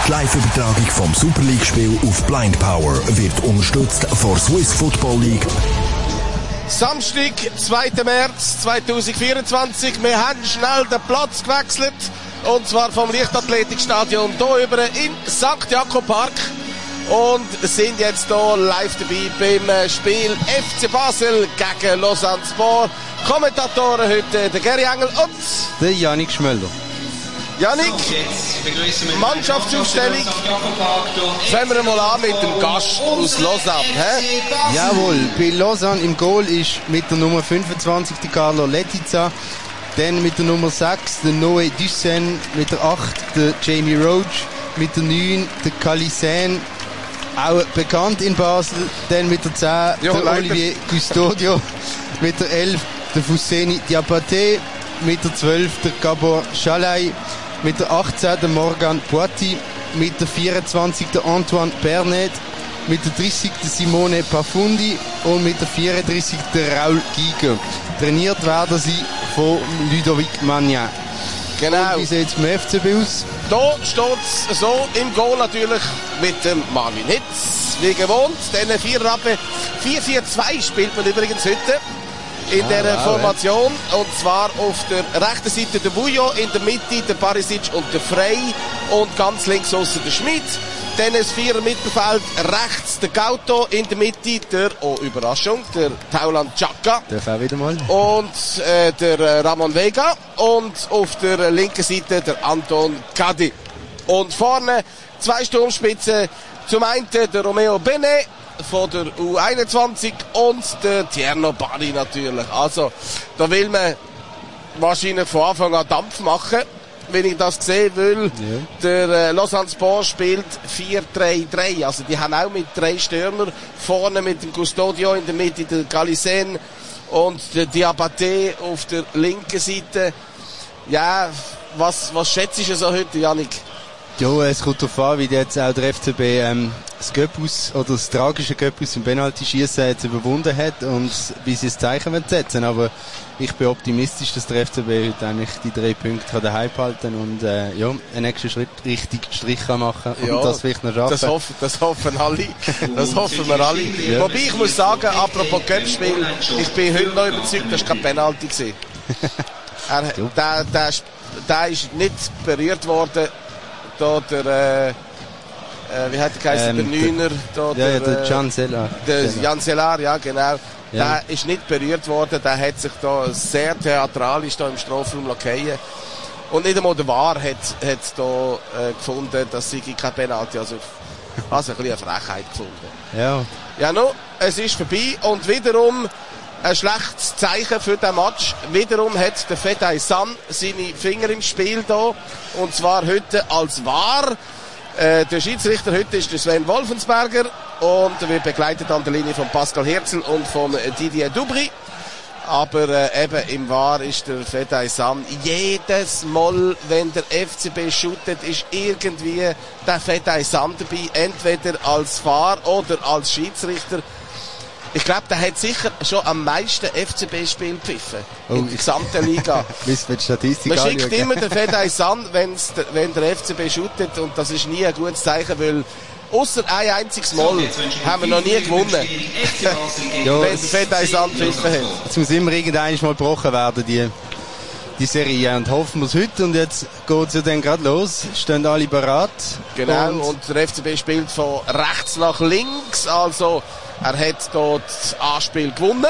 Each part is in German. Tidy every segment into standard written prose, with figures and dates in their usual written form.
Die Live-Übertragung vom Super League-Spiel auf Blind Power wird unterstützt von Swiss Football League. Samstag, 2. März 2024. Wir haben schnell den Platz gewechselt. Und zwar vom Leichtathletikstadion hier über in St. Jakob Park. Und sind jetzt hier live dabei beim Spiel FC Basel gegen Lausanne Sport. Kommentatoren heute der Gary Engel und der Janik Schmöller. Janik, Mannschaftsaufstellung. Fangen wir mal an mit dem Gast aus Lausanne. He? Jawohl, bei Lausanne im Goal ist mit der Nummer 25 der Carlo Letizia. Dann mit der Nummer 6 der Noé Dussen. Mit der 8 der Jamie Roach. Mit der 9 der Calisen. Auch bekannt in Basel. Dann mit der 10 der Olivier Custodio. Mit der 11 der Fousseni Diabaté. Mit der 12 der Gabor Chalay. Mit der 18 der Morgan Poiti. Mit der 24 der Antoine Bernet. Mit der 30 der Simone Pafundi. Und mit der 34 der Raoul Giger. Trainiert werden sie von Ludovic Magnin. Genau. Und wie sieht es beim FCB aus? Da steht es so im Goal natürlich mit dem Marvin Hitz, wie gewohnt. Dann 4-4-2 spielt man übrigens heute in dieser Formation. Und zwar auf der rechten Seite der Vujo, in der Mitte der Barisic und der Frey und ganz links aussen der Schmidt. Dann ein Vierer Mittelfeld, rechts der Gauto, in der Mitte der, oh Überraschung, der Tauland Chaka. Darf auch wieder mal. Und der Ramon Vega. Und auf der linken Seite der Anton Cadi. Und vorne 2 Sturmspitzen. Zum einen der Romeo Bene von der U21 und der Tierno Bari natürlich. Also, da will man wahrscheinlich von Anfang an Dampf machen, wenn ich das sehen will. Ja. Der Lausanne Sport spielt 4-3-3. Also, die haben auch mit 3 Stürmer. Vorne mit dem Custodio, in der Mitte der Galisen und der Diabaté auf der linken Seite. Ja, was schätzt du so heute, Janik? Ja, es kommt darauf an, wie jetzt auch der FCB das Göppus oder das tragische Göppus im Penalty-Schießen jetzt überwunden hat und wie sie das Zeichen setzen. Aber ich bin optimistisch, dass der FCB heute eigentlich die 3 Punkte daheim halten und einen nächsten Schritt richtig Strich kann machen und das vielleicht noch schaffen. Das hoffen alle. Das hoffen wir alle. Ja. Wobei ich muss sagen, apropos Göppspiel, ich bin heute noch überzeugt, dass es kein Penalty war. Der ist nicht berührt worden. Da der, wie hat der geheißen, der Neuner, der Jan Sellar. Der Jan Sellar, ja, genau. Ja. Der ist nicht berührt worden, der hat sich da sehr theatralisch da im Strafraum lackieren. Und nicht einmal der VAR hat da gefunden, dass sie kein Penalty, also ein bisschen eine Frechheit gefunden. Ja. Ja, no, es ist vorbei und wiederum ein schlechtes Zeichen für den Match. Wiederum hat der Fedai San seine Finger im Spiel da. Und zwar heute als VAR. Der Schiedsrichter heute ist der Sven Wolfensberger. Und er wird begleitet an der Linie von Pascal Herzl und von Didier Dubry. Aber eben im VAR ist der Fedai San jedes Mal, wenn der FCB shootet, ist irgendwie der Fedai San dabei. Entweder als VAR oder als Schiedsrichter. Ich glaube, der hat sicher schon am meisten FCB-Spiele gepfiffen. In der gesamten Liga. Müssen wir die Statistik Man schickt immer den Fedai San, wenn der FCB shootet. Und das ist nie ein gutes Zeichen, weil ausser ein einziges Mal haben wir noch nie gewonnen. Ja, wenn der Fedai San gepfiffen hat. Jetzt muss immer irgendwann mal gebrochen werden, die Serie. Und hoffen wir es heute. Und jetzt geht es ja dann gerade los. Stehen alle bereit. Genau. Und der FCB spielt von rechts nach links. Also, er hat dort das Anspiel gewonnen.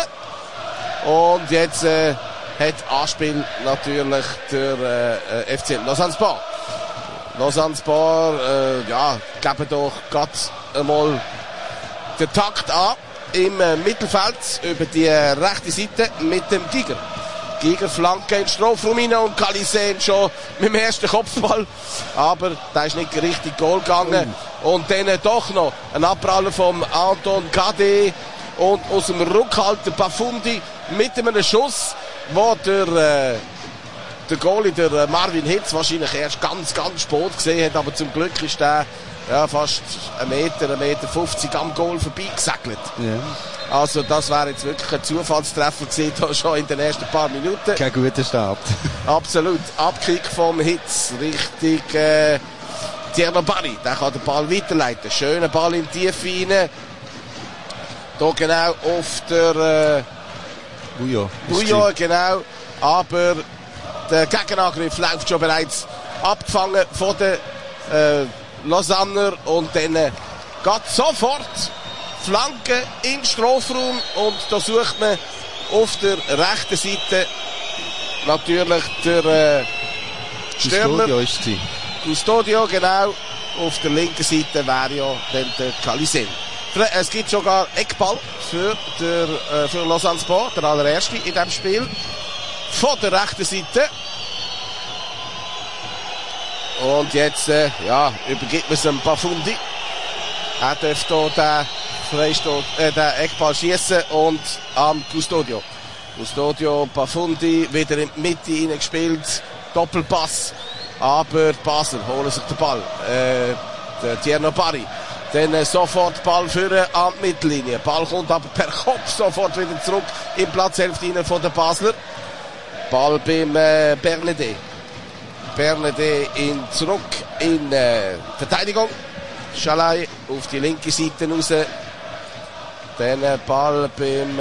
Und jetzt hat Anspiel natürlich der FC Lausanne Sport. Lausanne Sport, geben doch gerade einmal den Takt an im Mittelfeld über die rechte Seite mit dem Giger. Giger Flanke in den Strafraum rein und Calisen schon mit dem ersten Kopfball. Aber da ist nicht richtig Goal gegangen. Und dann doch noch ein Abpraller vom Anton Cadi und aus dem Rückhalt der Pafundi mit einem Schuss, wo der Goalie, der Marvin Hitz, wahrscheinlich erst ganz spät gesehen hat, aber zum Glück ist der fast 1,50 Meter am Goal vorbeigesegelt. Ja. Also das wäre jetzt wirklich ein Zufallstreffer gewesen, da schon in den ersten paar Minuten. Kein guter Start. Absolut. Abkick vom Hitz. Richtig Tierno Barry, der kann den Ball weiterleiten. Schöner Ball in die Tiefe rein. Hier genau auf der Bouillon, genau. Aber der Gegenangriff läuft schon bereits abgefangen von den Lausanner. Und dann geht sofort Flanke in den Strafraum. Und da sucht man auf der rechten Seite natürlich der Stürmer. Custodio, genau. Auf der linken Seite wäre ja dann der Kalisen. Es gibt sogar Eckball für Lausanne Sport, der allererste in diesem Spiel. Von der rechten Seite. Und jetzt übergibt man es dem Bafundi. Er dürfte hier den Eckball schießen und am Custodio. Custodio, Bafundi wieder in die Mitte reingespielt. Doppelpass. Aber die Basler holen sich den Ball. Der Tierno Barry. Dann sofort Ball führen an die Mittellinie. Ball kommt aber per Kopf sofort wieder zurück in Platzhälfte rein von den Basler. Ball beim Bernadette. Bernadette zurück in Verteidigung. Schalay auf die linke Seite raus. Dann Ball beim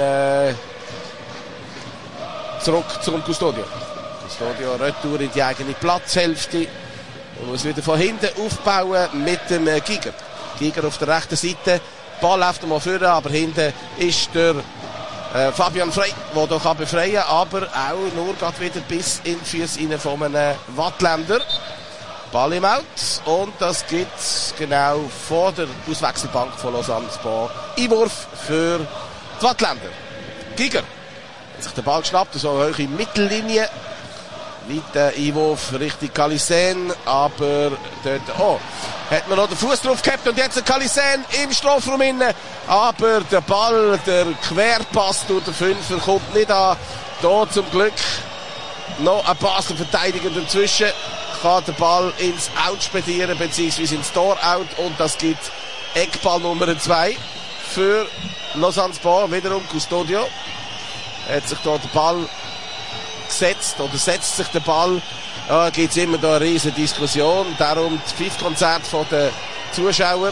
zurück zum Custodio. Custodio retour in die eigene Platzhälfte. Man muss wieder von hinten aufbauen mit dem Giger. Giger auf der rechten Seite. Ball läuft mal vorne, aber hinten ist der Fabian Frey, der hier kann befreien kann, aber auch nur geht wieder bis in die Füße rein von einem Wattländer. Ball im Out und das gibt genau vor der Auswechselbank von Lausanne Sport Einwurf für die Wattländer. Giger hat sich den Ball geschnappt, so eine hohe Mittellinie. Weiter Einwurf Richtung Kalisen, aber dort, hat man noch den Fuß drauf gehabt und jetzt der Kalisen im Strafraum innen. Aber der Ball, der Querpass durch den Fünfer kommt nicht an. Da zum Glück noch ein Basler Verteidiger dazwischen. Kann den Ball ins Out spedieren, beziehungsweise ins Tor-Out. Und das gibt Eckball Nummer 2 für Lausanne Sport. Wiederum Custodio. Hat sich da der Ball gesetzt oder setzt sich der Ball. Ja, gibt es immer da eine riesige Diskussion. Darum das Pfiffkonzert der Zuschauer.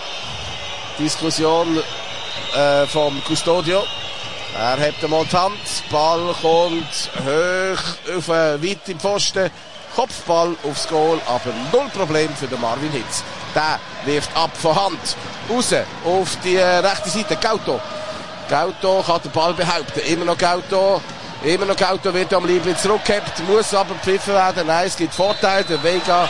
Diskussion vom Custodio. Er hebt einmal die Hand. Ball kommt hoch auf einen weiten Pfosten. Kopfball aufs Goal, aber null Problem für den Marvin Hitz. Der wirft ab von Hand. Raus auf die rechte Seite. Gauto. Gauto kann den Ball behaupten. Immer noch Gauto. Immer noch Gauto wird am Liebling zurückgehabt, muss aber gepfiffen werden. Nein, es gibt Vorteil, der Vega.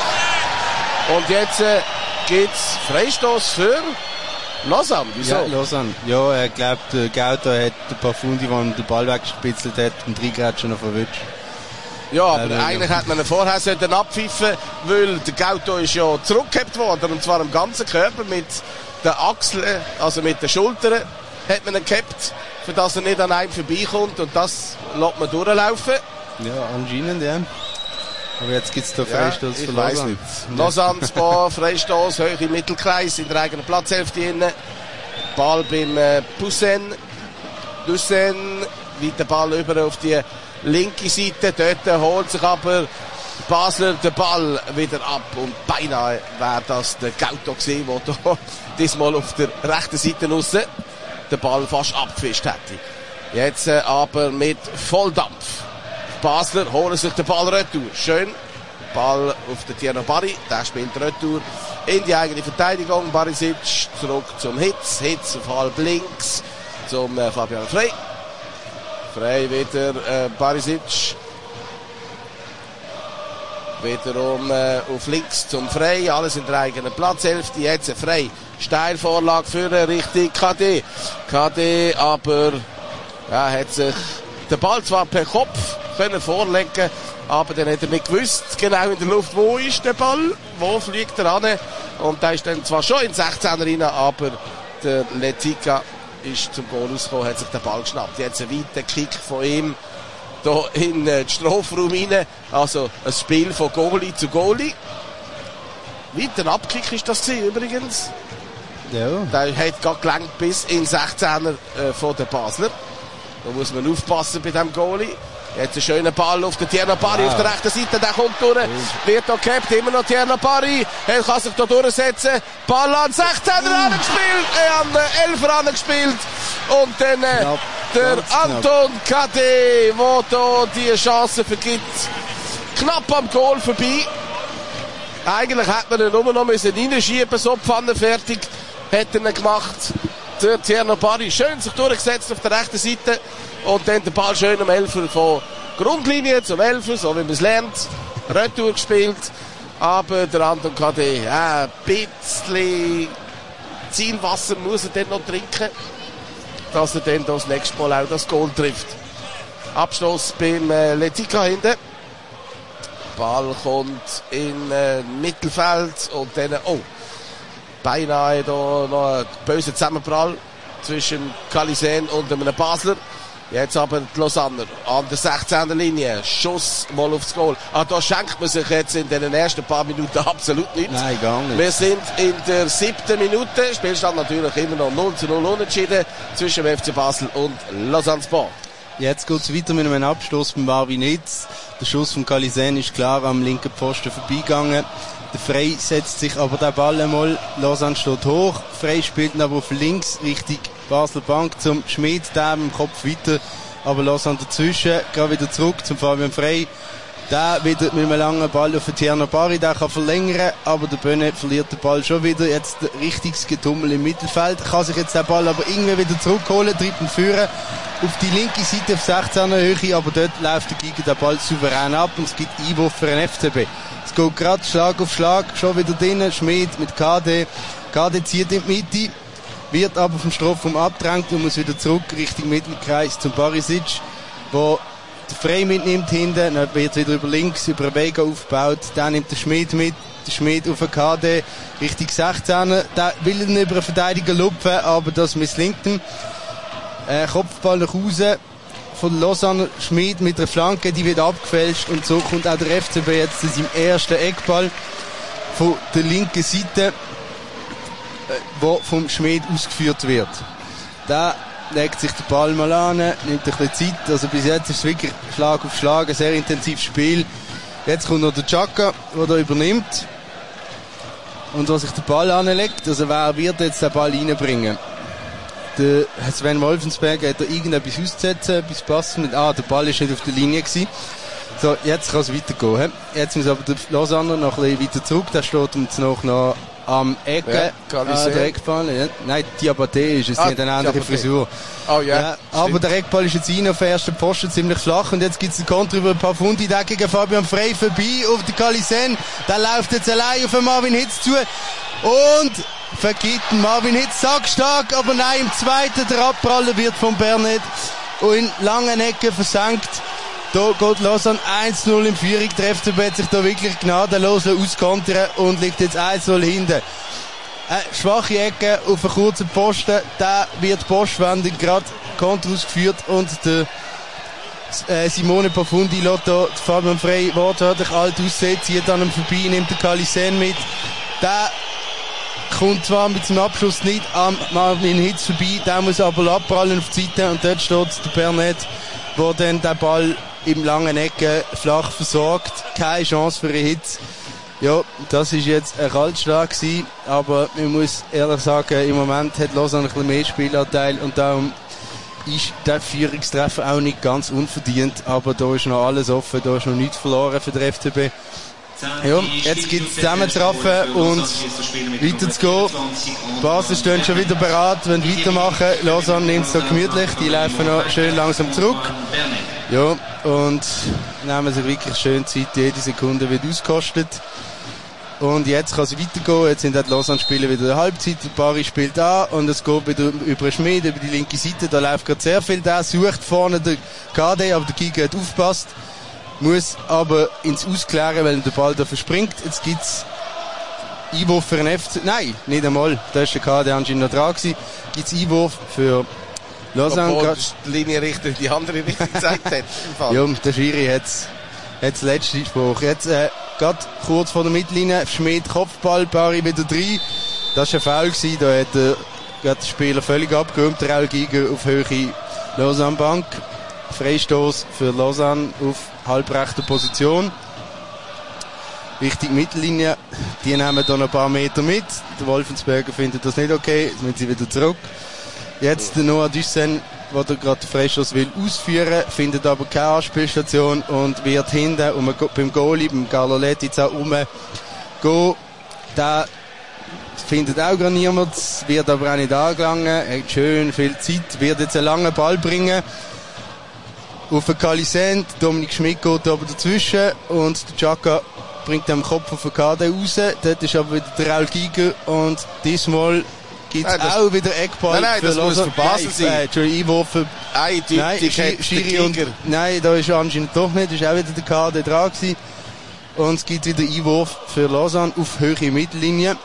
Und jetzt gibt's Freistoß für Lausanne. Wieso? Ja, Lausanne. Ja, ich glaube, der Gauto hat den Bafundi, der den Ball weggespitzelt hat, und Riegrad schon noch verwünscht. Ja, aber eigentlich hätte man ihn vorher abpfiffen, weil der Gauto ist ja zurückgehabt worden, und zwar am ganzen Körper, mit den Achseln, also mit den Schultern, hat man ihn gehabt, für dass er nicht an einem vorbeikommt, und das lässt man durchlaufen. Ja, anscheinend, ja. Aber jetzt gibt es da Freistoß für Lausanne. Lausanne Sport, Freistoß, hoch im Mittelkreis, in der eigenen Platzhälfte drin. Ball beim Dussen, weiter Ball über auf die linke Seite. Dort holt sich aber Basler den Ball wieder ab, und beinahe wäre das der Gauto gewesen, der da diesmal auf der rechten Seite raus den Ball fast abgefischt hätte. Jetzt aber mit Volldampf. Basler holen sich den Ball retour. Schön. Ball auf den Tierno Barry. Der spielt retour in die eigene Verteidigung. Barisic zurück zum Hitz. Hitz auf halb links zum Fabian Frey. Frey wieder Barisic. Wiederum auf links zum Frey. Alles in der eigenen Platzhälfte. Jetzt Frey. Steilvorlage für Richtung KD. KD aber hat sich den Ball zwar per Kopf können vorlegen, aber dann hat er nicht gewusst, genau in der Luft, wo ist der Ball, wo fliegt er an, und da ist dann zwar schon in 16er rein, aber der Letica ist zum Goal rausgekommen, hat sich den Ball geschnappt. Jetzt ein weiter Kick von ihm da in den Strafraum rein, also ein Spiel von Goalie zu Goalie. Weiter Abkick ist das gewesen, übrigens. Ja. Der hat gerade gelangt bis in 16er von den Basler. Da muss man aufpassen bei dem Goalie. Jetzt ein schöner Ball auf den Tierno Barry auf der rechten Seite, der kommt durch, wird da gehabt, immer noch Tierno Barry, er kann sich da durchsetzen, Ball an 16er angespielt, an 11er angespielt und dann der Anton Kade, der da die Chance vergibt, knapp am Goal vorbei. Eigentlich hätte man ihn nur noch reinschieben, so pfannenfertig hätte er ihn gemacht. Der Tierno Barry schön sich durchgesetzt auf der rechten Seite und dann der Ball schön am 11er von Grundlinie zum 11er, so wie man es lernt, Retour gespielt, aber der Anton KD ein bisschen Zielwasser muss er dann noch trinken, dass er dann das nächste Mal auch das Goal trifft. Abstoß beim Letica hinten. Ball kommt in Mittelfeld und dann, beinahe da noch ein böser Zusammenprall zwischen Kalisen und einem Basler. Jetzt aber die Lausanner an der 16er Linie. Schuss mal aufs Goal. Da schenkt man sich jetzt in den ersten paar Minuten absolut nichts. Nein, gar nicht. Wir sind in der 7. Minute. Spielstand natürlich immer noch 0:0 unentschieden zwischen dem FC Basel und Lausanne Sport. Jetzt geht's weiter mit einem Abstoß beim Marvin Hitz. Der Schuss von Kalisen ist klar am linken Pfosten vorbeigegangen. Der Frey setzt sich aber den Ball einmal. Lausanne steht hoch. Frey spielt ihn aber auf links Richtung Basler Bank zum Schmid, der mit dem Kopf weiter. Aber Lausanne dazwischen. Gerade wieder zurück zum Fabian Frey. Der wieder mit einem langen Ball auf den Tierno Barry. Der kann verlängern, aber der Bönne verliert den Ball schon wieder. Jetzt richtiges Getummel im Mittelfeld. Kann sich jetzt den Ball aber irgendwie wieder zurückholen. Tritt ihn führen auf die linke Seite auf 16er Höhe. Aber dort läuft der Giga den Ball souverän ab und es gibt Einwurf für den FCB. Es geht gerade Schlag auf Schlag. Schon wieder drinnen. Schmid mit KD. KD zieht in die Mitte. Wird aber vom Strafraum abgedrängt und muss wieder zurück Richtung Mittelkreis zum Barisic, wo der Frey mitnimmt hinten, dann wird wieder über links, über den Vega aufgebaut, dann nimmt der Schmid mit, der Schmid auf den KD, Richtung 16er, der will ihn über einen Verteidiger lupfen, aber das misslingt ihm. Kopfball nach Hause von Lausanne, Schmid mit der Flanke, die wird abgefälscht und so kommt auch der FCB jetzt zu seinem ersten Eckball von der linken Seite, wo vom Schmid ausgeführt wird. Da legt sich der Ball mal an, nimmt ein bisschen Zeit, also bis jetzt ist es wirklich Schlag auf Schlag, ein sehr intensives Spiel. Jetzt kommt noch der Chaka, der da übernimmt und wo sich der Ball anlegt, also wer wird jetzt den Ball reinbringen? Der Sven Wolfensberger hat da irgendetwas auszusetzen, etwas passendes. Der Ball ist nicht auf der Linie gewesen. So, jetzt kann es weitergehen. Jetzt muss aber der Lausanne noch ein bisschen weiter zurück, der steht uns noch am Ecke, der Eckball. Ja. Nein, Diabaté ist es, nicht eine andere Frisur. Oh ja. Aber der Eckball ist jetzt rein auf den ersten Posten, ziemlich flach. Und jetzt gibt es einen Konter über ein paar Pfundi, der gegen Fabian Frey vorbei auf die Kalisen. Der läuft jetzt allein auf den Marvin Hitz zu. Und vergibt Marvin Hitz sackstark, aber nein, im zweiten der Abpraller wird von Bernet und in langen Ecken versenkt. Da geht Lausanne 1:0 in Führung. Der FCB hat sich da wirklich gnadenlos auskontern und liegt jetzt 1:0 hinten. Schwache Ecke auf einen kurzen Posten. Da wird Postwendung gerade Konter ausgeführt und der Simone Pafundi lässt da Fabian Frey wortwörtlich alt aussehen, zieht an ihm vorbei, nimmt den Kalisen mit. Der kommt zwar mit seinem Abschluss nicht am Marvin Hitz vorbei, der muss aber abprallen auf die Seite und dort steht der Bernet, wo dann den Ball im langen Ecken flach versorgt. Keine Chance für einen Hitz. Ja, das ist jetzt ein Kaltschlag gewesen, aber man muss ehrlich sagen, im Moment hat Lausanne ein bisschen mehr Spielanteil und darum ist der Führungstreffer auch nicht ganz unverdient, aber da ist noch alles offen, da ist noch nichts verloren für den FCB. Ja, jetzt gibt es zusammentrafen und weiter zu gehen. Basel stehen schon wieder bereit, wollen weitermachen. Lausanne nimmt es da gemütlich, die laufen noch schön langsam zurück. Ja, und nehmen sich wirklich schön Zeit, jede Sekunde wird ausgekostet. Und jetzt kann es weitergehen, jetzt sind die Lausanne-Spieler wieder in der Halbzeit, der Barry spielt an und es geht wieder über den Schmid, über die linke Seite, da läuft gerade sehr viel, der sucht vorne der KD, aber der Giga hat aufgepasst. Muss aber ins Ausklären, weil der Ball da verspringt. Jetzt gibt's Einwurf für den FC. Nein, nicht einmal. Da ist der KD anscheinend noch dran gewesen. Gibt's Einwurf für Lausanne. Obwohl die Linienrichter die andere Richtung gezeigt hat. Ja, der Schiri hat's letzte Spruch. Jetzt, gerade kurz vor der Mittellinie, Schmid Kopfball, Barry wieder rein. Das war ein Foul gewesen. Da hat der Spieler völlig abgeräumt, der Raul Giger auf Höhe Lausanne Bank. Freistoß für Lausanne auf halbrechter Position. Richtung Mittellinie. Die nehmen dann ein paar Meter mit. Der Wolfensberger findet das nicht okay. Jetzt müssen sie wieder zurück. Jetzt der Noah Dussen, der gerade den Freistoß will ausführen, findet aber keine Anspielstation und wird hinten beim Goalie, beim Carlo Letica, rumgehen. Der findet auch gar niemand, wird aber auch nicht angelangen. Er hat schön viel Zeit, wird jetzt einen langen Ball bringen. Auf den Calisent, Dominik Schmidt geht aber dazwischen und der Chaka bringt den Kopf auf den KD raus. Dort ist aber wieder der Raul Giger und diesmal gibt es auch wieder Eckball. Nein, für das muss für Basel sein. Entschuldigung, Einwurf für... Schiri und... Nein, da ist anscheinend doch nicht. Da ist auch wieder der KD dran gewesen. Und es gibt wieder Einwurf für Lausanne auf höhere Mittellinie.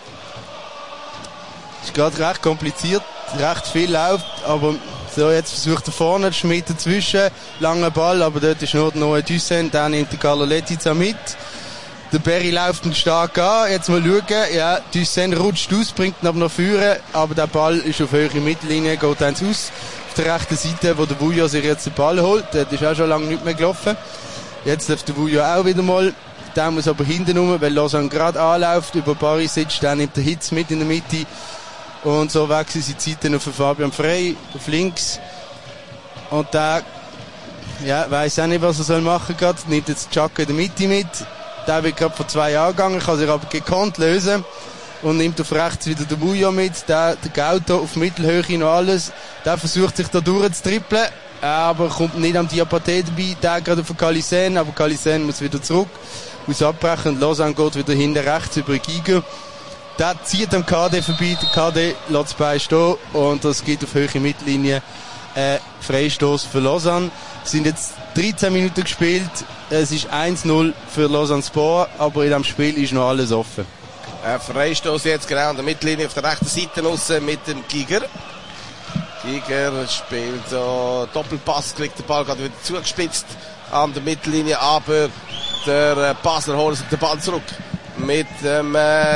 Ist gerade recht kompliziert, recht viel läuft, aber so, jetzt versucht er vorne, Schmidt dazwischen, langer Ball, aber dort ist nur der Noah Dussen, der nimmt der Carlo Letica mit. Der Berry läuft ihn stark an, jetzt mal schauen, ja, Dussen rutscht aus, bringt ihn aber noch führen, aber der Ball ist auf höhere Mittellinie, geht eins aus, auf der rechten Seite, wo der Vujo sich jetzt den Ball holt, der ist auch schon lange nicht mehr gelaufen. Jetzt darf der Vujo auch wieder mal, der muss aber hinten rum, weil Lausanne gerade anläuft, über Barisic, der nimmt den Hitz mit in der Mitte. Und so wechseln sie die Zeiten auf Fabian Frey, auf links. Und der, ja, weiss auch nicht, was er soll machen gerade. Nimmt jetzt Chaka in der Mitte mit. Der wird gerade vor 2 Jahren gegangen, kann sich aber gekonnt lösen. Und nimmt auf rechts wieder den Vujo mit. Der Gauto auf Mittelhöhe noch alles. Der versucht sich da durchzutrippeln. Aber kommt nicht am Diapaté dabei. Der gerade auf den Calisent. Aber Calisent muss wieder zurück. Muss abbrechen. Und Lausanne geht wieder hinten rechts über Giger. Der zieht am KD vorbei, der KD lässt das Bein stehen und das geht auf höhere Mittellinie. Freistoß für Lausanne. Es sind jetzt 13 Minuten gespielt, es ist 1-0 für Lausanne Sport, aber in diesem Spiel ist noch alles offen. Freistoß jetzt genau an der Mittellinie auf der rechten Seite aussen mit dem Giger. Giger spielt so Doppelpass, kriegt den Ball gerade wieder zugespitzt an der Mittellinie, aber der Basler holt sich den Ball zurück mit dem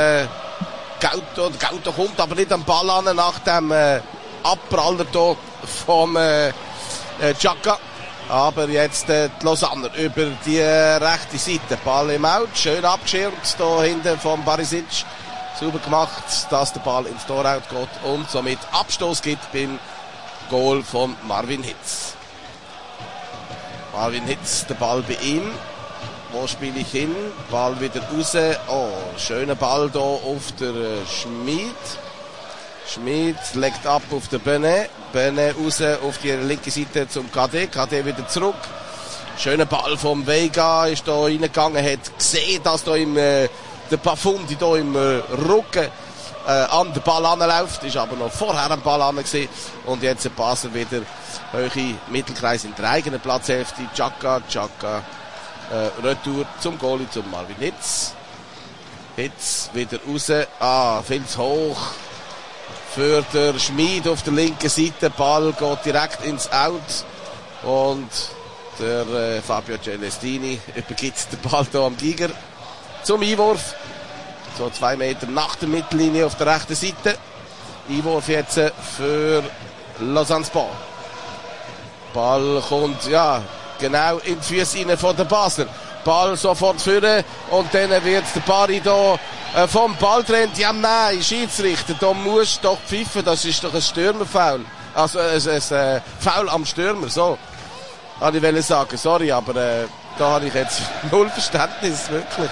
Gauto kommt aber nicht am Ball an nach dem Abpraller hier vom Chaka. Aber jetzt die Lausanner über die rechte Seite. Ball im Out, schön abgeschirmt hier hinten vom Barisic. Sauber gemacht, dass der Ball ins Tor-Out geht und somit Abstoß gibt beim Goal von Marvin Hitz. Marvin Hitz, der Ball bei ihm. Wo spiele ich hin? Ball wieder raus. Oh, schöner Ball hier auf der Schmid. Schmid legt ab auf den Benet. Benet raus auf die linke Seite zum KD. KD wieder zurück. Schöner Ball vom Vega ist da reingegangen. Hat gesehen, dass da der Pafundi da im Rücken an den Ball anläuft. Ist aber noch vorher am Ball angesehen. Und jetzt ein Basel wieder hohe Mittelkreis in der eigenen Platzhälfte. Chaka. Retour zum Goalie, zum Marvin Hitz. Hitz wieder raus. Viel zu hoch für den Schmid auf der linken Seite. Ball geht direkt ins Out. Und der Fabio Celestini übergibt den Ball hier am Giger zum Einwurf. So 2 Meter nach der Mittellinie auf der rechten Seite. Einwurf jetzt für Lausanne Sport. Ball kommt, ja, genau in die Füße rein von der Basler. Ball sofort führen und dann wird der Bari da vom Ball trennt. Ja, nein, Schiedsrichter, da musst du doch pfeifen, das ist doch ein Stürmerfoul. Also ein Foul am Stürmer, so. Wollte ich sagen, sorry, aber da habe ich jetzt null Verständnis, wirklich.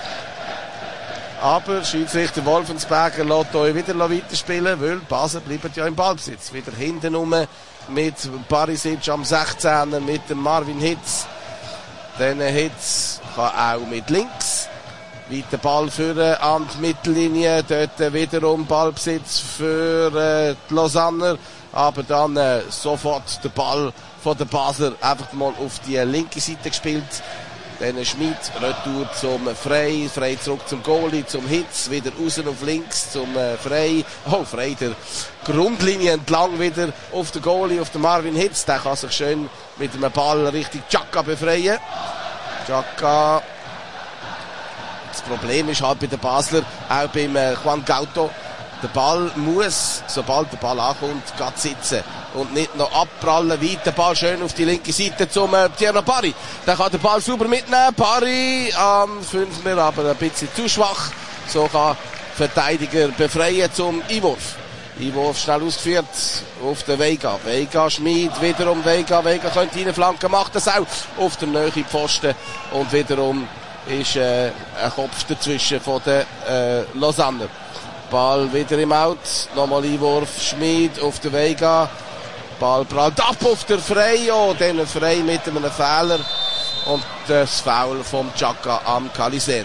Aber Schiedsrichter Wolfensberger lässt euch wieder weiterspielen, weil Basel bleibt ja im Ballbesitz. Wieder hinten rum mit Barisic am 16er, mit dem Marvin Hitz. Dann Hitz kann auch mit links. Weiter Ball führen an die Mittellinie. Dort wiederum Ballbesitz für die Lausanner. Aber dann sofort der Ball von der Basler einfach mal auf die linke Seite gespielt. Dann Schmid, Retour zum Frey zurück zum Goalie, zum Hitz, wieder raus auf links zum Frey. Oh, Frey, der Grundlinie entlang wieder auf den Goalie, auf den Marvin Hitz. Der kann sich schön mit einem Ball Richtung Chaka befreien. Chaka. Das Problem ist halt bei den Basler, auch beim Juan Gauto, der Ball muss, sobald der Ball ankommt, gerade sitzen. und nicht noch abprallen. Weiter Ball schön auf die linke Seite zum Tierno Barry. Der kann den Ball sauber mitnehmen. Barry am 5 Meter, aber ein bisschen zu schwach. So kann Verteidiger befreien zum Einwurf. Einwurf schnell ausgeführt auf den Vega. Vega Schmid, wiederum Vega. Vega könnte reinflanken, macht das auch auf der Nähe Pfosten. Und wiederum ist ein Kopf dazwischen von den Lausanner. Ball wieder im Out. Nochmal Einwurf Schmid auf den Vega. Ball prallt ab auf der Frey. Oh, dann Frey mit einem Fehler. Und das Foul vom Chaka am Kalisen.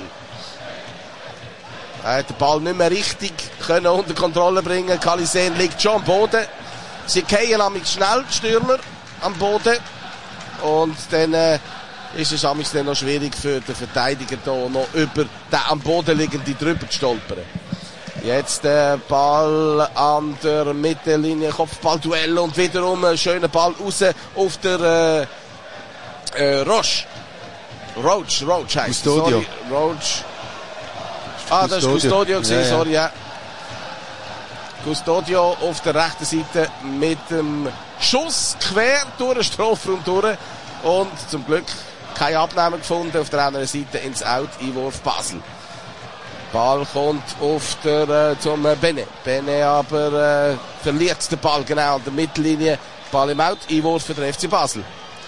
Er hat den Ball nicht mehr richtig können unter Kontrolle bringen. Kalisen liegt schon am Boden. Sie fallen nämlich schnell, die Stürmer, am Boden. Und dann ist es dann noch schwierig für den Verteidiger da noch über den am Boden liegenden drüber zu stolpern. Jetzt der Ball an der Mittellinie, Kopfballduell und wiederum ein schöner Ball raus auf der Roach heisst es. Sorry, Roach. Das ist Custodio gewesen, ja. Sorry, ja. Custodio auf der rechten Seite mit dem Schuss quer durch den Strafraum durch und zum Glück kein Abnehmer gefunden auf der anderen Seite ins Out, Einwurf Basel. Ball kommt auf der, zum Bene. Bene aber verliert den Ball genau an der Mittellinie. Ball im Out, Einwurf für den FC Basel.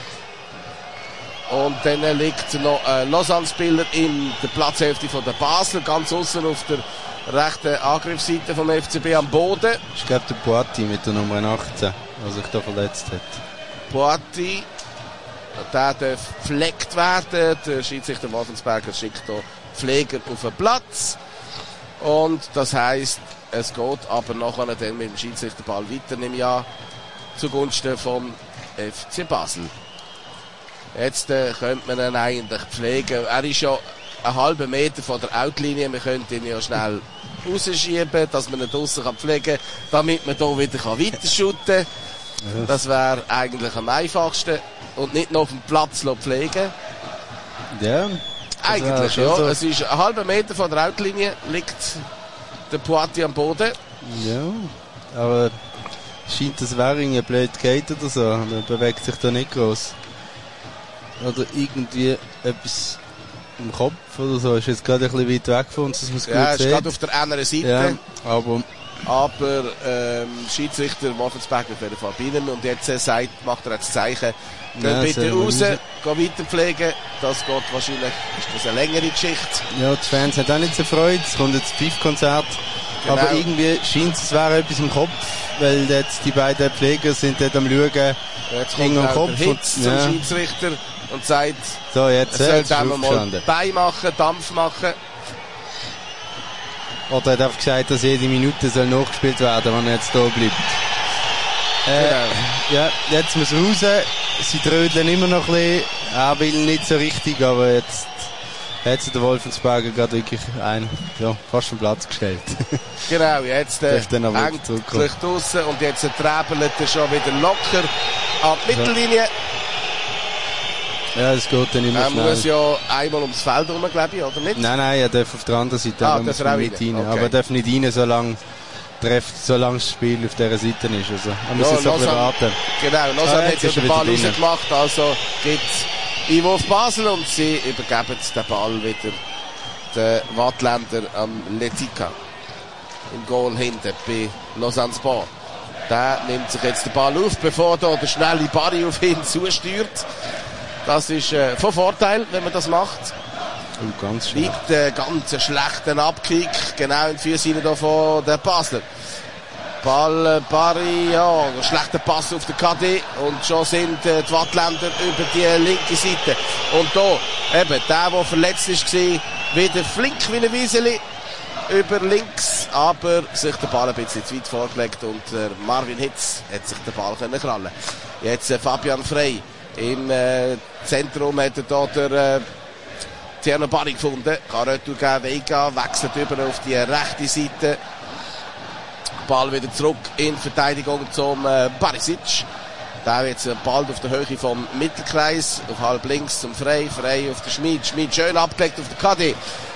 Und dann liegt noch ein Lausanne-Spieler in der Platzhälfte von der Basel, ganz außen auf der rechten Angriffsseite vom FCB am Boden. Ich glaube der Boati mit der Nummer 18, der sich da verletzt hat. Boati, der darf gepflegt werden. Der Schiedsrichter Wolfensberger schickt hier Pfleger auf den Platz. Und das heisst, es geht aber nachher dann mit dem Schiedsrichterball weiter im Jahr zugunsten vom FC Basel. Jetzt könnte man ihn eigentlich pflegen. Er ist ja einen halben Meter von der Outlinie. Wir könnten ihn ja schnell rausschieben, dass man ihn draussen pflegen kann, damit man hier wieder weiterschütten kann. Ja. Das wäre eigentlich am einfachsten. Und nicht noch auf dem Platz pflegen. Ja. Eigentlich, ja. So. Es ist einen halben Meter von der Outlinie, liegt der Poiti am Boden. Ja, aber scheint, das wäre irgendwie blöd geht oder so. Man bewegt sich da nicht groß. Oder irgendwie etwas im Kopf oder so. Ist jetzt gerade ein bisschen weit weg von uns, dass man es gut sieht. Ja, ist gerade auf der anderen Seite. Ja, aber Schiedsrichter Wolfensberger auf jeden Fall bei ihm. Und jetzt macht er jetzt Zeichen. Geh bitte raus, geh weiter pflegen. Das geht wahrscheinlich, ist das eine längere Geschichte. Ja, die Fans haben auch nicht so Freude. Es kommt jetzt Pfiff-Konzert. Genau. Aber irgendwie scheint es wäre etwas im Kopf, weil jetzt die beiden Pfleger sind dort am Schauen. Jetzt kommt am Kopf der Hitz zum Schiedsrichter und sagt, so, jetzt er soll dann mal Bein machen, Dampf machen. Oder er hat einfach gesagt, dass jede Minute soll nachgespielt werden, wenn er jetzt da bleibt. Genau. Ja, jetzt muss er raus. Sie trödeln immer noch ein bisschen. Er will nicht so richtig, aber jetzt hat sich der Wolfensberger gerade wirklich fast vom Platz gestellt. Genau, jetzt endlich draussen und jetzt träbelt er schon wieder locker an die Mittellinie. Ja, das geht dann immer schnell. Er muss ja einmal ums Feld herum, glaube ich, oder nicht? Nein, er darf auf der anderen Seite darf er auch mit rein. Okay. Aber er darf nicht rein, solange das Spiel auf dieser Seite ist. Also, er muss jetzt noch warten. Genau, Lausanne hat ja den Ball rausgemacht, also gibt Einwurf Basel und sie übergeben den Ball wieder den Wattländer am Letica. Im Goal hinten bei Lausanne Sport. Der nimmt sich jetzt den Ball auf, bevor da der schnelle Barry auf ihn zusteuert. Das ist von Vorteil, wenn man das macht. Oh, ganz schlecht. Liegt ganz schlechten Abkick, genau in die Füße von der Basler. Ball, Barry, ja, schlechter Pass auf den KD und schon sind die Wattländer über die linke Seite. Und da, eben, der verletzt war, wieder flink wie ein Wieseli über links, aber sich der Ball ein bisschen zu weit vorgelegt und Marvin Hitz hat sich den Ball krallen. Jetzt Fabian Frey. Im Zentrum hat er da der Tierno Barry gefunden. Kann Retour geben, Vega wechselt über auf die rechte Seite. Ball wieder zurück in Verteidigung zum Barisic. Der wird jetzt bald auf der Höhe vom Mittelkreis, auf halb links zum Frey. Frey auf der Schmid. Schmid schön abgelegt auf den KD.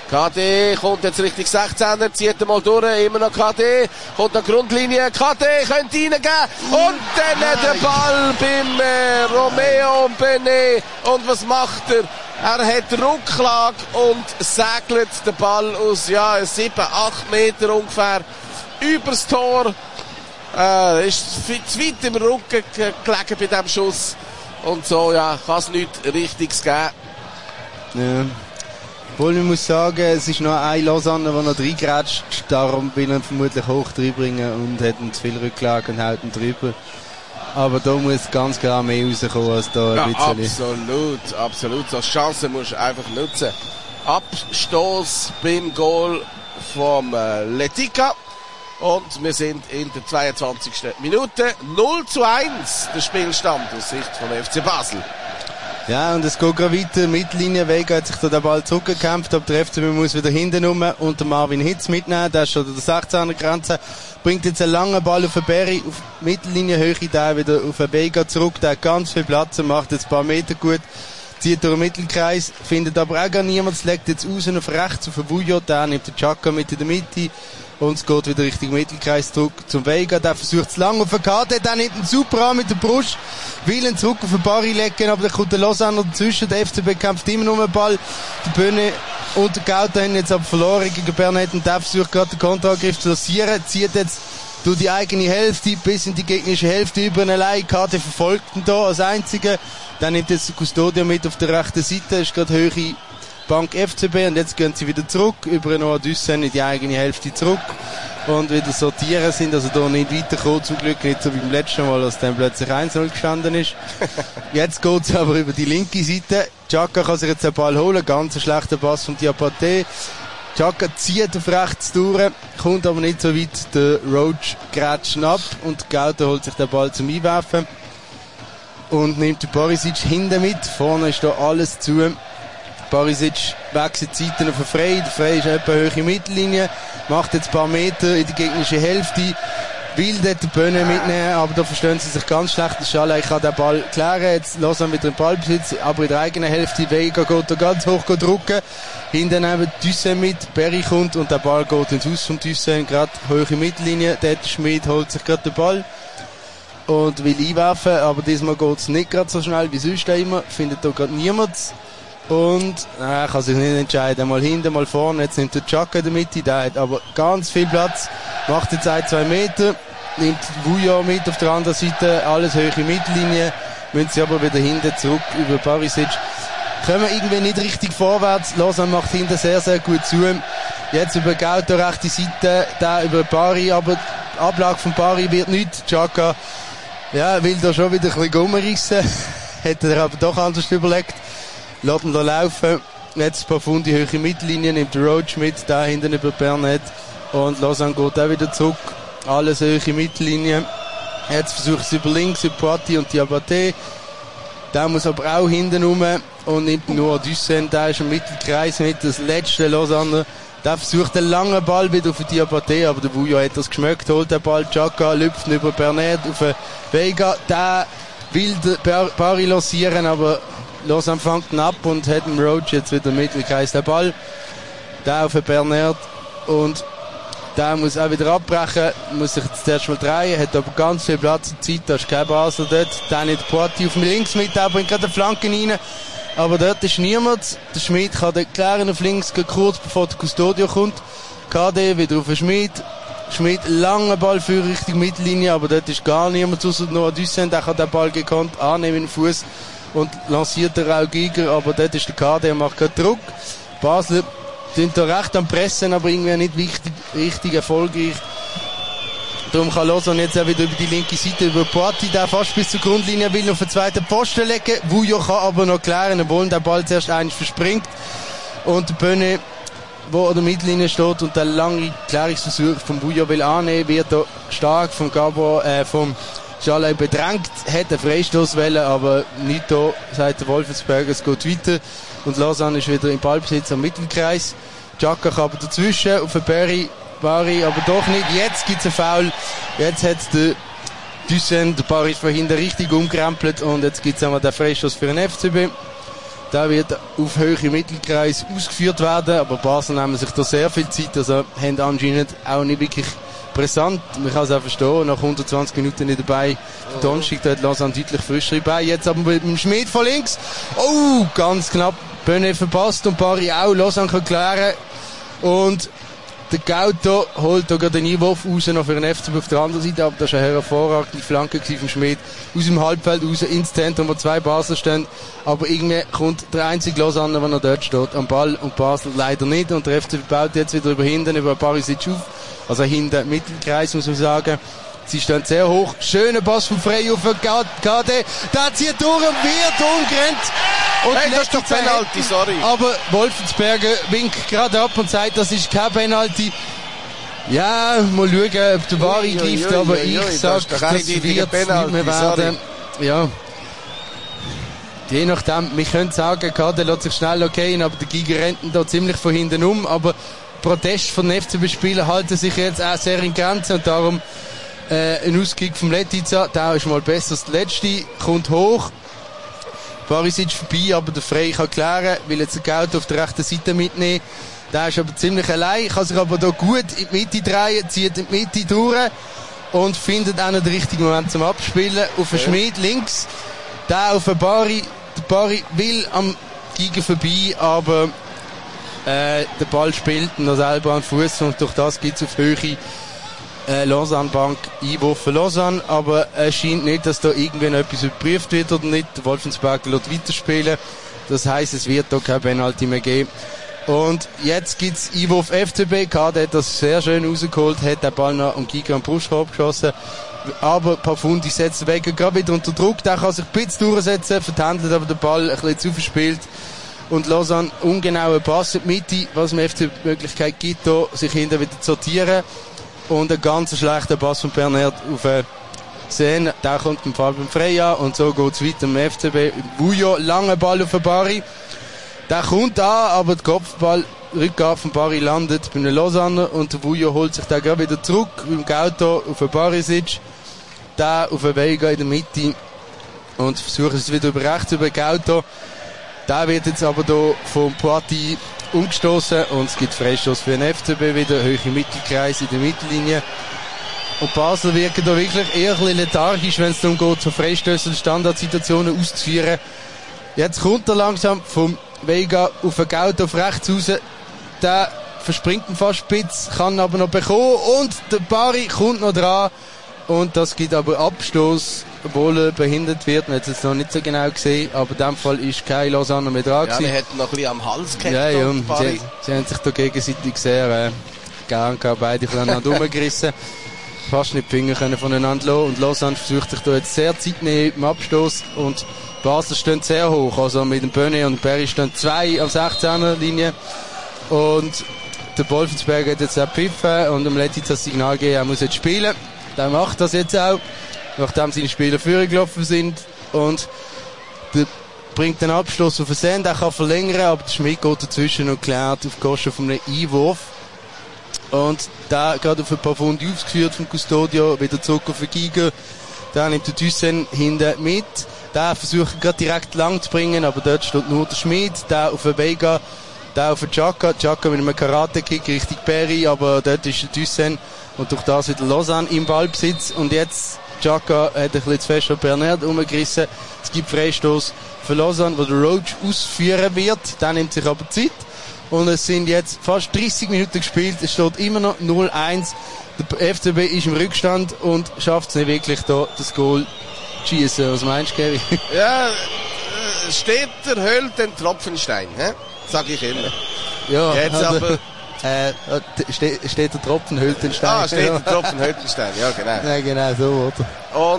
KD kommt jetzt Richtung 16er, zieht er mal durch, immer noch KD, kommt an die Grundlinie, KD könnte reingehen und dann der Ball beim Romeo Benet. Und was macht er? Er hat Rückschlag und segelt den Ball aus 7-8 Meter ungefähr übers Tor. Ist zu weit im Rücken gelegen bei diesem Schuss. Und so, kann es nichts Richtiges geben. Ja. Obwohl, ich muss sagen, es ist noch ein Lausanne, der noch reingrätscht. Darum will er ihn vermutlich hoch reinbringen und hat ihn zu viel Rücklage und hält ihn drüber. Aber da muss ganz klar mehr rauskommen als da ein bisschen. Absolut. So Chance musst du einfach nutzen. Abstoß beim Goal vom Letica. Und wir sind in der 22. Minute. 0-1 der Spielstand aus Sicht von FC Basel. Ja, und es geht gerade weiter. Mittellinie, Vega hat sich da den Ball zurückgekämpft, aber der FCB muss wieder hinten rum und der Marvin Hitz mitnehmen. Der ist schon an der 16er Grenze. Bringt jetzt einen langen Ball auf den Berry, auf Mittellinie-Höhe, der wieder auf den Vega zurück. Der hat ganz viel Platz und macht jetzt ein paar Meter gut. Zieht durch den Mittelkreis, findet aber auch gar niemand. Legt jetzt raus auf rechts auf den Vujo. Der nimmt den Chaka mit in der Mitte. Und es geht wieder Richtung Mittelkreis zurück zum Vega. Der versucht es lang auf den KD. Der nimmt ihn super an mit der Brust. Will ihn zurück auf den Barry legen, aber da kommt der Lausanne dazwischen. Der FCB kämpft immer noch um den Ball. Die Böhne und der Gauta haben jetzt aber verloren gegen Bernett. Und der versucht gerade den Konterangriff zu lancieren. Zieht jetzt durch die eigene Hälfte bis in die gegnerische Hälfte über ihn allein. KD verfolgt ihn da als einziger. Dann nimmt jetzt Custodio mit auf der rechten Seite. Ist gerade Höhe Bank FCB und jetzt gehen sie wieder zurück über Noah Düssen in die eigene Hälfte zurück und wieder sortieren sind, also da nicht weiterkommen, zum Glück nicht so wie beim letzten Mal, als dann plötzlich 1-0 gestanden ist. Jetzt geht es aber über die linke Seite. Chaka kann sich jetzt den Ball holen, ganz ein schlechter Pass von Diabaté. Chaka zieht auf rechts durch, kommt aber nicht so weit, der Roach grätscht ab und Gauter holt sich den Ball zum Einwerfen und nimmt den Barisic hinten mit, vorne ist da alles zu. Barisic wechselt Seiten auf den Frey. Der Frey ist etwa hohe Mittellinie, macht jetzt ein paar Meter in die gegnerische Hälfte, will dort den Böhne mitnehmen, aber da verstehen sie sich ganz schlecht. Der Schalay kann den Ball klären, jetzt lassen wir mit dem Ballbesitz, aber in der eigenen Hälfte. Vega geht da ganz hoch drücken, hinten neben Düssen mit, Berry kommt und der Ball geht ins Haus von Düssen, gerade hohe Mittellinie. Dort Schmid holt sich gerade den Ball und will einwerfen, aber diesmal geht es nicht gerade so schnell wie sonst immer, findet da gerade niemand. Und kann sich nicht entscheiden, mal hinten, mal vorne. Jetzt nimmt der Chaka in der Mitte, der hat aber ganz viel Platz, macht jetzt 1-2 Meter, nimmt Vujo mit auf der anderen Seite, alles hohe Mittellinie, müssen sie aber wieder hinten zurück über Barisic. Kommen irgendwie nicht richtig vorwärts, Lausanne macht hinten sehr, sehr gut zu. Jetzt über Gauto rechte Seite, da über Bari, aber die Ablage von Bari wird nicht. Chaka, will da schon wieder ein bisschen rumrissen, hätte er aber doch anders überlegt. Lässt ihn da laufen. Jetzt ein paar Funde hohe Mittellinien, nimmt der Roach mit, da hinten über Bernett. Und Lausanne geht auch wieder zurück. Alles hohe Mittellinien. Jetzt versucht es über links, über Poitiers und Diabaté. Der muss aber auch hinten rum und nimmt nur Düssen. Der ist im Mittelkreis mit, das letzte Lausanne. Der versucht den langen Ball wieder auf Diabaté, aber der Vujo hat das geschmeckt, holt den Ball. Chaka lüpft über Bernett auf Vega. Der will den Bari lancieren, aber Lausanne fängt ihn ab und hat im Roach jetzt wieder im Mittelkreis den Ball. Der auf den Bernard und der muss auch wieder abbrechen, muss sich jetzt zuerst mal drehen, hat aber ganz viel Platz und Zeit, da ist kein Basel dort. Dann nicht Poitiers auf links mit, der bringt gerade eine Flanke rein, aber dort ist niemand. Der Schmid kann den klären auf links, kurz bevor der Custodio kommt. KD wieder auf den Schmid, langen Ball für Richtung Mittellinie, aber dort ist gar niemand, außer Noah Düssen, der kann den Ball gekonnt annehmen in den Fuß und lanciert der auch Giger, aber dort ist der KD und macht gerade Druck. Basel sind da recht am Pressen, aber irgendwie nicht richtig erfolgreich. Darum kann Lausanne jetzt auch wieder über die linke Seite, über Poitiers, der fast bis zur Grundlinie will, auf den zweiten Posten legen. Vujo kann aber noch klären, obwohl der Ball zuerst eigentlich verspringt. Und der Böhne, wo an der Mittellinie steht und der lange Klärungsversuch von Vujo will annehmen, wird da stark vom Schalay bedrängt, hat einen Freistoß wollen, aber nicht da, sagt der Wolfensberger, es geht weiter. Und Lausanne ist wieder im Ballbesitz am Mittelkreis. Chaka kann aber dazwischen, auf den Bari, aber doch nicht. Jetzt gibt's einen Foul. Jetzt hat der Düssen, der Bari ist von hinten richtig umkrempelt und jetzt gibt's einmal den Freistoß für den FCB. Der wird auf Höhe Mittelkreis ausgeführt werden, aber Basel nehmen sich da sehr viel Zeit, also haben anscheinend auch nicht wirklich brisant. Man kann es auch verstehen, nach 120 Minuten nicht dabei. Donnerstag, da hat Lausanne deutlich frischer dabei. Jetzt aber mit dem Schmidt von links. Oh, ganz knapp. Böne verpasst und Barry auch. Lausanne kann klären. Und der Gauto holt da gerade den Einwurf raus, noch für den FCB auf der anderen Seite. Aber das war eine hervorragende Flanke vom Schmidt. Aus dem Halbfeld raus ins Zentrum, wo 2 Basel stehen. Aber irgendwie kommt der einzige Lausanne, der noch dort steht, am Ball. Und Basel leider nicht. Und der FCB baut jetzt wieder über hinten, über Barisic auf. Also hinten Mittelkreis, muss man sagen. Sie stehen sehr hoch. Schöner Pass von Frey auf KD. Der zieht durch und wird umgerannt. Und hey, das ist doch Penalty, sorry. Aber Wolfensberger winkt gerade ab und sagt, das ist kein Penalty. Ja, mal schauen, ob der Bari greift, aber ich sag, das wird nicht mehr werden. Ja. Je nachdem, wir können sagen, KD lässt sich schnell gehen, aber der Giga rennt da ziemlich von hinten um, aber Protest von den FCB-Spielern halten sich jetzt auch sehr in Grenzen und darum ein Auskick vom Letizia, der ist mal besser als der letzte, kommt hoch, Barisic vorbei, aber der Frey kann klären, will jetzt den Gaut auf der rechten Seite mitnehmen, der ist aber ziemlich allein, kann sich aber da gut in die Mitte drehen, zieht in die Mitte durch und findet auch noch den richtigen Moment zum Abspielen, auf den Schmidt links, der auf den Bari, der Bari will am Giga vorbei, aber der Ball spielt noch selber an den Fuß und durch das gibt es auf Höhe Lausanne-Bank Einwurf für Lausanne, aber es scheint nicht, dass da irgendwie noch etwas überprüft wird oder nicht. Der Wolfensberger lässt weiterspielen. Das heisst, es wird da kein Penalty mehr geben. Und jetzt gibt's Einwurf FCB. KD hat das sehr schön rausgeholt, hat den Ball noch am Giga am Brustkorb geschossen. Aber Pafundi setzt den Weg gerade wieder unter Druck. Der kann sich ein bisschen durchsetzen, vertändelt aber den Ball ein bisschen zu verspielt. Und Lausanne ungenauer Pass in die Mitte, was dem FC die Möglichkeit gibt, da sich hinten wieder zu sortieren. Und ein ganz schlechter Pass von Bernhard auf Sehn. Der kommt im Fall beim Freya und so geht's weiter im FCB. Vujo, langer Ball auf den Bari. Der kommt an, aber der Kopfball, Rückgabe von Bari landet bei den Lausanne und der Vujo holt sich da gerade wieder zurück beim Gauto auf den Barisic. Der auf den Vega in der Mitte und versuchen es wieder über rechts über Gauto. Der wird jetzt aber hier vom Poiti umgestoßen und es gibt Freistoß für den FCB wieder, Höhe Mittelkreis in der Mittellinie. Und Basel wirken da wirklich eher ein bisschen lethargisch, wenn es darum geht, so Freistöße und Standardsituationen auszuführen. Jetzt kommt er langsam vom Vega auf den Gauto auf rechts raus. Der verspringt ihn fast spitz, kann aber noch bekommen und der Bari kommt noch dran. Und das gibt aber Abstoß, obwohl er behindert wird. Man hat es jetzt noch nicht so genau gesehen, aber in dem Fall ist kein Lausanne mehr dran gewesen. Ja, die hätten noch ein bisschen am Hals gehabt. Ja, ja. Sie haben sich da gegenseitig sehr gern gehabt, beide aneinander rumgerissen. Fast nicht die Finger können voneinander lassen. Und Lausanne versucht sich da jetzt sehr zeitnah im Abstoß. Und Basel stehen sehr hoch. Also mit dem Böne und Berry stehen 2 auf 16er Linie. Und der Wolfensberger hat jetzt auch gepfiffen und dem Letizia das Signal gegeben, er muss jetzt spielen. Der macht das jetzt auch, nachdem seine Spieler vorgelaufen sind. Und der bringt den Abschluss auf den Send, der kann verlängern, aber der Schmidt geht dazwischen und klärt auf Kosten von einem Einwurf. Und der gerade auf ein paar Pfund ausgeführt vom Custodio, wieder zurück auf den Giga. Da nimmt der Thyssen hinten mit. Der versucht gerade direkt lang zu bringen, aber dort steht nur der Schmidt. Der auf den Vega, der auf den Chaka. Chaka mit einem Karate-Kick Richtung Perry, aber dort ist der Thyssen. Und durch das wieder Lausanne im Ballbesitz. Und jetzt Chaka hat ein bisschen zu fest auf Bernhard umgerissen. Es gibt Freistoß für Lausanne, wo der Roach ausführen wird. Der nimmt sich aber Zeit. Und es sind jetzt fast 30 Minuten gespielt. Es steht immer noch 0-1. Der FCB ist im Rückstand und schafft es nicht wirklich, da das Goal zu schießen. Was meinst du, Gary? Ja, steht der Höhl den Tropfenstein, sag ich immer. Ja, jetzt aber... steht der Tropfen Höltenstein. Ah, steht der Tropfen Höltenstein, ja genau. Ja, genau so, oder?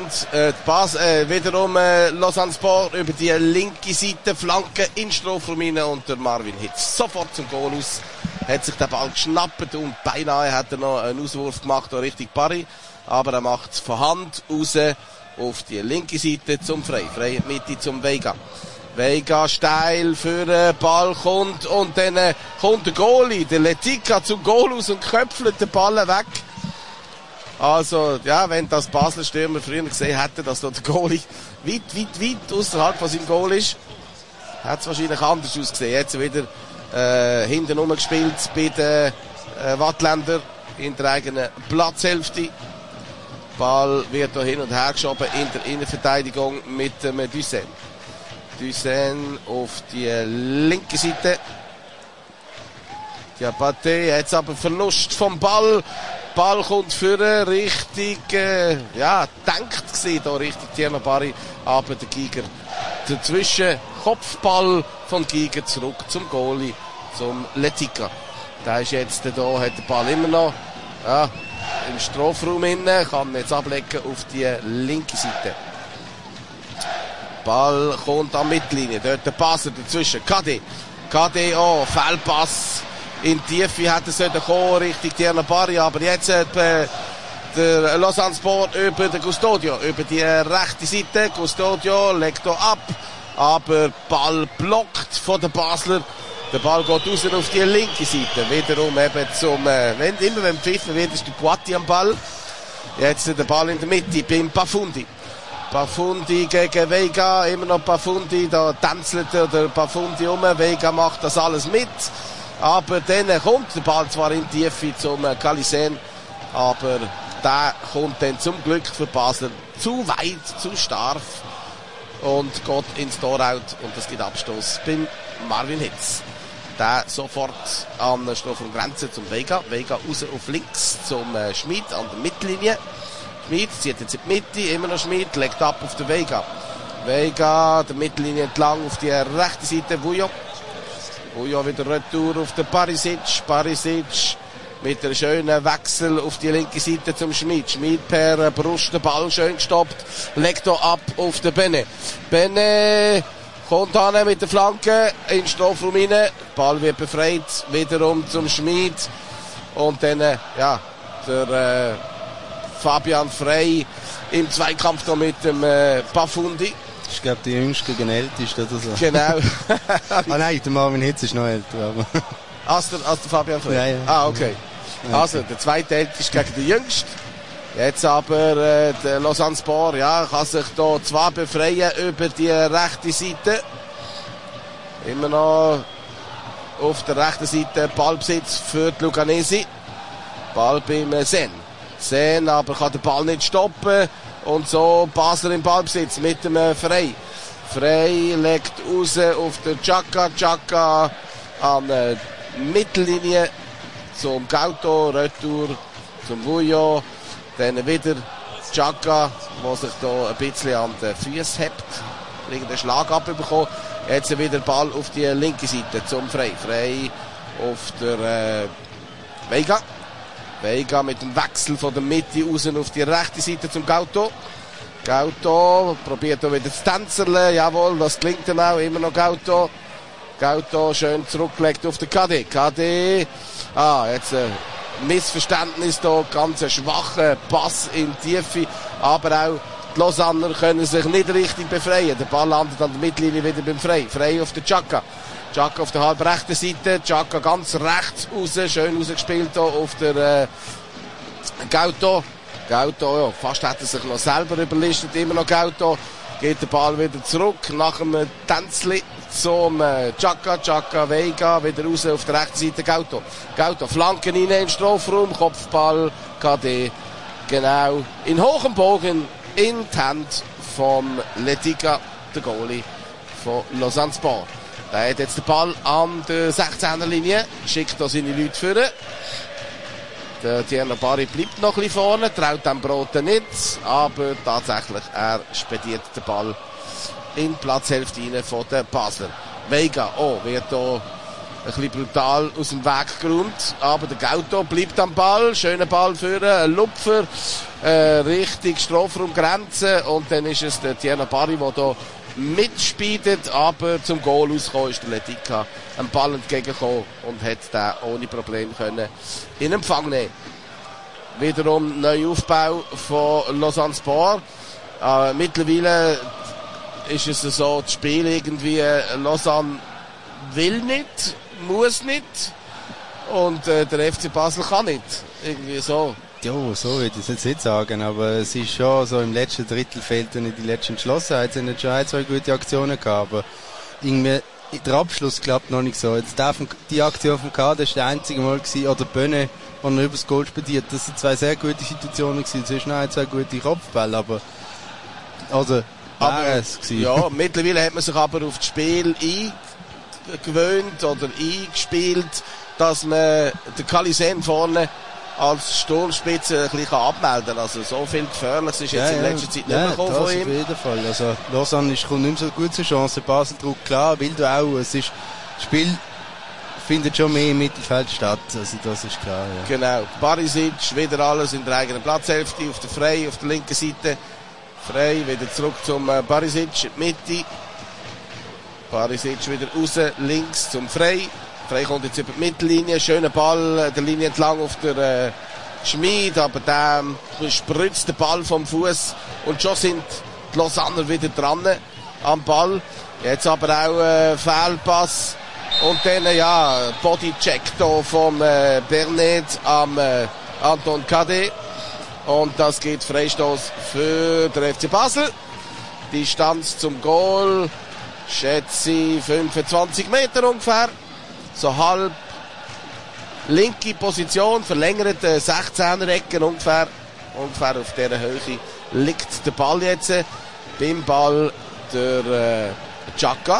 Und wiederum Lausanne Sport über die linke Seite, Flanke in Strafraum rein und der Marvin Hitz sofort zum Goal aus. Hat sich den Ball geschnappt und beinahe hat er noch einen Auswurf gemacht, da Richtung Barry. Aber er macht es von Hand raus auf die linke Seite zum Frey. Frey in die Mitte zum Vega. Vega steil für den Ball kommt und dann kommt der Goalie, der Letica zum Goal aus und köpfelt den Ball weg. Also, ja, wenn das Basler Stürmer früher gesehen hätte, dass da der Goalie weit außerhalb von seinem Goal ist, hat es wahrscheinlich anders ausgesehen. Jetzt wieder hinten rumgespielt bei den Wattländer in der eigenen Platzhälfte. Ball wird hier hin und her geschoben in der Innenverteidigung mit dem Dussen. Dussen auf die linke Seite. Diabaté, jetzt aber Verlust vom Ball. Ball kommt für richtig, denkt gesehen, da richtig Tierno Barry, aber der Giger dazwischen. Kopfball von Giger zurück zum Goalie, zum Letica. Der ist jetzt da, hat den Ball immer noch im Strafraum inne, kann jetzt ablegen auf die linke Seite. Ball kommt an Mittellinie, dort der Passer dazwischen. KD, Fehlpass. In die Tiefe hätte es kommen, Richtung Tierno Barry, aber jetzt der Lausanne Sport über den Custodio, über die rechte Seite. Custodio legt hier ab, aber Ball blockt von den Basler. Der Ball geht raus auf die linke Seite. Wiederum eben wenn pfiffen wird, ist der Poiti am Ball. Jetzt der Ball in der Mitte beim Bafundi. Bafundi gegen Vega, immer noch Bafundi, da tänzelt der Bafundi um. Vega macht das alles mit. Aber dann kommt der Ball zwar in die Tiefe zum Kalisen, aber der kommt dann zum Glück für Basel zu weit, zu stark und geht ins Tor-Out und das gibt Abstoß beim Marvin Hitz. Der sofort an der Strafraumgrenze zum Vega. Vega raus auf links zum Schmid an der Mittellinie. Schmid zieht jetzt in die Mitte, immer noch Schmid, legt ab auf den Vega. Vega, der Mittellinie entlang auf die rechte Seite, Vujo wieder retour auf den Barisic. Barisic mit einem schönen Wechsel auf die linke Seite zum Schmid. Schmid per Brust den Ball schön gestoppt. Legt hier ab auf den Bene. Bene kommt an mit der Flanke in den Strafraum rein. Der Ball wird befreit. Wiederum zum Schmid. Und dann, der Fabian Frey im Zweikampf da mit dem Bafundi. Ich glaube, der Jüngste gegen der Älteste oder so. Genau. Nein, der Marvin Hitz ist noch älter. Aber als der Fabian Frey? Ja. Okay. Also, der zweite Älteste gegen den Jüngsten. Jetzt aber der Lausanne Sport, kann sich da zwar befreien über die rechte Seite. Immer noch auf der rechten Seite Ballbesitz für die Luganesi. Ball beim Sen. Sen aber kann den Ball nicht stoppen. Und so Basler im Ballbesitz mit dem Frey. Frey legt raus auf den Chaka. Chaka an der Mittellinie zum Gauto. Retour zum Vujo. Dann wieder Chaka, der sich da ein bisschen an den Füßen hebt. Irgendeinen Schlag abbekommen. Jetzt wieder Ball auf die linke Seite zum Frey. Frey auf der Vega. Vega mit dem Wechsel von der Mitte raus auf die rechte Seite zum Gauto. Gauto probiert hier wieder zu tänzerle. Jawohl, das klingt dann auch. Immer noch Gauto. Gauto schön zurückgelegt auf den KD. KD. Jetzt ein Missverständnis hier. Ganz ein schwacher Pass in die Tiefe. Aber auch die Lausanner können sich nicht richtig befreien. Der Ball landet an der Mittellinie wieder beim Frey. Frey auf den Chaka. Chaka auf der halb rechten Seite. Chaka ganz rechts raus. Schön rausgespielt hier auf der Gauto. Gauto, fast hat er sich noch selber überlistet. Immer noch Gauto. Geht der Ball wieder zurück. Nach dem Tänzli zum Chaka. Chaka, Vega. Wieder raus auf der rechten Seite. Gauto. Gauto, Flanken rein in den Strafraum. Kopfball, KD. Genau. In hohem Bogen. In die Hand vom Letica, der Goalie von Lausanne Sport. Der hat jetzt den Ball an der 16er Linie, schickt da seine Leute führen. Der Tierno Barry bleibt noch ein bisschen vorne, traut dem Broten nicht, aber tatsächlich, er spediert den Ball in die Platzhälfte rein von den Basler. Vega, wird hier ein bisschen brutal aus dem Weg geräumt, aber der Gauto bleibt am Ball, schöner Ball führen, ein Lupfer, richtig Strafraumgrenze und dann ist es der Tierno Barry, der hier mitspiedet, aber zum Goal rausgekommen ist der Letica einen Ball entgegengekommen und hat den ohne Probleme können in Empfang nehmen. Wiederum neuer Aufbau von Lausanne Sport. Mittlerweile ist es so, das Spiel irgendwie Lausanne will nicht, muss nicht und der FC Basel kann nicht. Irgendwie so. Ja, so würde ich es jetzt nicht sagen, aber es ist schon so, im letzten Drittel fehlt ihnen die letzte Entschlossenheit. Sie haben schon ein, zwei gute Aktionen gehabt, aber irgendwie der Abschluss klappt noch nicht so. Jetzt die Aktion vom Kader war der einzige Mal gewesen, oder Bönne, wo er übers Goal spediert. Das sind zwei sehr gute Situationen gewesen. Zwischen noch zwei gute Kopfbälle, aber es gewesen. Ja, mittlerweile hat man sich aber auf das Spiel eingewöhnt oder eingespielt, dass man den Kalisen vorne als Sturmspitze ein bisschen abmelden kann. Also so viel Gefährliches ist jetzt in letzter Zeit nicht mehr gekommen von ihm. Auf jeden Fall. Also Lausanne kommt nicht mehr so gut zur Chance. Basel druckt klar, will du auch. Das Spiel findet schon mehr im Mittelfeld statt. Also das ist klar, ja. Genau. Barisic, wieder alles in der eigenen Platzhälfte, auf der Frey, auf der linken Seite. Frey, wieder zurück zum Barisic, in die Mitte. Barisic wieder raus, links zum Frey. Frey kommt jetzt über die Mittellinie, schöner Ball, der Linie entlang auf der Schmid, aber der spritzt den Ball vom Fuß und schon sind die Lausanner wieder dran am Ball. Jetzt aber auch Fehlpass und dann Bodycheck da vom Bernet am Anton Cadet und das geht Freistoß für den FC Basel. Distanz zum Goal schätze 25 Meter ungefähr. So halb linke Position, verlängert 16er Ecken ungefähr auf dieser Höhe liegt der Ball jetzt. Beim Ball der Chaka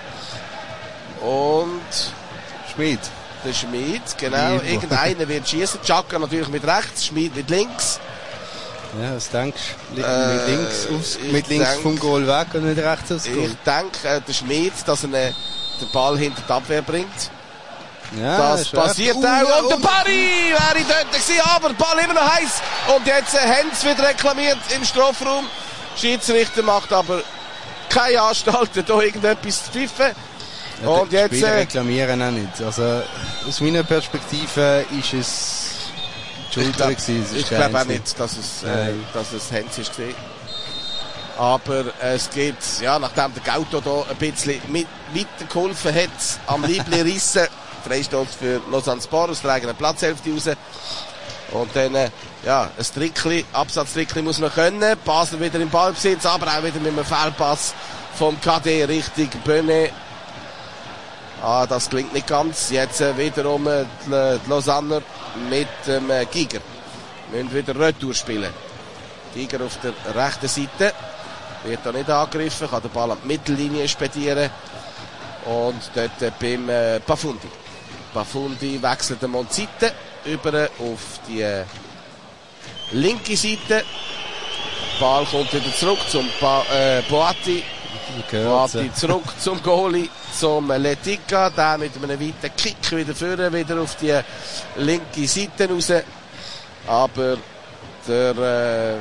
und Schmid. Der Schmid, genau. Irgendeiner wird schießen. Chaka natürlich mit rechts, Schmid mit links. Ja, was denkst du? Mit links vom Goal weg und nicht rechts aufs Goal? Ich denke, der Schmid, dass er den Ball hinter die Abwehr bringt. Ja, das passiert auch. Und der Barry wäre dort gewesen, aber der Ball immer noch heiß. Und jetzt Hens wieder reklamiert im Strafraum. Schiedsrichter macht aber keine Anstalten, da irgendetwas zu pfeifen. Ja, und jetzt reklamieren auch nicht. Also aus meiner Perspektive ist es Schulter gewesen. Ich glaube auch nicht, dass es Hens ist gewesen. Aber es geht, nachdem der Gauto da ein bisschen weitergeholfen hat, am Liebli rissen, Freistoß für Lausanne Sport aus der eigenen Platzhälfte raus. Und dann, ein Trickli, Absatztrickli muss man können. Basel wieder im Ballbesitz, aber auch wieder mit einem Fehlpass vom KD Richtung Bönne. Das klingt nicht ganz. Jetzt wiederum die Lausanner mit dem Giger. Müssen wieder Retour spielen. Giger auf der rechten Seite. Wird da nicht angegriffen, kann den Ball an die Mittellinie spedieren. Und dort beim Pafundi. Pafundi wechselt einmal die Seite über auf die linke Seite. Der Ball kommt wieder zurück zum Boatti. Boatti zurück zum Goalie, zum Letica. Der mit einem weiten Kick wieder vorne, wieder auf die linke Seite raus. Aber der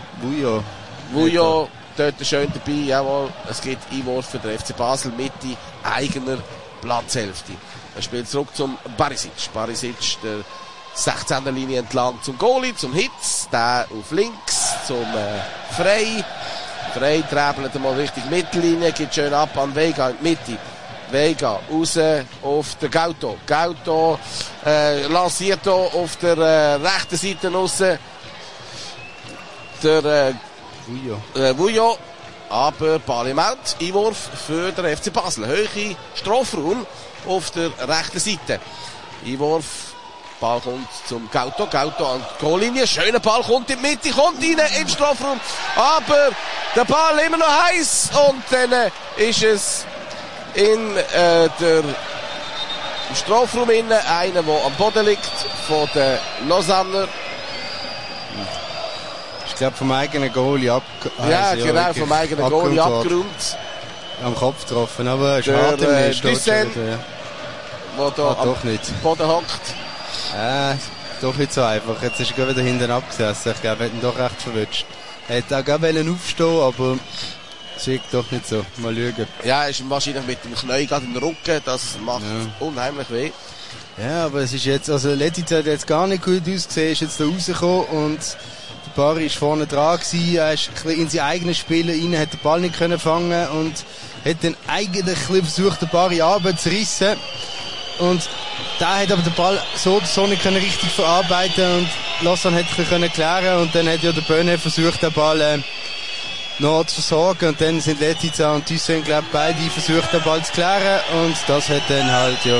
Vujo dort schön dabei, jawohl. Es gibt Einwurf für den FC Basel, Mitte eigener Platzhälfte. Er spielt zurück zum Barisic. Barisic, der 16er Linie entlang zum Goalie, zum Hitz. Der auf links zum Frey. Frey träbelt einmal Richtung Mittellinie, geht schön ab an Vega in die Mitte. Vega raus auf der Gauto. Gauto lanciert hier auf der rechten Seite raus. Der Vujo, aber Ball im Out. Einwurf für den FC Basel. Höhe Strafraum auf der rechten Seite. Einwurf, Ball kommt zum Gauto. Gauto an die Goallinie. Schöner Ball kommt in die Mitte, kommt rein in den Strafraum. Aber der Ball immer noch heiß. Und dann ist es in der Strafraum innen. Einer, der am Boden liegt, von den Lausanner. Ich glaube, vom eigenen Goalie vom eigenen Goalie abgeräumt. Am Kopf getroffen, aber es ist hart im Nest. Der da am doch nicht. Boden hockt. Doch nicht so einfach. Jetzt ist er wieder hinten abgesessen. Ich glaube, er hat ihn doch recht verwünscht. Er hätte auch gerne aufstehen, aber es wirkt doch nicht so. Mal schauen. Ja, er ist wahrscheinlich mit dem Knie gerade im Rücken. Das macht unheimlich weh. Ja, aber es ist jetzt, also Letica hat jetzt gar nicht gut ausgesehen, ist jetzt da rausgekommen und der Barry ist vorne dran gewesen, er ist in sein eigenes Spiel rein, hat den Ball nicht können fangen und hat dann eigentlich versucht, den Barry abzurissen. Und da hat aber den Ball so oder so nicht richtig verarbeiten und Lausanne hätte können klären und dann hat ja der Böhne versucht, den Ball noch zu versorgen. Und dann sind Letizia und Thyssen, glaube beide versucht, den Ball zu klären. Und das hat dann halt, ja,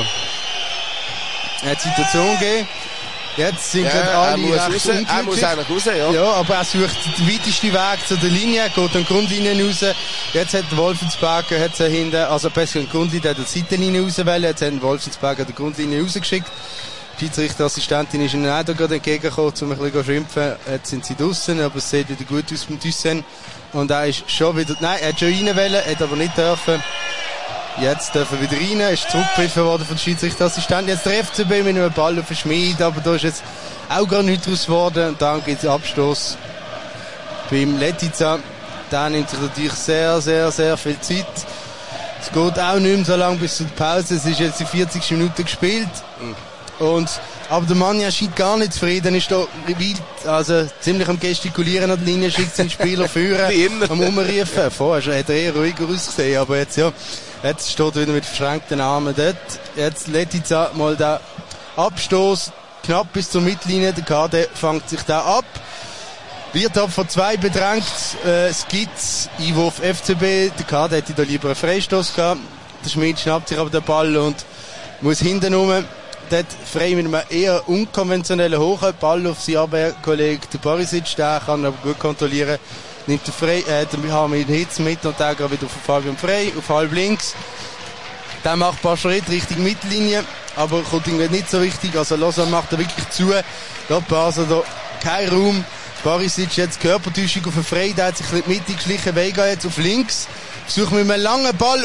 eine Situation gegeben. Jetzt sind alle recht unglücklich. Er muss eigentlich raus, ja. Ja, aber er sucht den weitesten Weg zu der Linie, geht an die Grundlinie raus. Jetzt hat Wolfensberger, hinten, also besser an die Grundlinie, der Seitenlinie rauswählen. Jetzt hat Wolfensberger die Grundlinie rausgeschickt. Die Schiedsrichterassistentin ist ihnen auch da gerade entgegengekommen, um ein bisschen zu schimpfen. Jetzt sind sie draussen, aber es sieht wieder gut aus beim Thyssen. Und er ist schon wieder, nein, er hat schon rein wollen, hat aber nicht dürfen. Jetzt dürfen wir wieder rein, ist zurückgepfiffen worden von der Schiedsrichterassistentin. Jetzt der FCB mit einem Ball auf den Schmied, aber da ist jetzt auch gar nichts draus geworden. Und dann gibt es Abstoß beim Letizia. Der nimmt sich natürlich sehr, sehr, sehr viel Zeit. Es geht auch nicht mehr so lange bis zur Pause. Es ist jetzt die 40. Minute gespielt. Und, aber der Mann scheint gar nicht zufrieden, ist da wild, also ziemlich am Gestikulieren an der Linie, schickt seinen Spieler führen, am Umrufen. Vorher hat er eher ruhiger ausgesehen, aber jetzt, ja, jetzt steht er wieder mit verschränkten Armen dort. Jetzt Letizia mal den Abstoß knapp bis zur Mittellinie, der KD fängt sich da ab. Wird aber von zwei bedrängt, es gibt Einwurf FCB, der KD hätte da lieber einen Freistoß gehabt. Der Schmied schnappt sich aber den Ball und muss hinten rum. Dort frei mit einem eher unkonventionellen hohen Ball auf seinen Abwehrkollegen, der Barisic, der kann aber gut kontrollieren. Nimmt den Frey, den Hamid Hitz mit und der geht wieder auf Fabian Frey, auf halb links. Der macht ein paar Schritte Richtung Mittellinie, aber kommt irgendwie nicht so richtig. Also Lausanne macht er wirklich zu. Da passt da kein Raum. Barisic jetzt Körpertäuschung auf den Frey, der hat sich in die Mitte geschlichen, Vega jetzt auf links. Versucht mit einem langen Ball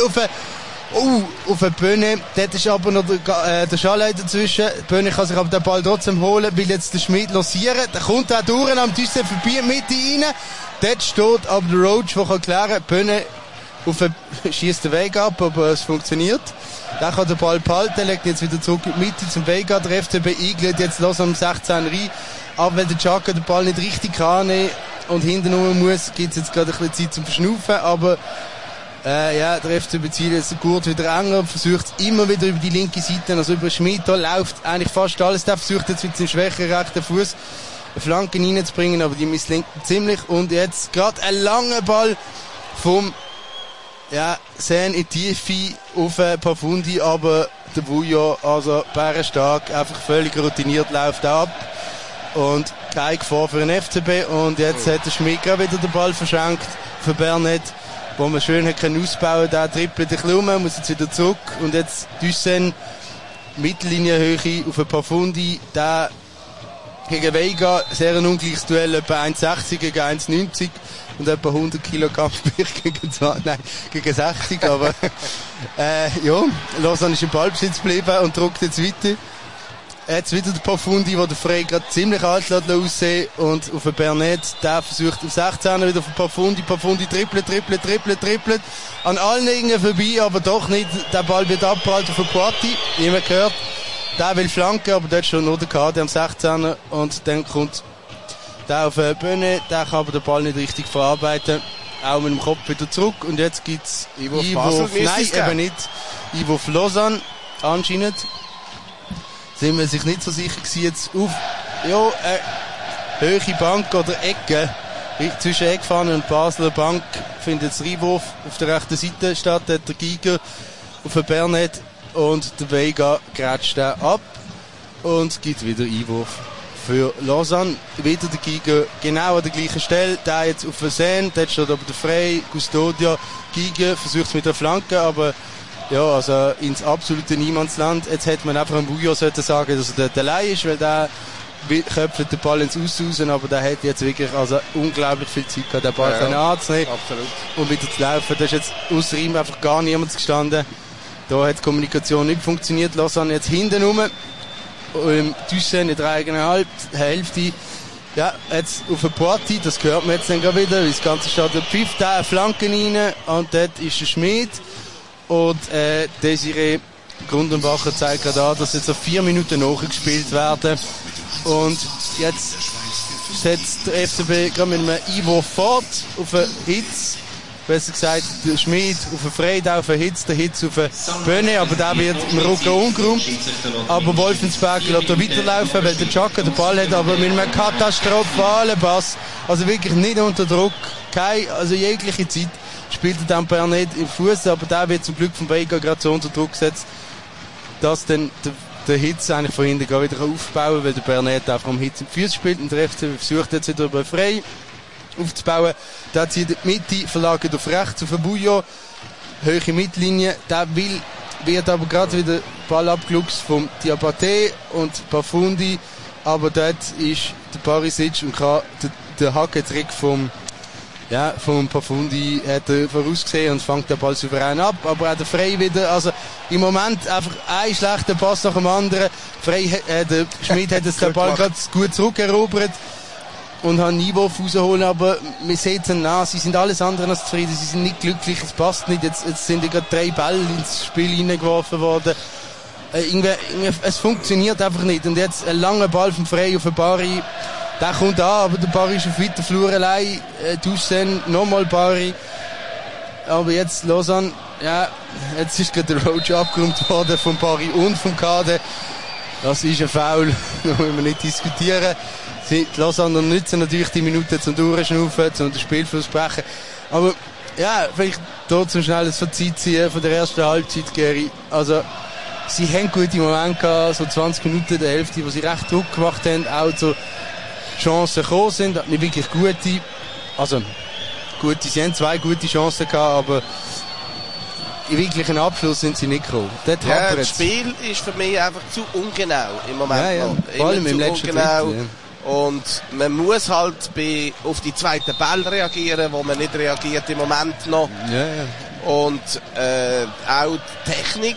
auf den Böhne. Dort ist aber noch der Schalei dazwischen. Böhne kann sich aber den Ball trotzdem holen, will jetzt der Schmied losieren. Der kommt auch durch am Thyssen vorbei, Mitte rein. Dort steht aber der Roach, der kann klären. Böhne schießt den Weg ab, aber es funktioniert. Der kann den Ball behalten, legt jetzt wieder zurück in die Mitte zum Vega. Der FCB eigelt jetzt los am 16 rein. Aber weil der Chaka den Ball nicht richtig kann und hinten rum muss, gibt es jetzt gerade ein bisschen Zeit zum Verschnaufen. Aber ja, der FCB zieht jetzt gut wieder enger, versucht immer wieder über die linke Seite, also über Schmied, da läuft eigentlich fast alles. Der versucht jetzt mit seinem schwächeren rechten Fuß eine Flanke reinzubringen, aber die misslingt ziemlich. Und jetzt gerade ein langer Ball vom Sen in die Tiefe auf Pafundi, aber der Vujo, also bärenstark, einfach völlig routiniert, läuft ab. Und keine Gefahr für den FCB. Und jetzt hat der Schmied gerade wieder den Ball verschenkt für Bernet, wo man schön hat können ausbauen, der trippelt ein bisschen rum, muss jetzt wieder zurück. Und jetzt Thyssen, Mittellinienhöhe auf ein Pafundi, der gegen Vega, sehr ein ungleiches Duell, etwa 1,60 gegen 1,90 und etwa 100 Kilo Kampfgewicht gegen 60, aber ja, Lausanne ist im Ballbesitz geblieben und druckt jetzt weiter. Jetzt wieder der Pafundi, wo der Frey gerade ziemlich alt aussehen und auf den Bernet, der versucht auf 16 wieder auf den Pafundi trippelt, an allen irgendwie vorbei, aber doch nicht, der Ball wird abgehalten auf den Quatti, niemand gehört, der will flanken, aber dort schon nur der KD am 16 und dann kommt der auf den Böhne, der kann aber den Ball nicht richtig verarbeiten, auch mit dem Kopf wieder zurück und jetzt gibt's Einwurf, nein, eben nicht, Einwurf Lausanne, anscheinend. Sind wir sich nicht so sicher gewesen, jetzt auf, höhere Bank oder Ecke, zwischen Eckfahne und Basler Bank findet jetzt Einwurf auf der rechten Seite statt, der Giger auf den Bernet und der Vega grätscht den ab und es gibt wieder Einwurf für Lausanne. Wieder der Giger genau an der gleichen Stelle, der jetzt auf den Sen, dort steht aber der Frey, Custodia, Giger versucht es mit der Flanke, aber ja, also ins absolute Niemandsland. Jetzt hätte man einfach am Vujo sagen, dass er dort allein ist, weil der köpft den Ball ins Aus raus, aber der hat jetzt wirklich also unglaublich viel Zeit gehabt, den Ball anzunehmen und wieder zu laufen. Da ist jetzt außer ihm einfach gar niemand gestanden. Da hat die Kommunikation nicht funktioniert. Lausanne jetzt hinten rum, im Thyssen in der eigenen Hälfte. Ja, jetzt auf den Porti, das hört man jetzt dann gerade wieder, weil das ganze Stadion pfifft, da eine Flanke rein und dort ist der Schmied. Und Desiree Grundenbacher zeigt gerade an, dass jetzt auf 4 Minuten nachgespielt werden. Und jetzt setzt der FCB gerade mit einem Einwurf fort auf den Hitz. Besser gesagt, der Schmied auf den Frey, auf den Hitz, der Hitz auf den Böhne, aber der wird im Rücken umgeräumt. Aber Wolfensberger lässt da weiterlaufen, weil der Chaka den Ball hat, aber mit einem katastrophalen Pass, also wirklich nicht unter Druck, also jegliche Zeit spielt er dann Bernet im Fuß, aber der wird zum Glück von Vega gerade so unter Druck gesetzt, dass dann der Hitz eigentlich von hinten gar wieder aufbauen kann, weil der Bernet einfach am Hitz im Fuß spielt und der FC versucht jetzt wieder über frei aufzubauen. Da zieht die Mitte, verlagert auf rechts, auf Bouillon, höhere Mittellinie, der wird aber gerade wieder Ball abgeluchst vom Diabaté und Pafundi, aber dort ist der Barisic und kann der Hackentrick vom Pafundi hat er vorausgesehen und fängt den Ball souverän ab, aber auch der Frey wieder, also im Moment einfach ein schlechter Pass nach dem anderen. Der Schmid hat jetzt den Ball gerade gut zurückerobert und hat einen Einwurf rausholen, aber wir sehen es, sie sind alles andere als zufrieden, sie sind nicht glücklich, es passt nicht, jetzt sind gerade 3 Bälle ins Spiel hineingeworfen worden. Es funktioniert einfach nicht und jetzt ein langer Ball vom Frey auf den Bari, der kommt an, aber der Bari ist auf weiter Flur allein, Dussen, nochmal Bari, aber jetzt Lausanne, ja, jetzt ist gerade der Roach abgeräumt worden vom Bari und vom Kade, das ist ein Foul, da müssen wir nicht diskutieren. Die Lausanne nutzen natürlich die Minuten zum Durchschnaufen, zum das Spiel zu sprechen. Aber, ja, vielleicht dort zum schnelles Fazit ziehen von der ersten Halbzeit, Geri. Also, sie haben gute Momente gehabt, so 20 Minuten der Hälfte, wo sie recht Druck gemacht haben, auch so Chancen gekommen sind, nicht wirklich gute. Also, sie haben 2 gute Chancen gehabt, aber in wirklichen Abschluss sind sie nicht gekommen. Ja, das Spiel ist für mich einfach zu ungenau im Moment. Ja. Vor allem im letzten ungenau. Drittel, ja. Und man muss halt auf die zweiten Bälle reagieren, wo man nicht reagiert im Moment noch. Ja. Und auch die Technik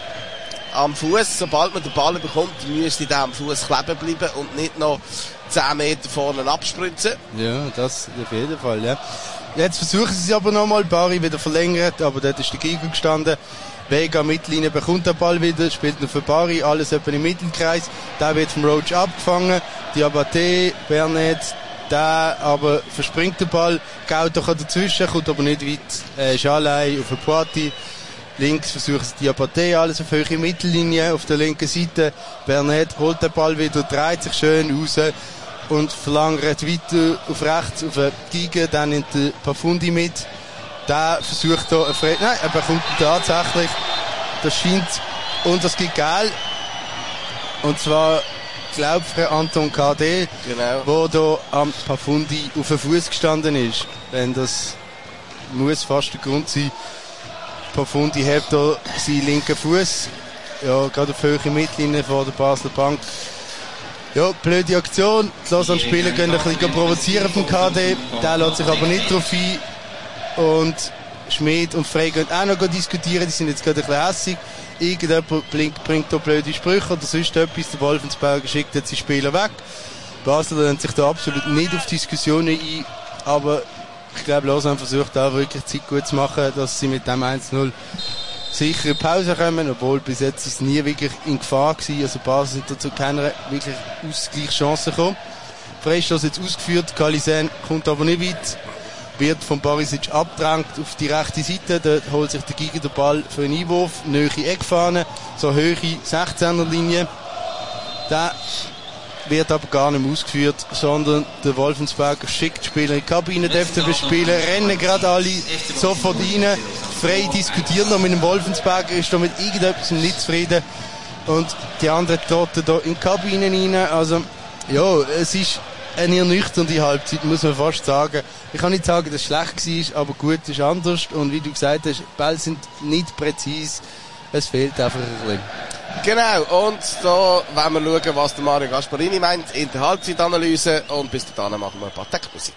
am Fuß, sobald man den Ball bekommt, müsste der am Fuß kleben bleiben und nicht noch 10 Meter vorne abspritzen. Ja, das auf jeden Fall, ja. Jetzt versuchen sie es aber nochmal, Bari wieder verlängert, aber dort ist der Giga gestanden. Vega Mittellinie bekommt den Ball wieder, spielt noch für Bari, alles etwa im Mittelkreis. Der wird vom Roach abgefangen. Diabaté, Bernet, der aber verspringt den Ball. Gauto kann dazwischen, kommt aber nicht weit. Schalay auf der Poiti. Links versucht es Diabaté, alles auf höhere Mittellinie, auf der linken Seite. Bernet holt den Ball wieder, dreht sich schön raus und verlangert weiter auf rechts, auf den Giga, dann nimmt der Pafundi mit. Der versucht da nein, er bekommt ihn tatsächlich. Das scheint, und das gibt Geld. Und zwar, glaub für Anton KD, genau, wo da am Pafundi auf den Fuß gestanden ist. Denn das muss fast der Grund sein. Pafundi hat da seinen linken Fuß, ja, gerade auf höhere Mittellinie vor der Basler Bank. Ja, blöde Aktion. Die Lausanne-Spieler gehen ein bisschen provozieren vom KD. Der lässt sich aber nicht drauf ein. Und Schmid und Frey gehen auch noch diskutieren, die sind jetzt gerade ein bisschen hässig. Irgendjemand bringt da blöde Sprüche oder sonst etwas. Der Wolfensberger schickt jetzt die Spieler weg. Basel nennt sich da absolut nicht auf Diskussionen ein, aber ich glaube, Lausanne versucht auch wirklich Zeit gut zu machen, dass sie mit dem 1-0 sicher in Pause kommen, obwohl bis jetzt ist es nie wirklich in Gefahr gewesen. Also Basel sind dazu keine wirklich Ausgleichschancen gekommen. Frey ist das jetzt ausgeführt, Kalisen kommt aber nicht weit. Wird von Barisic abgedrängt auf die rechte Seite, dort holt sich der Giga den Ball für einen Einwurf, nahe Eckfahne, so hohe 16er-Linie. Der wird aber gar nicht mehr ausgeführt, sondern der Wolfensberger schickt die Spieler in die Kabine, die FCB-Spieler rennen gerade alle sofort rein. Frey diskutiert noch mit dem Wolfensberger, ist da mit irgendetwas nicht zufrieden und die anderen trotten da in die Kabine rein. Also, ja, es ist eine ernüchternde Halbzeit, muss man fast sagen. Ich kann nicht sagen, dass es schlecht war, aber gut ist anders. Und wie du gesagt hast, die Bälle sind nicht präzise. Es fehlt einfach ein bisschen. Genau, und da wollen wir schauen, was der Mario Gasparini meint in der Halbzeitanalyse. Und bis dahin machen wir ein paar Technikmusik.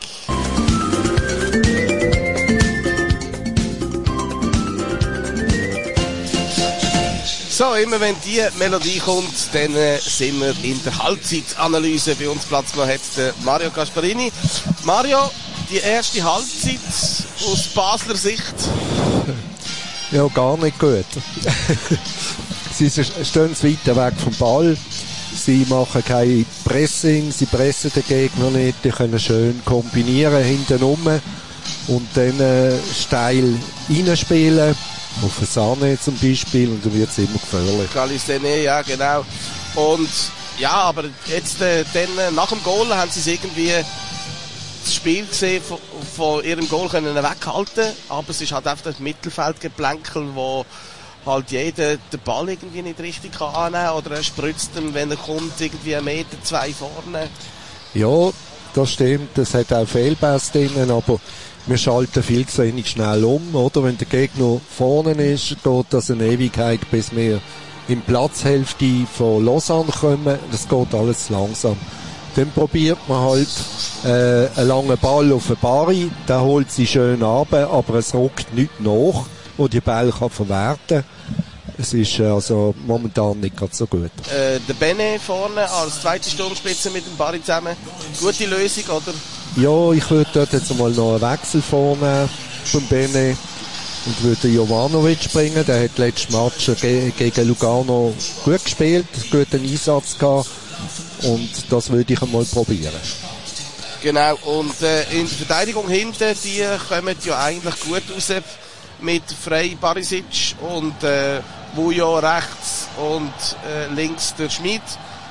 So, immer wenn die Melodie kommt, dann sind wir in der Halbzeitanalyse. Bei uns Platz genommen hat der Mario Gasparini. Mario, die erste Halbzeit aus Basler Sicht? Ja, gar nicht gut. Sie stehen weiter weg vom Ball. Sie machen kein Pressing, sie pressen den Gegner nicht. Die können schön kombinieren hintenrum und dann steil reinspielen. Auf der Sahne zum Beispiel, und dann wird es immer gefährlich. Calisene, ja, genau. Und ja, aber jetzt dann nach dem Goal haben sie es irgendwie das Spiel gesehen von ihrem Goal können weghalten, aber es ist halt einfach das Mittelfeldgeplänkel, wo halt jeder den Ball irgendwie nicht richtig kann annehmen oder er spritzt ihm, wenn er kommt, irgendwie 1 Meter, 2 vorne. Ja, das stimmt, es hat auch Fehlpässe drin, aber wir schalten viel zu wenig schnell um, oder? Wenn der Gegner vorne ist, geht das eine Ewigkeit, bis wir in die Platzhälfte von Lausanne kommen. Das geht alles zu langsam. Dann probiert man halt einen langen Ball auf den Bari, der holt sie schön runter, aber es rückt nicht nach, wo die Ball kann verwerten. Es ist also momentan nicht gerade so gut. Der Bene vorne als zweite Sturmspitze mit dem Bari zusammen. Gute Lösung, oder? Ja, ich würde dort jetzt mal noch einen Wechsel vornehmen vom Bene und würde Jovanovic bringen. Der hat letztes Match gegen Lugano gut gespielt, guten Einsatz gehabt und das würde ich einmal probieren. Genau, und in der Verteidigung hinten, die kommen ja eigentlich gut raus mit Frey Barisic und Vujo rechts und links der Schmid.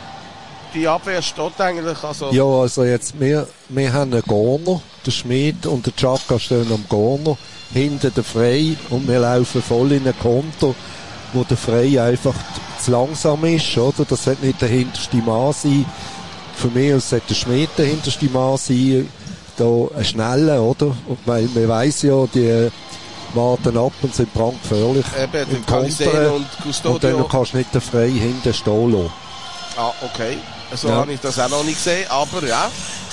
Die Abwehr steht eigentlich, also... Ja, also jetzt, wir haben einen Corner, der Schmid und der Chaka stehen am Corner, hinten der Frey und wir laufen voll in ein Konter, wo der Frey einfach zu langsam ist, oder? Das sollte nicht der hinterste Mann sein. Für mich sollte der Schmid der hinterste Mann sein, da ein schneller, oder? Und weil man weiss ja, die warten ab und sind brandgefährlich. Eben, im Kontern und Custodio. Und dann kannst du nicht den Frey hinten stehen lassen. Ah, okay. So habe ich das auch noch nicht gesehen, aber ja,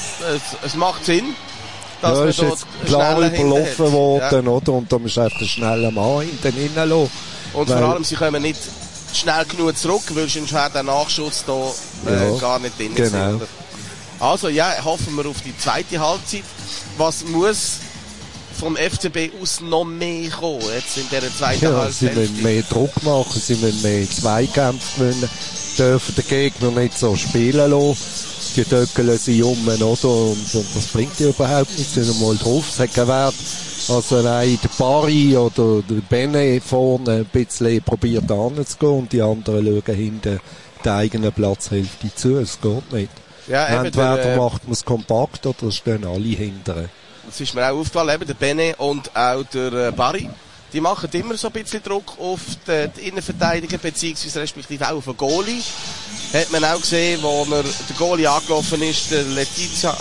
es macht Sinn, dass ja, man ist dort jetzt klar überlaufen worden, ja. oder? Und da musst du einfach den schnellen Mann hinten reinlassen. Und vor allem, sie kommen nicht schnell genug zurück, weil sonst wäre der Nachschuss da gar nicht drin. Genau. Also ja, hoffen wir auf die zweite Halbzeit. Was muss vom FCB aus noch mehr kommen, jetzt in dieser zweiten Halbzeit? Sie müssen mehr Druck machen, sie müssen mehr Zweikämpfe gewinnen, dürfen den Gegner nicht so spielen lassen. Die döckeln sie um, oder? Und das bringt ja überhaupt nichts. Sie sind mal drauf, es hat keinen Wert. Also nein, der Bari oder der Bene vorne ein bisschen probiert anzugehen und die anderen schauen hinten der eigenen Platzhälfte zu. Es geht nicht. Ja, entweder macht man es kompakt oder es stehen alle hinten. Das ist mir auch aufgefallen, eben der Bene und auch der Bari. Die machen immer so ein bisschen Druck auf die Innenverteidiger, beziehungsweise respektive auch auf den Goalie. Hat man auch gesehen, wo der Goalie angelaufen ist, der Letizka,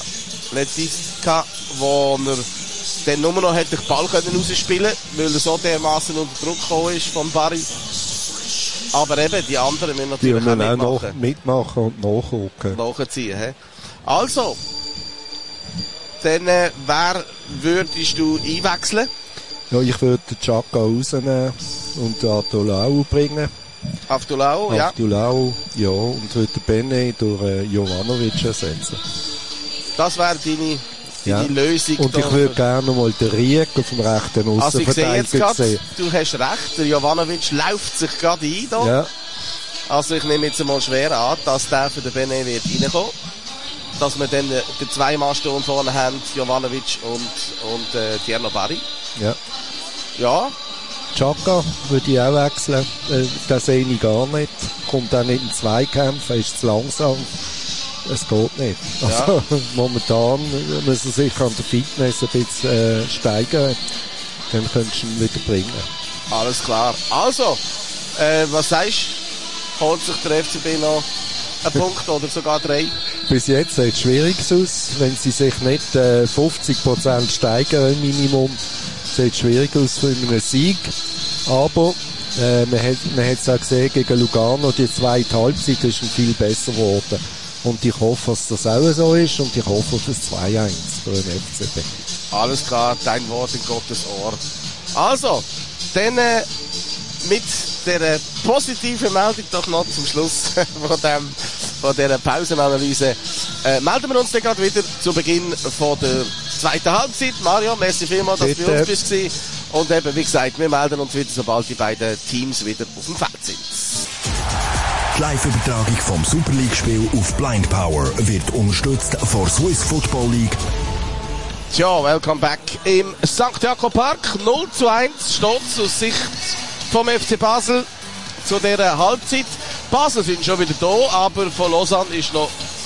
wo er dann nur noch den Ball rausspielen können, weil er so dermaßen unter Druck gekommen ist vom Bari. Aber eben, die anderen müssen natürlich die auch mitmachen und nachrücken. Nachziehen, he? Also, dann wer würdest du einwechseln? Ja, ich würde den Chaka rausnehmen und den Abdulau bringen. Abdulau, ja. Abdulau, ja, und würde den Bene durch Jovanovic ersetzen. Das wäre deine Lösung. Und ich würde gerne mal den Riek auf dem rechten Aussenverteidiger sehen. Du hast recht, der Jovanovic läuft sich gerade ein da. Ja. Also ich nehme jetzt mal schwer an, dass der für den Bene wird reinkommen. Dass wir dann den Zwei-Mann-Sturm vorne haben, Jovanovic und Tierno Bari. Ja. Ja. Chaka würde ich auch wechseln. Das sehe ich gar nicht. Kommt auch nicht in Zweikämpfe, ist zu langsam. Es geht nicht. Also, momentan müssen sie sich an der Fitness ein bisschen steigern. Dann könntest du ihn wieder bringen. Alles klar. Also, was sagst du? Holt sich der FCB noch einen Punkt oder sogar 3? Bis jetzt sieht es schwierig aus. Wenn sie sich nicht 50% steigern im Minimum, sieht es schwierig aus für einen Sieg. Aber man hat es auch gesehen gegen Lugano, die zweite Halbzeit ist viel besser geworden. Und ich hoffe, dass das auch so ist und ich hoffe auf das 2-1 für den FCB. Alles klar, dein Wort in Gottes Ohr. Also, dann mit der positiven Meldung doch noch zum Schluss von dieser Pausenanalyse. Melden wir uns dann gerade wieder zu Beginn von der zweiten Halbzeit. Mario, merci vielmals, dass du bei uns bist. Und eben, wie gesagt, wir melden uns wieder, sobald die beiden Teams wieder auf dem Feld sind. Die Live-Übertragung vom Super League-Spiel auf Blind Power wird unterstützt von Swiss Football League. Tja, welcome back im St. Jakob Park. 0-1 steht es aus Sicht vom FC Basel zu dieser Halbzeit. Basel sind schon wieder da, aber von Lausanne ist noch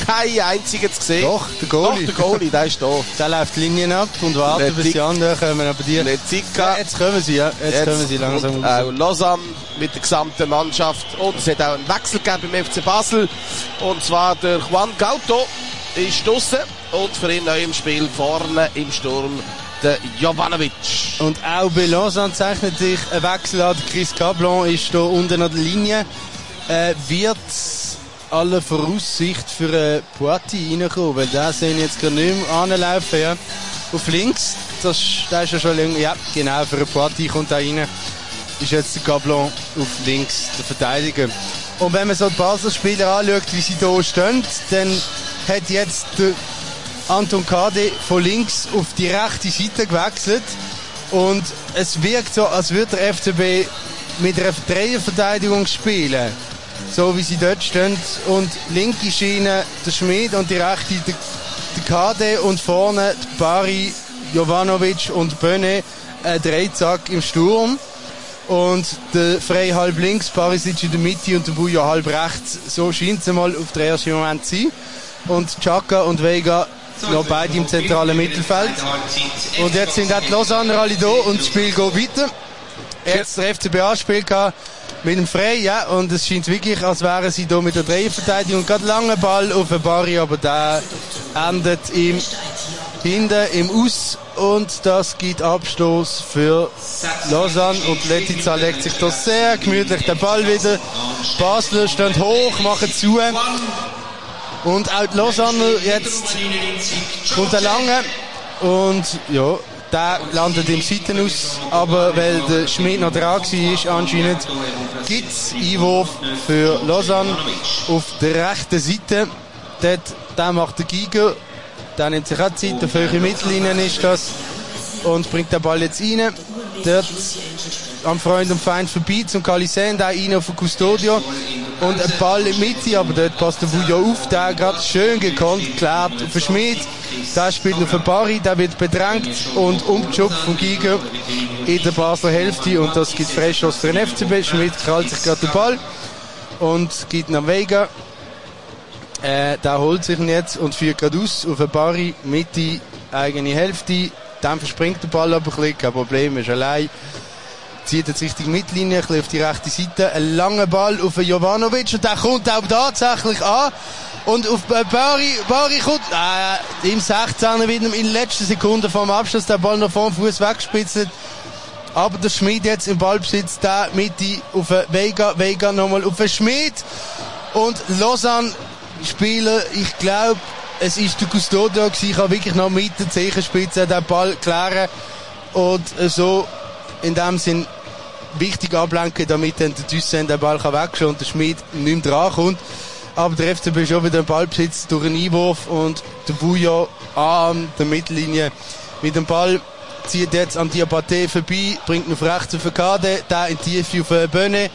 keinen einzigen zu sehen. Doch, der Goalie. Doch, der Goalie, der ist da. Der läuft die Linien ab und wartet, bis die anderen kommen. Aber die, Lezika. jetzt kommen sie, ja. Jetzt kommen sie langsam. Und auch Lausanne mit der gesamten Mannschaft. Und es hat auch einen Wechsel gegeben beim FC Basel. Und zwar der Juan Gauto ist draussen. Und für ihn neu im Spiel vorne im Sturm der Jovanovic. Und auch bei Lausanne zeichnet sich ein Wechsel an. Chris Cablon ist hier unten an der Linie. Wird aller Voraussicht für Poiti reinkommen, weil der sehen jetzt gar nicht mehr anlaufen, ja. Auf links, da ist ja schon länger, ja, genau, für Poiti kommt da rein. Ist jetzt der Cablon auf links, der Verteidiger. Und wenn man so die Basler Spieler anschaut, wie sie hier stehen, dann hat jetzt der Anton Kade von links auf die rechte Seite gewechselt. Und es wirkt so, als würde der FCB mit einer Dreierverteidigung spielen. So wie sie dort stehen. Und linke Schiene der Schmid und die rechte der Kade und vorne die Bari, Jovanovic und Böne, Dreizack im Sturm. Und der Frey halb links, Barisic in der Mitte und der Buja halb rechts. So scheint es mal auf den ersten Moment zu sein. Und Chaka und Vega noch beide im zentralen Mittelfeld. Und jetzt sind auch die Lausanner alle da und das Spiel geht weiter. Jetzt der FCB-Spiel mit dem Frey, ja, und es scheint wirklich, als wären sie hier mit der Dreierverteidigung. Gerade langer Ball auf den Barry, aber der endet hinten im Aus. Und das gibt Abstoß für Lausanne und Letizia legt sich da sehr gemütlich den Ball wieder. Basler stehen hoch, machen zu. Und auch die Lausanne jetzt kommt der Lange und ja, der landet im Seitenaus, aber weil der Schmid noch dran war, anscheinend gibt es Einwurf für Lausanne auf der rechten Seite. Dort, der macht der Giger, der nimmt sich auch Zeit, der völlige Mittellinie ist das und bringt den Ball jetzt rein. Dort am Freund und Feind vorbei zum Calisan, der rein auf den Custodio und ein Ball in die Mitte, aber dort passt der Buja auf, der gerade schön gekonnt, geklärt auf den Schmid. Der spielt auf den Barry, der wird bedrängt und umgeschubst vom Giger in der Basler Hälfte und das gibt Freistoß für den FCB. Schmid krallt sich gerade den Ball und gibt nach Vega. Der holt sich ihn jetzt und führt gerade aus auf den Barry, Mitte, eigene Hälfte. Dann verspringt der Ball aber ein bisschen, kein Problem, ist allein. Zieht jetzt Richtung Mittellinie, ein bisschen auf die rechte Seite. Ein langer Ball auf Jovanovic und der kommt auch tatsächlich an. Und auf Bari kommt im 16er wieder in den letzten Sekunden vor dem Abschluss der Ball noch vor dem Fuß weggespitzelt. Aber der Schmid jetzt im Ballbesitz, der Mitte auf Vega nochmal auf den Schmid. Und Lausanne Spieler, ich glaube, es ist der Custodio gewesen, ich habe wirklich noch mit der Zehenspitze den Ball klären und so in dem Sinn wichtig ablenken, damit dann der Dussen den Ball wegschauen und der Schmid nicht mehr drankommt. Aber der FCB ist schon wieder im Ballbesitz durch einen Einwurf und der Buja an der Mittellinie mit dem Ball zieht jetzt an Diabaté vorbei, bringt ihn auf rechts auf den Kade, der in die Tiefe auf den Böne.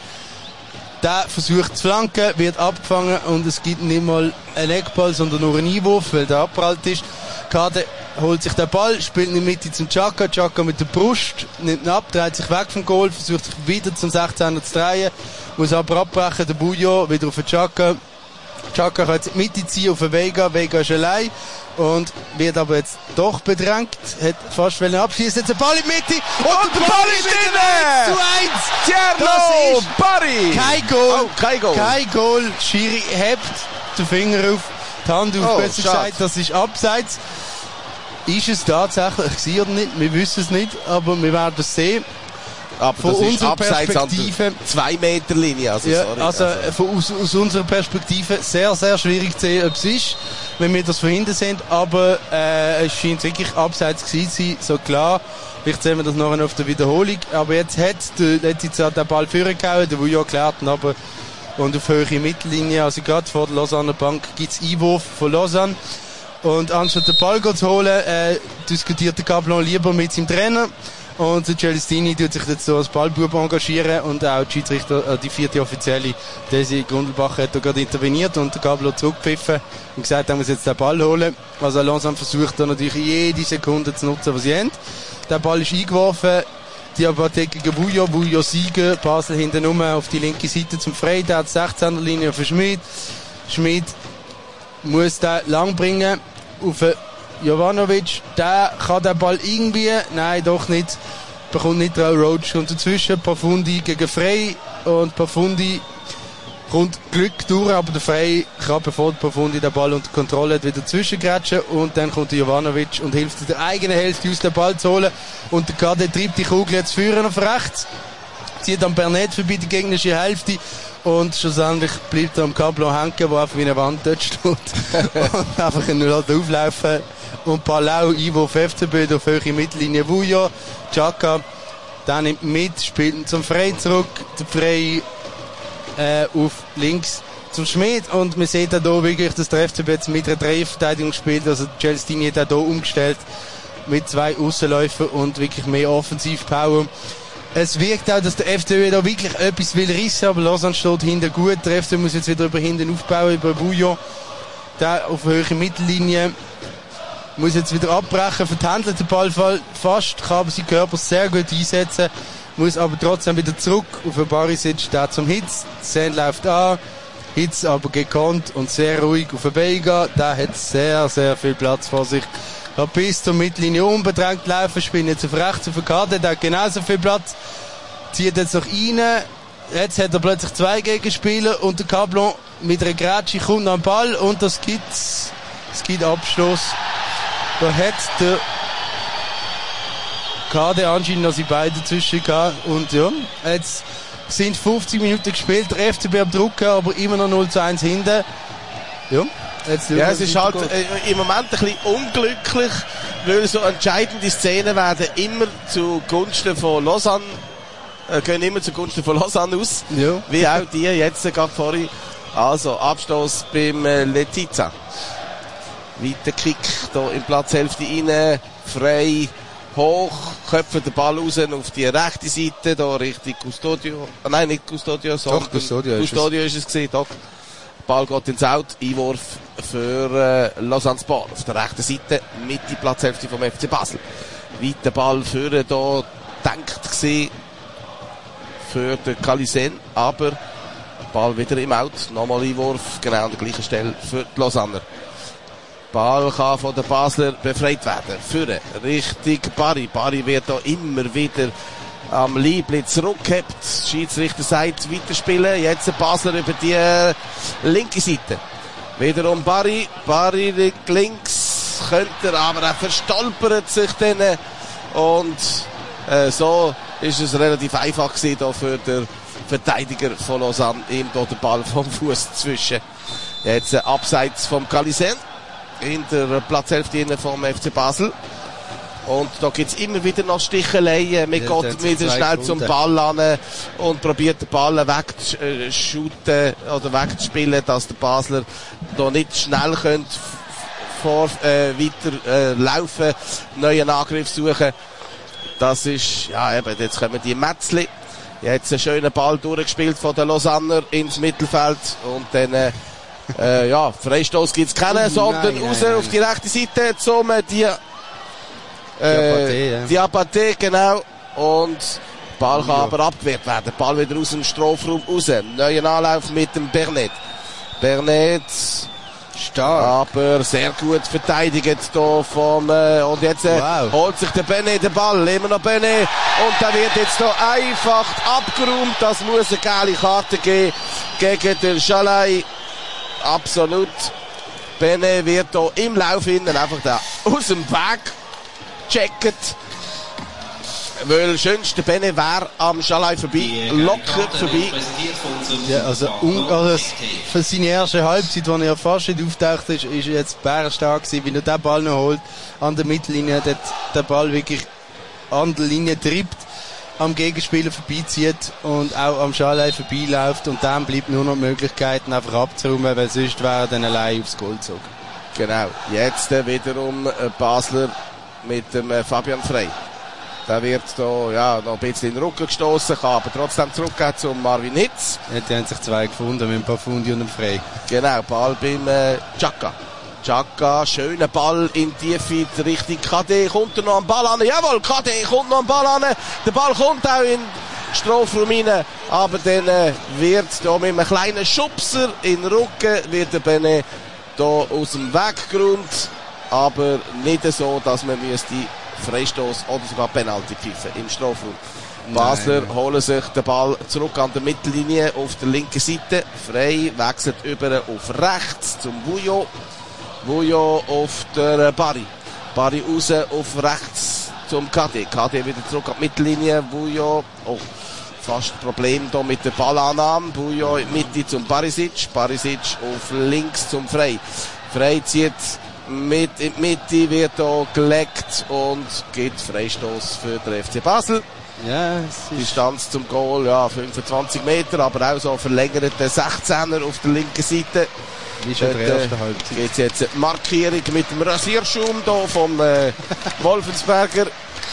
Der versucht zu flanken, wird abgefangen und es gibt nicht mal einen Eckball, sondern nur einen Einwurf, weil der abprallt ist. Kade holt sich den Ball, spielt in die Mitte zum Chaka. Chaka mit der Brust, nimmt ihn ab, dreht sich weg vom Goal, versucht sich wieder zum 16er zu drehen, muss aber abbrechen, der Bujo wieder auf den Chaka. Chaka kann jetzt in die Mitte ziehen auf den Vega. Vega ist allein und wird aber jetzt doch bedrängt. Hat fast abschießen. Jetzt ein Ball in die Mitte und der Ball ist drin! 2-1! Tierno Bari! Kein Goal! Oh, kein Goal! Kein Goal! Schiri hebt den Finger auf, die Hand auf, besser gesagt, das ist abseits. Ist es tatsächlich gewesen oder nicht? Wir wissen es nicht, aber wir werden es sehen. Aber von das ist unserer abseits Perspektive 2 Meter Linie, also ja, sorry. also aus unserer Perspektive sehr, sehr schwierig zu sehen, ob es ist, wenn wir das vorhin sind, aber es scheint wirklich abseits gewesen zu sein, so klar. Vielleicht sehen wir das nachher auf der Wiederholung, aber jetzt hat Letizia den Ball vorgehauen, der Vujo klärt ihn aber und auf höhere Mittellinie, also gerade vor der Lausanner Bank gibt es Einwurf von Lausanne und anstatt den Ball zu holen, diskutiert der Cablon lieber mit seinem Trainer. Und der Celestini tut sich jetzt so als Ballbub engagieren und auch die Schiedsrichter, die vierte Offizielle, Desi Grundelbach, hat da gerade interveniert und der Gabler zurückgepfiffen und gesagt, er muss jetzt den Ball holen. Also langsam versucht er natürlich jede Sekunde zu nutzen, was sie haben. Der Ball ist eingeworfen, die Diabaté gegen Vujo siegen, Basel hinten rum auf die linke Seite zum Frey, der hat 16er Linie für Schmid. Schmid muss den lang bringen auf Jovanovic. Der kann den Ball irgendwie, nein, doch nicht, bekommt nicht drauf. Roach kommt dazwischen, Pafundi gegen Frey und Pafundi kommt Glück durch, aber der Frey kann, bevor der Pafundi den Ball unter Kontrolle hat, wieder zwischengrätschen und dann kommt der Jovanovic und hilft der eigenen Hälfte aus, den Ball zu holen und der KD treibt die Kugel jetzt führen auf rechts, zieht dann Bernet vorbei die gegnerische Hälfte und schlussendlich bleibt er am Cablo hängen, wo einfach wie eine Wand dort steht und einfach nur auflaufen und Palau, Einwurf FCB auf höhere Mittellinie, Vujo, Chaka, dann nimmt mit, spielt ihn zum Frey zurück, der Frey auf links zum Schmid und man sieht auch hier wirklich, dass der FCB jetzt mit einer Dreierverteidigung spielt, also Celestini hat auch hier umgestellt mit 2 Aussenläufen und wirklich mehr Offensivpower. Es wirkt auch, dass der FCB da wirklich etwas will rissen, aber Lausanne steht hinten gut, der FCB muss jetzt wieder über hinten aufbauen, über Bouillon, der auf höhere Mittellinie muss jetzt wieder abbrechen, vertändelt den Ball fast, kann aber seinen Körper sehr gut einsetzen, muss aber trotzdem wieder zurück auf den Barisic, der zum Hitz. Sand läuft an, Hitz aber gekonnt und sehr ruhig auf den Veiga. Der hat sehr, sehr viel Platz vor sich. Kann bis zur Mittellinie unbedrängt laufen, spielt jetzt auf rechts auf den Kader, der hat genauso viel Platz. Zieht jetzt noch rein. Jetzt hat er plötzlich 2 Gegenspieler und der Cablon mit einer Grätsche kommt an den Ball und das gibt Abstoß. Da hat der KD anscheinend noch sie beide dazwischen gehabt. Und ja, jetzt sind 50 Minuten gespielt, der FCB am Drucken, aber immer noch 0-1 hinten. Ja, es ist halt im Moment ein bisschen unglücklich, weil so entscheidende Szenen werden immer zugunsten von Lausanne, gehen immer zugunsten von Lausanne aus. Ja. Wie auch die jetzt gerade vorhin. Also, Abstoß beim Letizia. Weiter Kick hier in Platzhälfte rein, frei. Hoch, köpfen den Ball raus auf die rechte Seite, da Richtung Custodio. Nein, nicht Custodio, sondern Custodio ist es gewesen, doch. Der Ball geht ins Out, Einwurf für Lausanne Sport auf der rechten Seite, Mitte Platzhälfte vom FC Basel. Weiter Ball führen, da denkt gewesen für den Calisen, aber Ball wieder im Out, nochmal Einwurf, genau an der gleichen Stelle für die Lausanner. Ball kann von den Basler befreit werden. Führen. Richtig Barry. Barry wird da immer wieder am Liebling zurückgehabt. Schiedsrichter sagt, weiterspielen. Jetzt ein Basler über die linke Seite. Wiederum Barry. Barry liegt links. Könnte er, aber er verstolpert sich dann. Und so ist es relativ einfach gewesen da für den Verteidiger von Lausanne. Ihm da den Ball vom Fuß zwischen. Jetzt abseits vom Calisen. In der Platzhälfte vom FC Basel. Und da gibt's immer wieder noch Sticheleien. Man geht wieder schnell zum Ball an und probiert den Ball wegzuschuten oder wegzuspielen, dass der Basler da nicht schnell weiter laufen, neuen Angriff suchen. Das ist, ja eben, jetzt kommen die Metzli. Jetzt einen schönen Ball durchgespielt von den Lausanner ins Mittelfeld und dann ja, Freistoß gibt's keinen, sondern raus auf die rechte Seite zum Diabaté, genau. Und Ball kann aber abgewehrt werden. Ball wieder aus dem Strafraum raus. Neuer Anlauf mit dem Bernet. Bernet stark, aber sehr gut verteidigt hier vom und jetzt holt sich der Bernet den Ball. Immer noch Bernet und der wird jetzt hier einfach abgeräumt. Das muss eine geile Karte geben gegen den Schalai. Absolut. Bene wird hier im Lauf innen einfach da aus dem Weg checket. Weil schönste Bene wäre am Schalai vorbei, locker vorbei. Ja, also für seine erste Halbzeit, wo er ja fast nicht auftaucht ist jetzt bärenstark gewesen, weil er den Ball noch holt an der Mittellinie, der Ball wirklich an der Linie trippt, am Gegenspieler vorbeizieht und auch am Schalai vorbeiläuft und dann bleibt nur noch die Möglichkeit, einfach abzuräumen, weil sonst wäre er dann allein aufs Goal gezogen. Genau, jetzt wiederum Basler mit dem Fabian Frey. Der wird da, ja, noch ein bisschen in den Rücken gestoßen, kann aber trotzdem zurückgehen zum Marvin Hitz. Ja, die haben sich 2 gefunden mit dem Pafundi und dem Frey. Genau, Ball beim Chaka. Chaka, schöner Ball in die Tiefe, Richtung KD, kommt er noch am Ball an? Jawohl, KD kommt noch am Ball an. Der Ball kommt auch in den Strafraum rein, aber dann wird da mit einem kleinen Schubser in den Rücken, wird der Bene hier aus dem Weg geräumt, aber nicht so, dass man müsste Freistoß oder sogar Penalty pfeifen im Strafraum. Basler holen sich den Ball zurück an der Mittellinie auf der linken Seite. Frei wechselt über auf rechts zum Vujo. Vujo auf der Barry. Barry raus auf rechts zum KD. KD wieder zurück an die Mittellinie. Vujo, fast ein Problem hier mit der Ballannahme. Vujo in die Mitte zum Barisic. Barisic auf links zum Frei. Frei zieht mit in die Mitte, wird hier gelegt und gibt Freistoß für den FC Basel. Ja, Distanz zum Goal, 25 Meter, aber auch so verlängerte 16er auf der linken Seite. Wie schon der erste Halbzeit. Geht jetzt eine Markierung mit dem Rasierschaum hier vom Wolfensberger,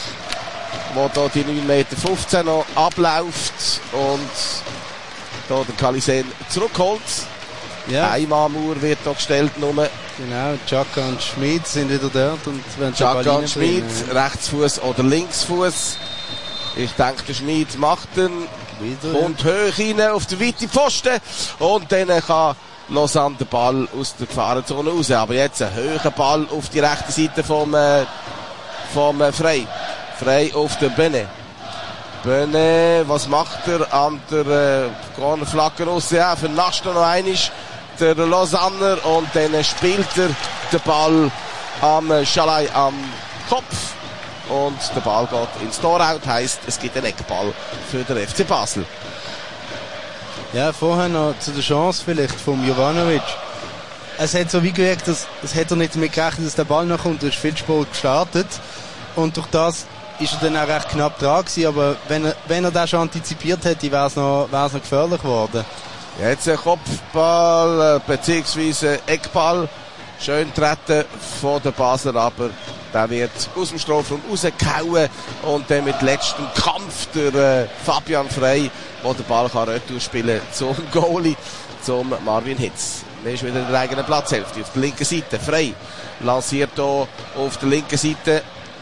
wo hier die 9,15 Meter noch abläuft und hier der Kalisen zurückholt. Ja. Einmalmauer wird hier gestellt. Nur. Genau, Chaka und Schmid sind wieder dort. Und wenn Chaka und Schmid, Rechtsfuß oder Linksfuß. Ich denke, der Schmid macht ihn, kommt hoch rein auf den weiten Pfosten und dann kann Lausanne den Ball aus der Gefahrenzone raus. Aber jetzt ein hoher Ball auf die rechte Seite vom Frei. Frei auf den Bene. Bene, was macht er an der Cornerflagge raus? Ja, vernascht er noch einmal der Lausanner und dann spielt er den Ball am Schalai am Kopf. Und der Ball geht ins Tor-Out, heisst, es gibt einen Eckball für den FC Basel. Ja, vorher noch zu der Chance vielleicht vom Jovanovic. Es hat so wie gewirkt, dass es hätte er nicht damit gerechnet, dass der Ball noch kommt. Er ist viel spät gestartet. Und durch das ist er dann auch recht knapp dran gewesen. Aber wenn er das schon antizipiert hätte, wäre es noch gefährlich geworden. Jetzt ein Kopfball, beziehungsweise Eckball. Schön treten von der Basler, aber der wird aus dem Strafraum rausgehauen und dann mit letztem Kampf der Fabian Frey, der den Ball retour spielen kann zum Goalie, zum Marvin Hitz. Er ist wieder in der eigenen Platzhälfte auf der linken Seite. Frey lanciert hier auf der linken Seite.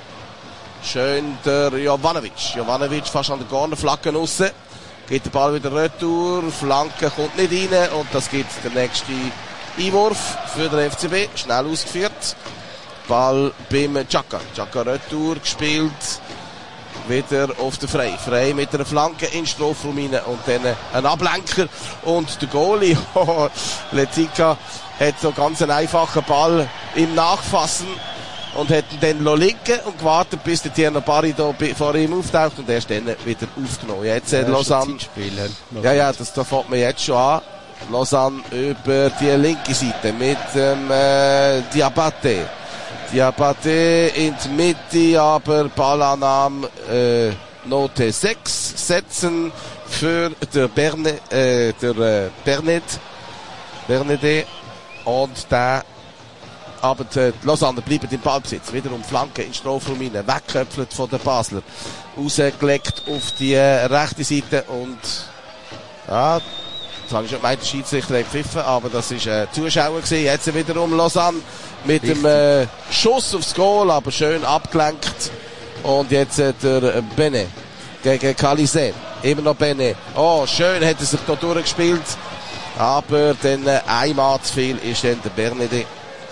Schön der Jovanovic. Jovanovic fast an der Cornerflagge raus. Geht der Ball wieder retour. Flanke kommt nicht rein und das gibt der nächste Einwurf für den FCB. Schnell ausgeführt. Ball beim Chaka. Chaka retour gespielt. Wieder auf der Frey. Frey mit einer Flanke in den Strafraum rein und dann ein Ablenker. Und der Goalie, Letica, hat so ganz einen einfachen Ball im Nachfassen und hat ihn dann liegen und gewartet, bis der Tierno Barry da vor ihm auftaucht und erst dann wieder aufgenommen. Jetzt Lausanne. Ja, das fängt man jetzt schon an. Lausanne über die linke Seite mit dem Diabate. Diabate in die Mitte, aber Ballannahme Note 6 setzen für der Bernet und der aber die Lausanne bleiben im Ballbesitz, wiederum Flanke in den Strafraum rein, weggeköpfelt von der Basler, rausgelegt auf die rechte Seite und ja, das habe ich schon gemeint, der Schiedsrichter hat gepfiffen, aber das war ein Zuschauer gewesen. Jetzt wiederum Lausanne mit dem Schuss aufs Goal, aber schön abgelenkt. Und jetzt der Bene gegen Kalisen. Immer noch Bene. Oh, schön hat er sich da durchgespielt. Aber dann einmal zu viel ist dann der Bernede,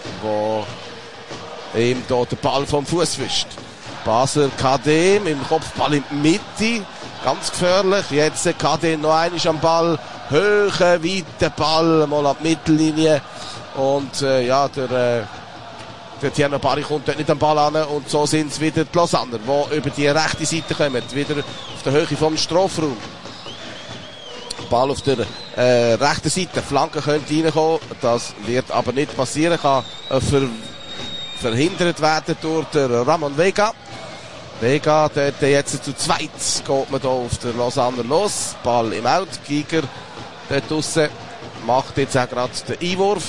der ihm da den Ball vom Fuß wischt. Basler KD mit dem Kopfball in die Mitte. Ganz gefährlich. Jetzt KD noch einmal am Ball. Höher, weiter Ball, mal an die Mittellinie. Und der Tierno Barry kommt dort nicht am Ball an. Und so sind es wieder die Lausanner, die über die rechte Seite kommen. Wieder auf der Höhe vom Strafraum. Ball auf der rechten Seite. Flanke könnte reinkommen. Das wird aber nicht passieren. Kann verhindert werden durch den Ramon Vega. Vega, dort jetzt zu zweit geht man da auf der Lausanner los. Ball im Out. Giger dort draussen macht jetzt auch gerade den Einwurf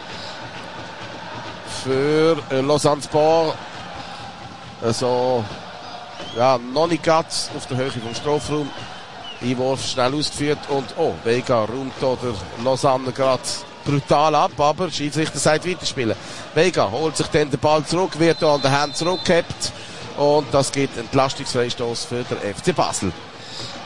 für Lausanne Sport. Also, ja, noch nicht ganz auf der Höhe vom Strafraum. Einwurf schnell ausgeführt und Vega räumt da der Lausanne gerade brutal ab, aber Schiedsrichter sagt weiterspielen. Vega holt sich dann den Ball zurück, wird da an der Hand zurückgehabt und das gibt einen Entlastungsfreistoß für den FC Basel.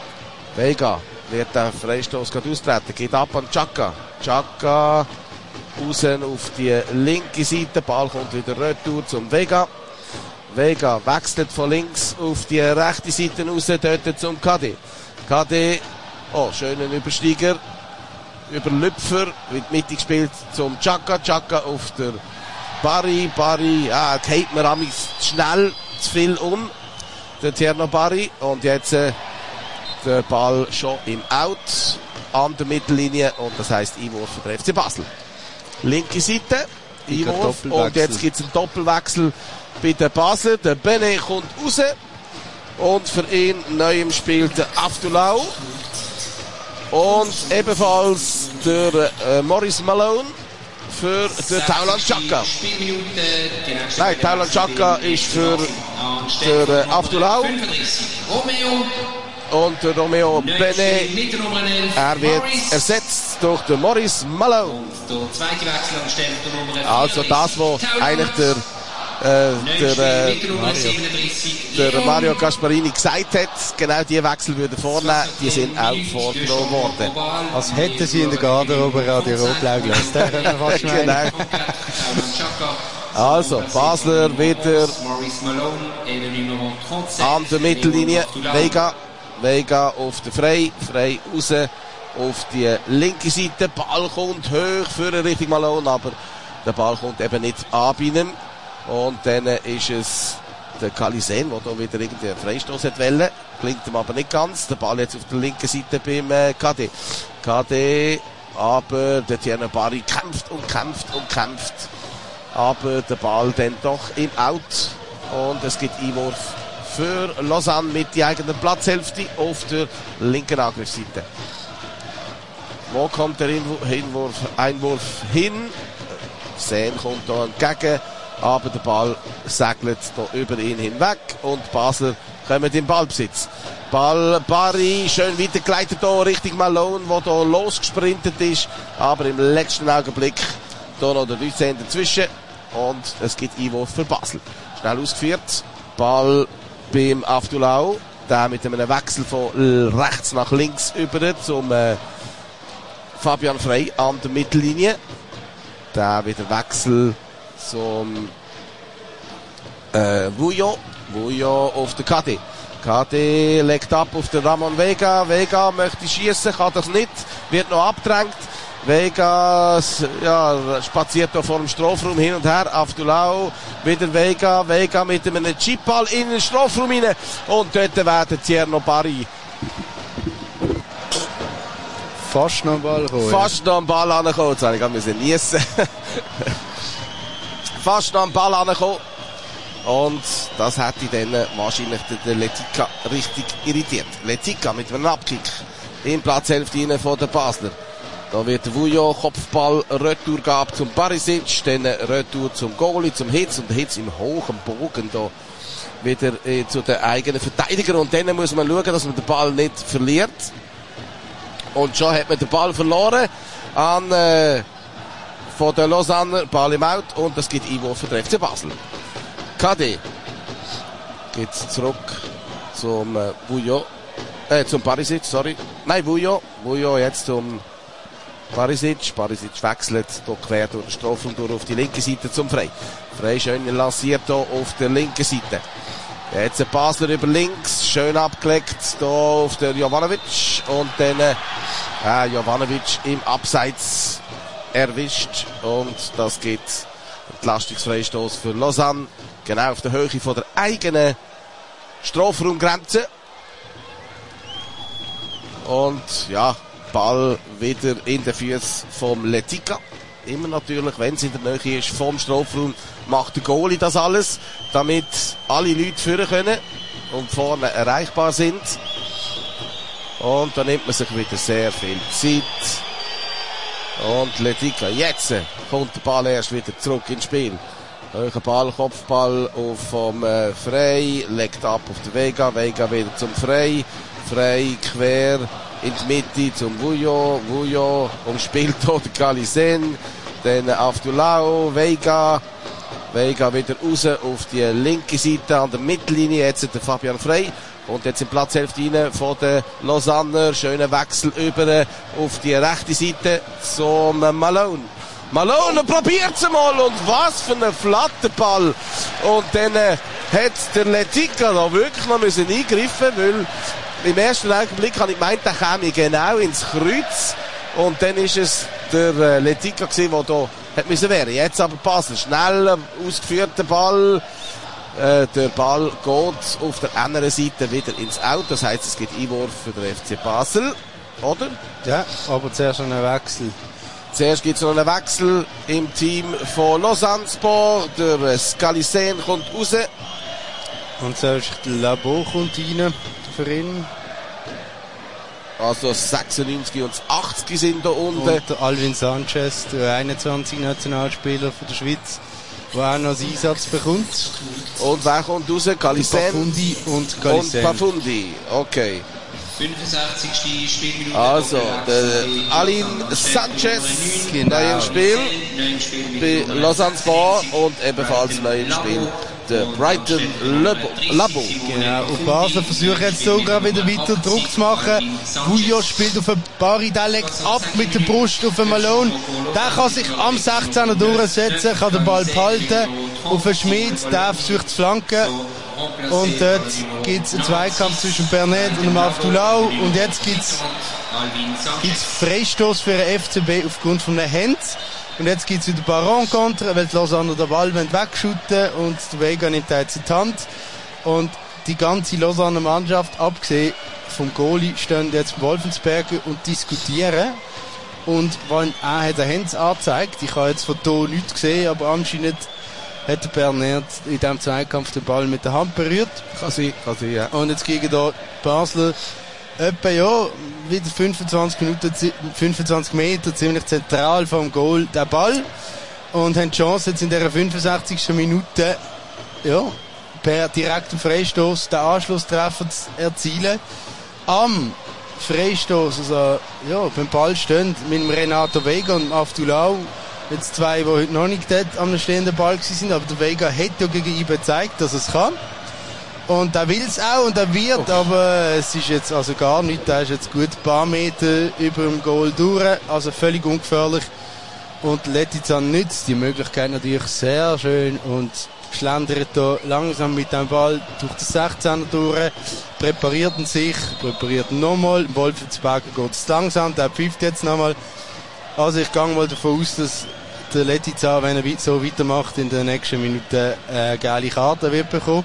Vega wird den Freistoß gerade austreten, geht ab an Chaka. Chaka raus auf die linke Seite. Ball kommt wieder retour zum Vega. Vega wechselt von links auf die rechte Seite raus, dort zum KD. KD, oh, schönen Übersteiger. Über Lüpfer, wird Mitte gespielt zum Chaka. Chaka auf der Barry. Barry, geht mir amigs schnell zu viel um. Der Tierno Barry. Und jetzt der Ball schon im Out an der Mittellinie. Und das heisst Einwurf für den FC Basel. Linke Seite, Einwurf. Und jetzt gibt es einen Doppelwechsel bei den Basel. Der Bene kommt raus. Und für ihn neu im Spiel der Aftulau. Und ebenfalls der Maurice Malone für den Taulan Chaka. Nein, Taulan Chaka ist für den Aftulau. Und der Romeo Bene, er wird ersetzt durch den Maurice Malone. Also das, was eigentlich der Mario Gasparini gesagt hat, genau die Wechsel würden vornehmen, die sind auch vorgenommen worden. Als hätten sie in der Garderobe Radio Rot-Blau gelöst. Genau. Also, Basler wieder an der Mittellinie. Vega auf der Frey raus auf die linke Seite. Ball kommt hoch für den richtigen Malone, aber der Ball kommt eben nicht an bei ihm. Und dann ist es der Kalisen, der da wieder irgendwie einen Freistoß hat wollen. Klingt ihm aber nicht ganz. Der Ball jetzt auf der linken Seite beim KD. KD, aber der Tierno Barry kämpft. Aber der Ball dann doch im Out. Und es gibt Einwurf für Lausanne mit der eigenen Platzhälfte auf der linken Angriffsseite. Wo kommt der Einwurf hin? Sehn kommt da entgegen. Aber der Ball segelt da über ihn hinweg und Basler kommen in Ballbesitz. Ball Barry, schön weitergeleitet da Richtung Malone, der da losgesprintet ist, aber im letzten Augenblick da noch der 19 dazwischen und es gibt Einwurf für Basel. Schnell ausgeführt, Ball beim Aftulau, der mit einem Wechsel von rechts nach links über zum Fabian Frey an der Mittellinie. Der wieder Wechsel zum Vujo auf der KD. KD legt ab auf den Ramon Vega. Vega möchte schießen, kann das nicht, wird noch abgedrängt. Vega spaziert da vor dem Strafraum hin und her. Aftulau, wieder Vega mit einem Chipball in den Strafraum rein. Und dort werden Tierno Barry fast noch am Ball kommen. Fast noch am Ball angekommen. Jetzt habe ich niesen. Fast noch am Ball angekommen. Und das hätte dann wahrscheinlich den Letica richtig irritiert. Letica mit einem Abkick in Platzhälfte rein von der Basler. Da wird der Vujo Kopfball Retour gab zum Barisic, dann Retour zum Goalie, zum Hitz und der Hitz im hohen Bogen da wieder zu den eigenen Verteidiger. Und dann muss man schauen, dass man den Ball nicht verliert. Und schon hat man den Ball verloren von der Lausanne, Ball im Out und es gibt Einwurf für den FC Basel. KD geht zurück zum Vujo, zum Barisic, sorry. Nein, Vujo jetzt zum Barisic. Barisic wechselt hier quer durch den Strafraum durch auf die linke Seite zum Frey. Frey schön lanciert hier auf der linken Seite. Jetzt ein Basler über links, schön abgelegt hier auf der Jovanovic und dann Jovanovic im Abseits erwischt und das gibt Entlastungsfreistoß für Lausanne, genau auf der Höhe von der eigenen Strafraumgrenze. Und ja, Ball wieder in den Füßen vom Letica. Immer natürlich, wenn es in der Nähe ist vom Strafraum, macht der Goalie das alles, damit alle Leute führen können und vorne erreichbar sind. Und da nimmt man sich wieder sehr viel Zeit. Und Letica, jetzt kommt der Ball erst wieder zurück ins Spiel. Höherer Ball, Kopfball vom Frey, legt ab auf den Vega wieder zum Frey quer in die Mitte zum Vujo umspielt hier der Kalisen, dann Aftulau, Vega wieder raus auf die linke Seite an der Mittellinie, jetzt der Fabian Frey. Und jetzt in Platzhälfte rein von den Lausanner. Schöner Wechsel über auf die rechte Seite zum Malone. Malone probiert's mal und was für ein Flatterball. Und dann hat der Letica da wirklich noch eingreifen, weil im ersten Augenblick habe ich gemeint, der käme genau ins Kreuz. Und dann ist es der Letica gewesen, der da hat müssen wehren. Jetzt aber Basel, schneller ausgeführter Ball. Der Ball geht auf der anderen Seite wieder ins Out. Das heisst, es gibt Einwurf für den FC Basel, oder? Ja, aber zuerst einen Wechsel. Zuerst gibt es noch einen Wechsel im Team von Lausanne Sport. Der Scalisen kommt raus. Und selbst der Labo kommt rein für ihn. Also 96 und 80 sind da unten. Und der Alvin Sanchez, der 21 Nationalspieler von der Schweiz, der auch noch einen Einsatz bekommt. Und wer kommt raus? Galisen Pafundi und Galisen. Und Pafundi, okay. 65. Spielminute. Also, der Alin Sanchez, neu im Spiel bei Lausanne Sport und ebenfalls neu im Spiel der Brighton Labo. Genau, und Basel versucht jetzt sogar wieder weiter Druck zu machen. Vujo spielt auf einen Bari, der legt ab mit der Brust auf einen Malone. Der kann sich am 16er durchsetzen, kann den Ball behalten. Auf einen Schmid, der versucht zu flanken. Und dort gibt es einen Zweikampf zwischen Bernet und dem Avdulau. Und jetzt gibt's Freistoß für den FCB aufgrund von einer Hand. Und jetzt gibt es wieder Baron-Kontra, weil die Lausanne den Ball wegschütten und der Vega nimmt jetzt in die Hand. Und die ganze Lausanne Mannschaft, abgesehen vom Goalie, stehen jetzt im Wolfensberger und diskutieren. Und wenn er hat eine Hand angezeigt, ich habe jetzt von hier nichts gesehen, aber anscheinend hat der Bernard in diesem Zweikampf den Ball mit der Hand berührt. Kann sein, ja. Und jetzt kriegen da Basler etwa, ja, wieder 25 Meter, ziemlich zentral vom Goal, der Ball. Und haben die Chance, jetzt in dieser 65. Minute, ja, per direktem Freistoß den Anschlusstreffer zu erzielen. Am Freistoß, also, ja, beim Ball stehen mit dem Renato Vega und dem Avdulau. Jetzt zwei, die heute noch nicht dort am stehenden Ball sind, aber der Vega hat ja gegen ihn gezeigt, dass er es kann. Und er will es auch und er wird, aber es ist jetzt also gar nicht. Er ist jetzt gut ein paar Meter über dem Goal durch, also völlig ungefährlich. Und Letica nützt die Möglichkeit natürlich sehr schön und schlendert da langsam mit dem Ball durch den 16er durch, präpariert ihn nochmal. Wolfensberger geht es langsam, der pfeift jetzt nochmal. Also ich gehe mal davon aus, dass der Letica, wenn er so weitermacht, in den nächsten Minuten eine geile Karte wird bekommen.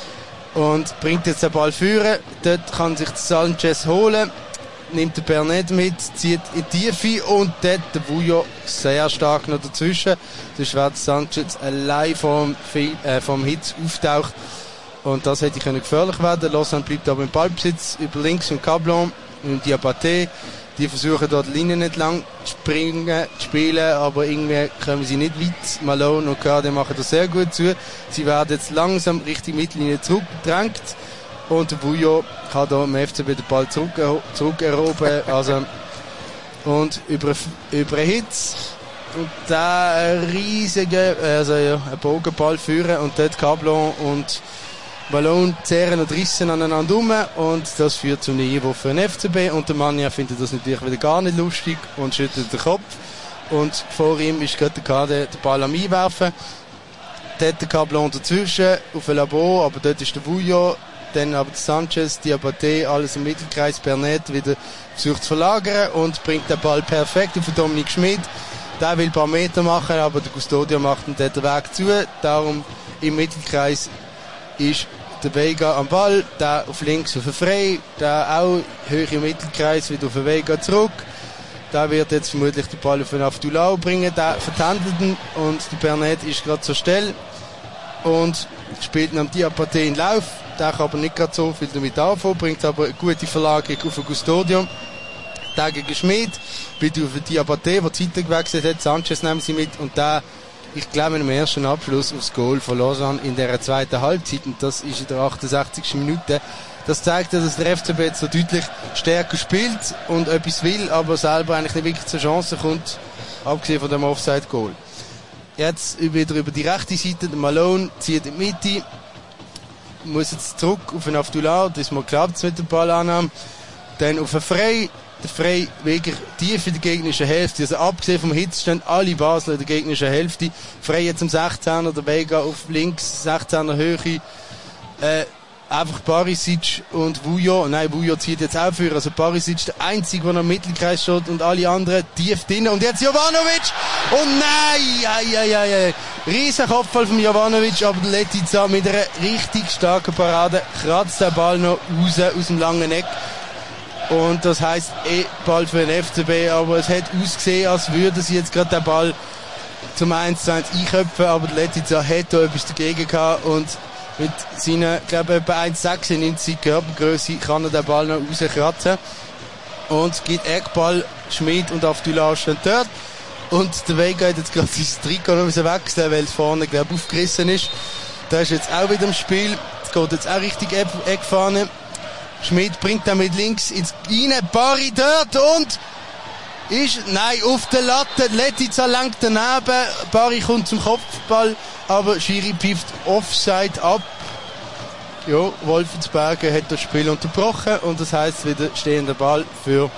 Und bringt jetzt den Ball führen. Dort kann sich Sanchez holen, nimmt den Bernet mit, zieht in die Tiefe und dort der Vujo sehr stark noch dazwischen. Sonst wird Sanchez allein vom Hit auftaucht. Und das hätte gefährlich werden. Lausanne bleibt aber im Ballbesitz über links und Cablon und Diabaté. Die versuchen dort die Linien entlang zu spielen, aber irgendwie kommen sie nicht weit. Malone und Kade machen das sehr gut zu. Sie werden jetzt langsam Richtung Mittellinie zurückgedrängt. Und der Vujo kann da im FCB den Ball zurückerobern. Also, und über Hitz. Und da riesige, ein Bogenball führen und dort Cablon und Malone zehren und rissen aneinander um und das führt zu einem Einwurf für den FCB und der Manja findet das natürlich wieder gar nicht lustig und schüttelt den Kopf und vor ihm ist gerade der Kade den Ball am Einwerfen. Dort der Cablon dazwischen auf ein Labor, aber dort ist der Vujo, dann aber der Sanchez, Diabaté, alles im Mittelkreis, Bernet wieder versucht zu verlagern und bringt den Ball perfekt auf den Dominik Schmid. Der will ein paar Meter machen, aber der Custodio macht ihm dort den Weg zu, darum im Mittelkreis ist der Vega am Ball, der auf links auf den Frey, der auch hoch im Mittelkreis wieder auf den Vega zurück. Der wird jetzt vermutlich den Ball auf den Avdulau bringen, der vertändelt ihn und der Bernet ist gerade zur Stelle und spielt ihn am Diabaté in Lauf. Der kann aber nicht gerade so viel damit anfangen, bringt aber eine gute Verlagerung auf den Custodio. Der gegen Schmid, wieder auf den Diabaté, der die Seite gewechselt hat, Sanchez nehmen sie mit und der, ich glaube, im ersten Abschluss aufs Goal von Lausanne in der zweiten Halbzeit und das ist in der 68. Minute. Das zeigt ja, dass der FCB jetzt so deutlich stärker spielt und etwas will, aber selber eigentlich nicht wirklich zur Chance kommt, abgesehen von dem Offside-Goal. Jetzt wieder über die rechte Seite, der Malone zieht in die Mitte, muss jetzt zurück auf den Avdulau, das mal klappt mit dem Ballannahme, dann auf den Frey, der Frey wirklich tief in der gegnerischen Hälfte. Also abgesehen vom Hitz stehen alle Basler in der gegnerischen Hälfte. Frey jetzt am 16er, der Vega auf links, 16er Höhe. Einfach Barisic und Vujo. Nein, Vujo zieht jetzt auch für. Also Barisic der Einzige, der noch im Mittelkreis steht und alle anderen tief drinnen. Und jetzt Jovanovic! Und nein! Riesen Kopfball von Jovanovic, aber der Letica mit einer richtig starken Parade kratzt der Ball noch raus aus dem langen Eck. Und das heisst Ball für den FCB, aber es hat ausgesehen, als würde sie jetzt gerade den Ball zum 1:1 einköpfen, aber der Letica hat da etwas dagegen gehabt und mit seiner, glaube ich, etwa 1,96 Körpergröße kann er den Ball noch rauskratzen. Und gibt Eckball, Schmid und Avdullah stehen dort. Und der Vega hat jetzt gerade sein Trikot noch wechseln, weil es vorne, glaube ich, aufgerissen ist. Der ist jetzt auch wieder im Spiel. Es geht jetzt auch richtig Eckfahne. Schmid bringt den mit links ins rein. Bari dort und nein, auf der Latte. Letica lenkt daneben. Bari kommt zum Kopfball. Aber Schiri pfeift Offside ab. Ja, Wolfensberger hat das Spiel unterbrochen und das heisst wieder stehender Ball für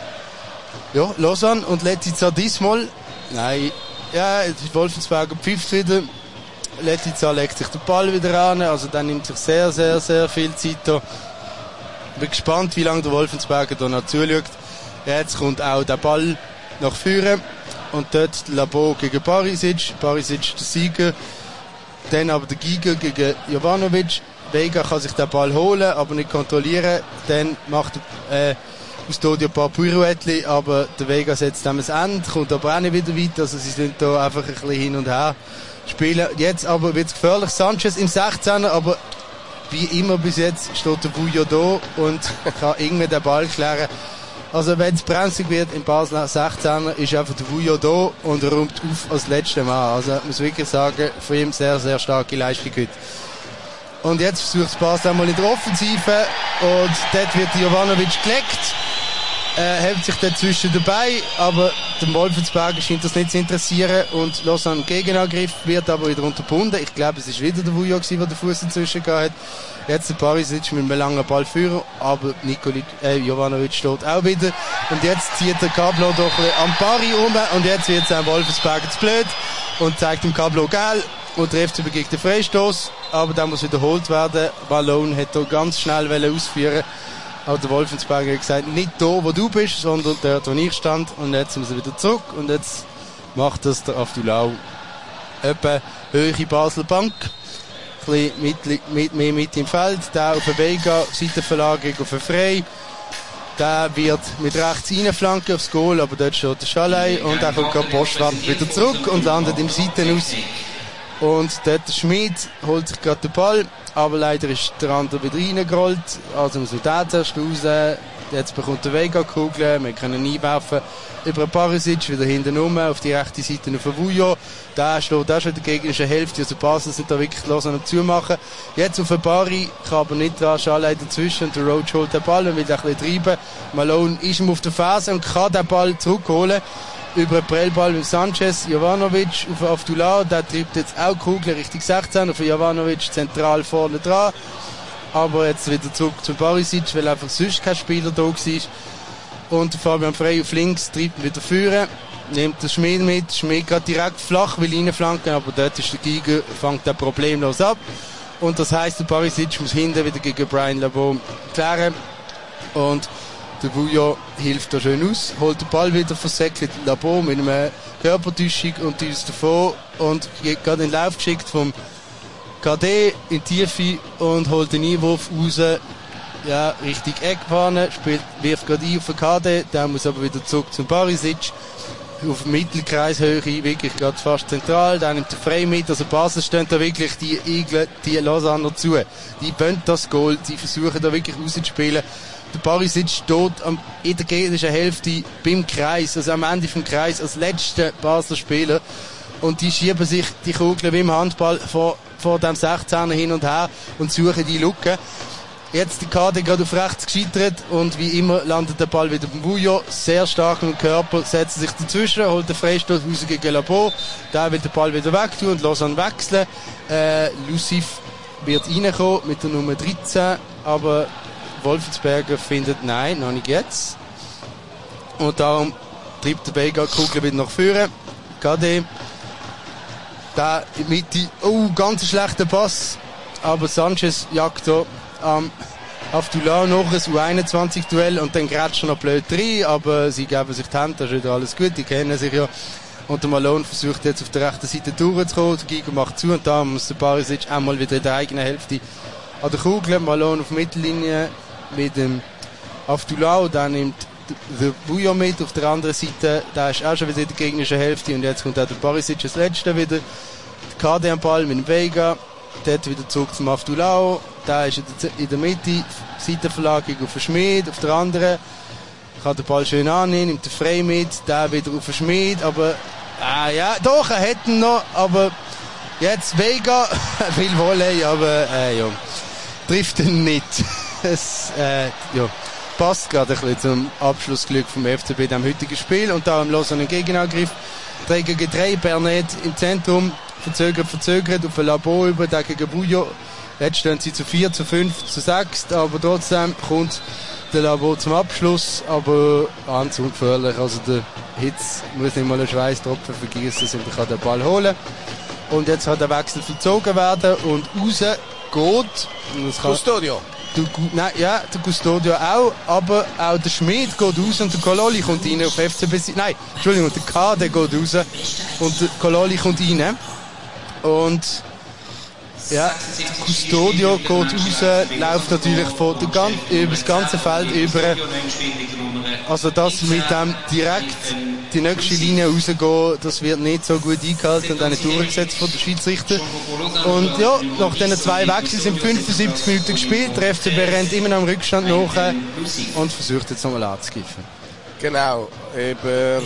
Lausanne und Letica diesmal. Nein, ja, Wolfensberger pfeift wieder. Letica legt sich den Ball wieder an, also dann nimmt sich sehr, sehr, sehr viel Zeit da. Ich bin gespannt, wie lange der Wolfensberger da noch zuschaut. Jetzt kommt auch der Ball nach vorne und dort Labo gegen Barisic der Sieger. Dann aber der Giger gegen Jovanovic. Vega kann sich den Ball holen, aber nicht kontrollieren. Dann macht Custodio ein paar Pirouetten, aber der Vega setzt dem das Ende, kommt aber auch nicht wieder weiter. Also sie sind da einfach ein bisschen hin und her spielen. Jetzt aber wird es gefährlich. Sanchez im 16er, aber wie immer bis jetzt steht der Vujo da und kann irgendwie den Ball klären. Also wenn es brenzlig wird im Basler 16er, ist einfach der Vujo da und er räumt auf als letzter Mal. Also ich muss wirklich sagen, von ihm sehr, sehr starke Leistung heute. Und jetzt versucht das Basel einmal in der Offensive und dort wird Jovanovic geleckt. Hält sich dazwischen dabei, aber dem Wolfensberger scheint das nicht zu interessieren und Lausanne Gegenangriff wird aber wieder unterbunden. Ich glaube, es ist wieder der Vujo gewesen, der den Fuß inzwischen gehabt hat. Jetzt der Barisic mit einem langen Ball führen, aber Jovanovic steht auch wieder. Und jetzt zieht der Cablo doch am Bari um und jetzt wird es ein Wolfensberger zu blöd und zeigt dem Cablo gel und trifft über gegen den Freistoß. Aber dann muss wiederholt werden. Ballon hat hier ganz schnell ausführen. Aber der Wolfensberger hat gesagt, nicht da, wo du bist, sondern dort, wo ich stand. Und jetzt muss er wieder zurück. Und jetzt macht das der Avdullah. Etwa Höhe Basel Bank. Ein bisschen mehr mit im Feld. Der auf den Vega, Seitenverlagerung auf den Frei. Der wird mit rechts reinflanken aufs Goal, aber dort steht der Schalei. Und dann kommt gerade Postwand wieder zurück und landet im Seitenaus. Und dort der Schmid holt sich gerade den Ball, aber leider ist der andere wieder reingerollt, also muss der zuerst raus. Jetzt bekommt der Vega Kugeln, wir können einwerfen über Barisic, wieder hinten rum, auf die rechte Seite auf Vujo. Der steht auch schon in der gegnerischen Hälfte, also Basel sind da wirklich los am Zumachen. Jetzt auf den Bari, kann aber nicht dran, Schalei dazwischen und der Roach holt den Ball und will ein bisschen treiben. Malone ist ihm auf der Ferse und kann den Ball zurückholen. Über den Prellball mit Sanchez, Jovanovic auf Avdullah, der treibt jetzt auch Kugel Richtung 16, auf Jovanovic zentral vorne dran. Aber jetzt wieder zurück zu Barisic, weil einfach sonst kein Spieler da war. Und Fabian Frey auf links treibt wieder führen, nimmt den Schmid mit, Schmid gerade direkt flach, will reinflanken, aber dort ist der Giger, fängt er problemlos ab. Und das heisst, der Barisic muss hinten wieder gegen Brian Labo klären. Und der Vujo hilft da schön aus, holt den Ball wieder, versäckelt Labo mit einer Körpertäuschung und düst davon und geht gerade in den Lauf geschickt vom KD in die Tiefe und holt den Einwurf raus, ja, Richtung Eckfahne, wirft gerade ein auf den KD, der muss aber wieder zurück zum Barisic, auf Mittelkreishöhe, wirklich gerade fast zentral, dann nimmt der Frey mit, also Basel stehen da wirklich die Lausanner zu, die wollen das Goal, die versuchen da wirklich rauszuspielen. Der Barisic steht in der gegnerischen Hälfte beim Kreis, also am Ende vom Kreis, als letzter Basler Spieler. Und die schieben sich die Kugeln wie im Handball vor dem 16er hin und her und suchen die Lücke. Jetzt die KD gerade auf rechts gescheitert und wie immer landet der Ball wieder beim Vujo. Sehr stark mit dem Körper, setzt sich dazwischen, holt den Freistoß raus gegen Labo. Da will der Ball wieder weg tun und Lausanne wechseln. Lucif wird reinkommen mit der Nummer 13, aber Wolfensberger findet, nein, noch nicht jetzt. Und darum treibt der Vega die Kugel wieder nach vorne. KD. Da in die Mitte. Oh, ganz schlechter Pass. Aber Sanchez jagt hier Avdullah noch ein U21-Duell und dann grätscht er noch blöd rein, aber sie geben sich die Hände, das ist wieder alles gut, die kennen sich ja. Und der Malone versucht jetzt auf der rechten Seite durchzukommen, der Giger macht zu und da muss der Barisic einmal wieder in der eigenen Hälfte an der Kugel. Malone auf Mittellinie mit dem Avdullah, dann nimmt der Bujo mit auf der anderen Seite, da ist auch schon wieder in der gegnerischen Hälfte und jetzt kommt auch der Barisic als Letzter wieder. Der KD am Ball mit dem Vega, dort wieder zurück zum Avdullah. Da ist in der Mitte, Seitenverlagerung auf den Schmid, auf der anderen kann der Ball schön annehmen, nimmt den Frey mit, der wieder auf den Schmid, aber ja, doch, er hätte ihn noch, aber jetzt Vega will Volley, aber ja, trifft ihn nicht. Es ja, passt gerade ein bisschen zum Abschlussglück vom FCB in diesem heutigen Spiel und da im Lausanne Gegenangriff 3 gegen 3, Bernet im Zentrum, verzögert auf ein Labo über, der gegen Bujo. Jetzt stehen sie zu 4, zu 5, zu 6, aber trotzdem kommt der Labo zum Abschluss, aber ganz ungefährlich. Also der Hitz muss nicht mal einen Schweißtropfen vergießen, sondern kann den Ball holen. Und jetzt kann der Wechsel verzogen werden und raus geht. Custodio. Der Custodio auch, aber auch der Schmid geht raus und der Kololi kommt rein auf FCB. Nein, Entschuldigung, der KD geht raus und der Kololi kommt rein. Und ja, Custodio geht raus, läuft natürlich über das ganze Feld über. Also das mit dem direkt die nächste Linie rausgehen, das wird nicht so gut eingehalten und auch nicht durchgesetzt von der Schiedsrichter. Und ja, nach diesen 2 Wechseln sind 75 Minuten gespielt. Der FCB rennt immer noch am Rückstand nach und versucht jetzt nochmal anzugreifen. Genau, über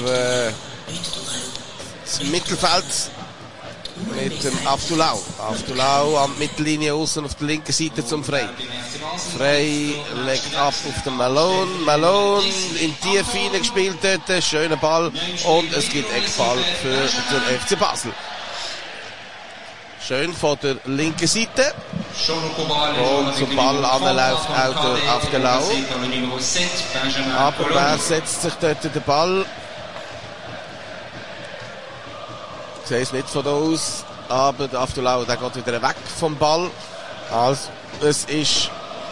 das Mittelfeld mit dem Avdullah. Avdullah an der Mittellinie außen auf der linken Seite zum Frey. Frey legt ab auf den Malone. Malone in Tiefe hineingespielt dort. Schöner Ball. Und es gibt Eckball für den FC Basel. Schön von der linken Seite. Und zum Ball anläuft auch der Avdullah. Aber wer setzt sich dort den Ball? Ich sehe es nicht von da aus, aber der Avdullah, der geht wieder weg vom Ball. Also, es ist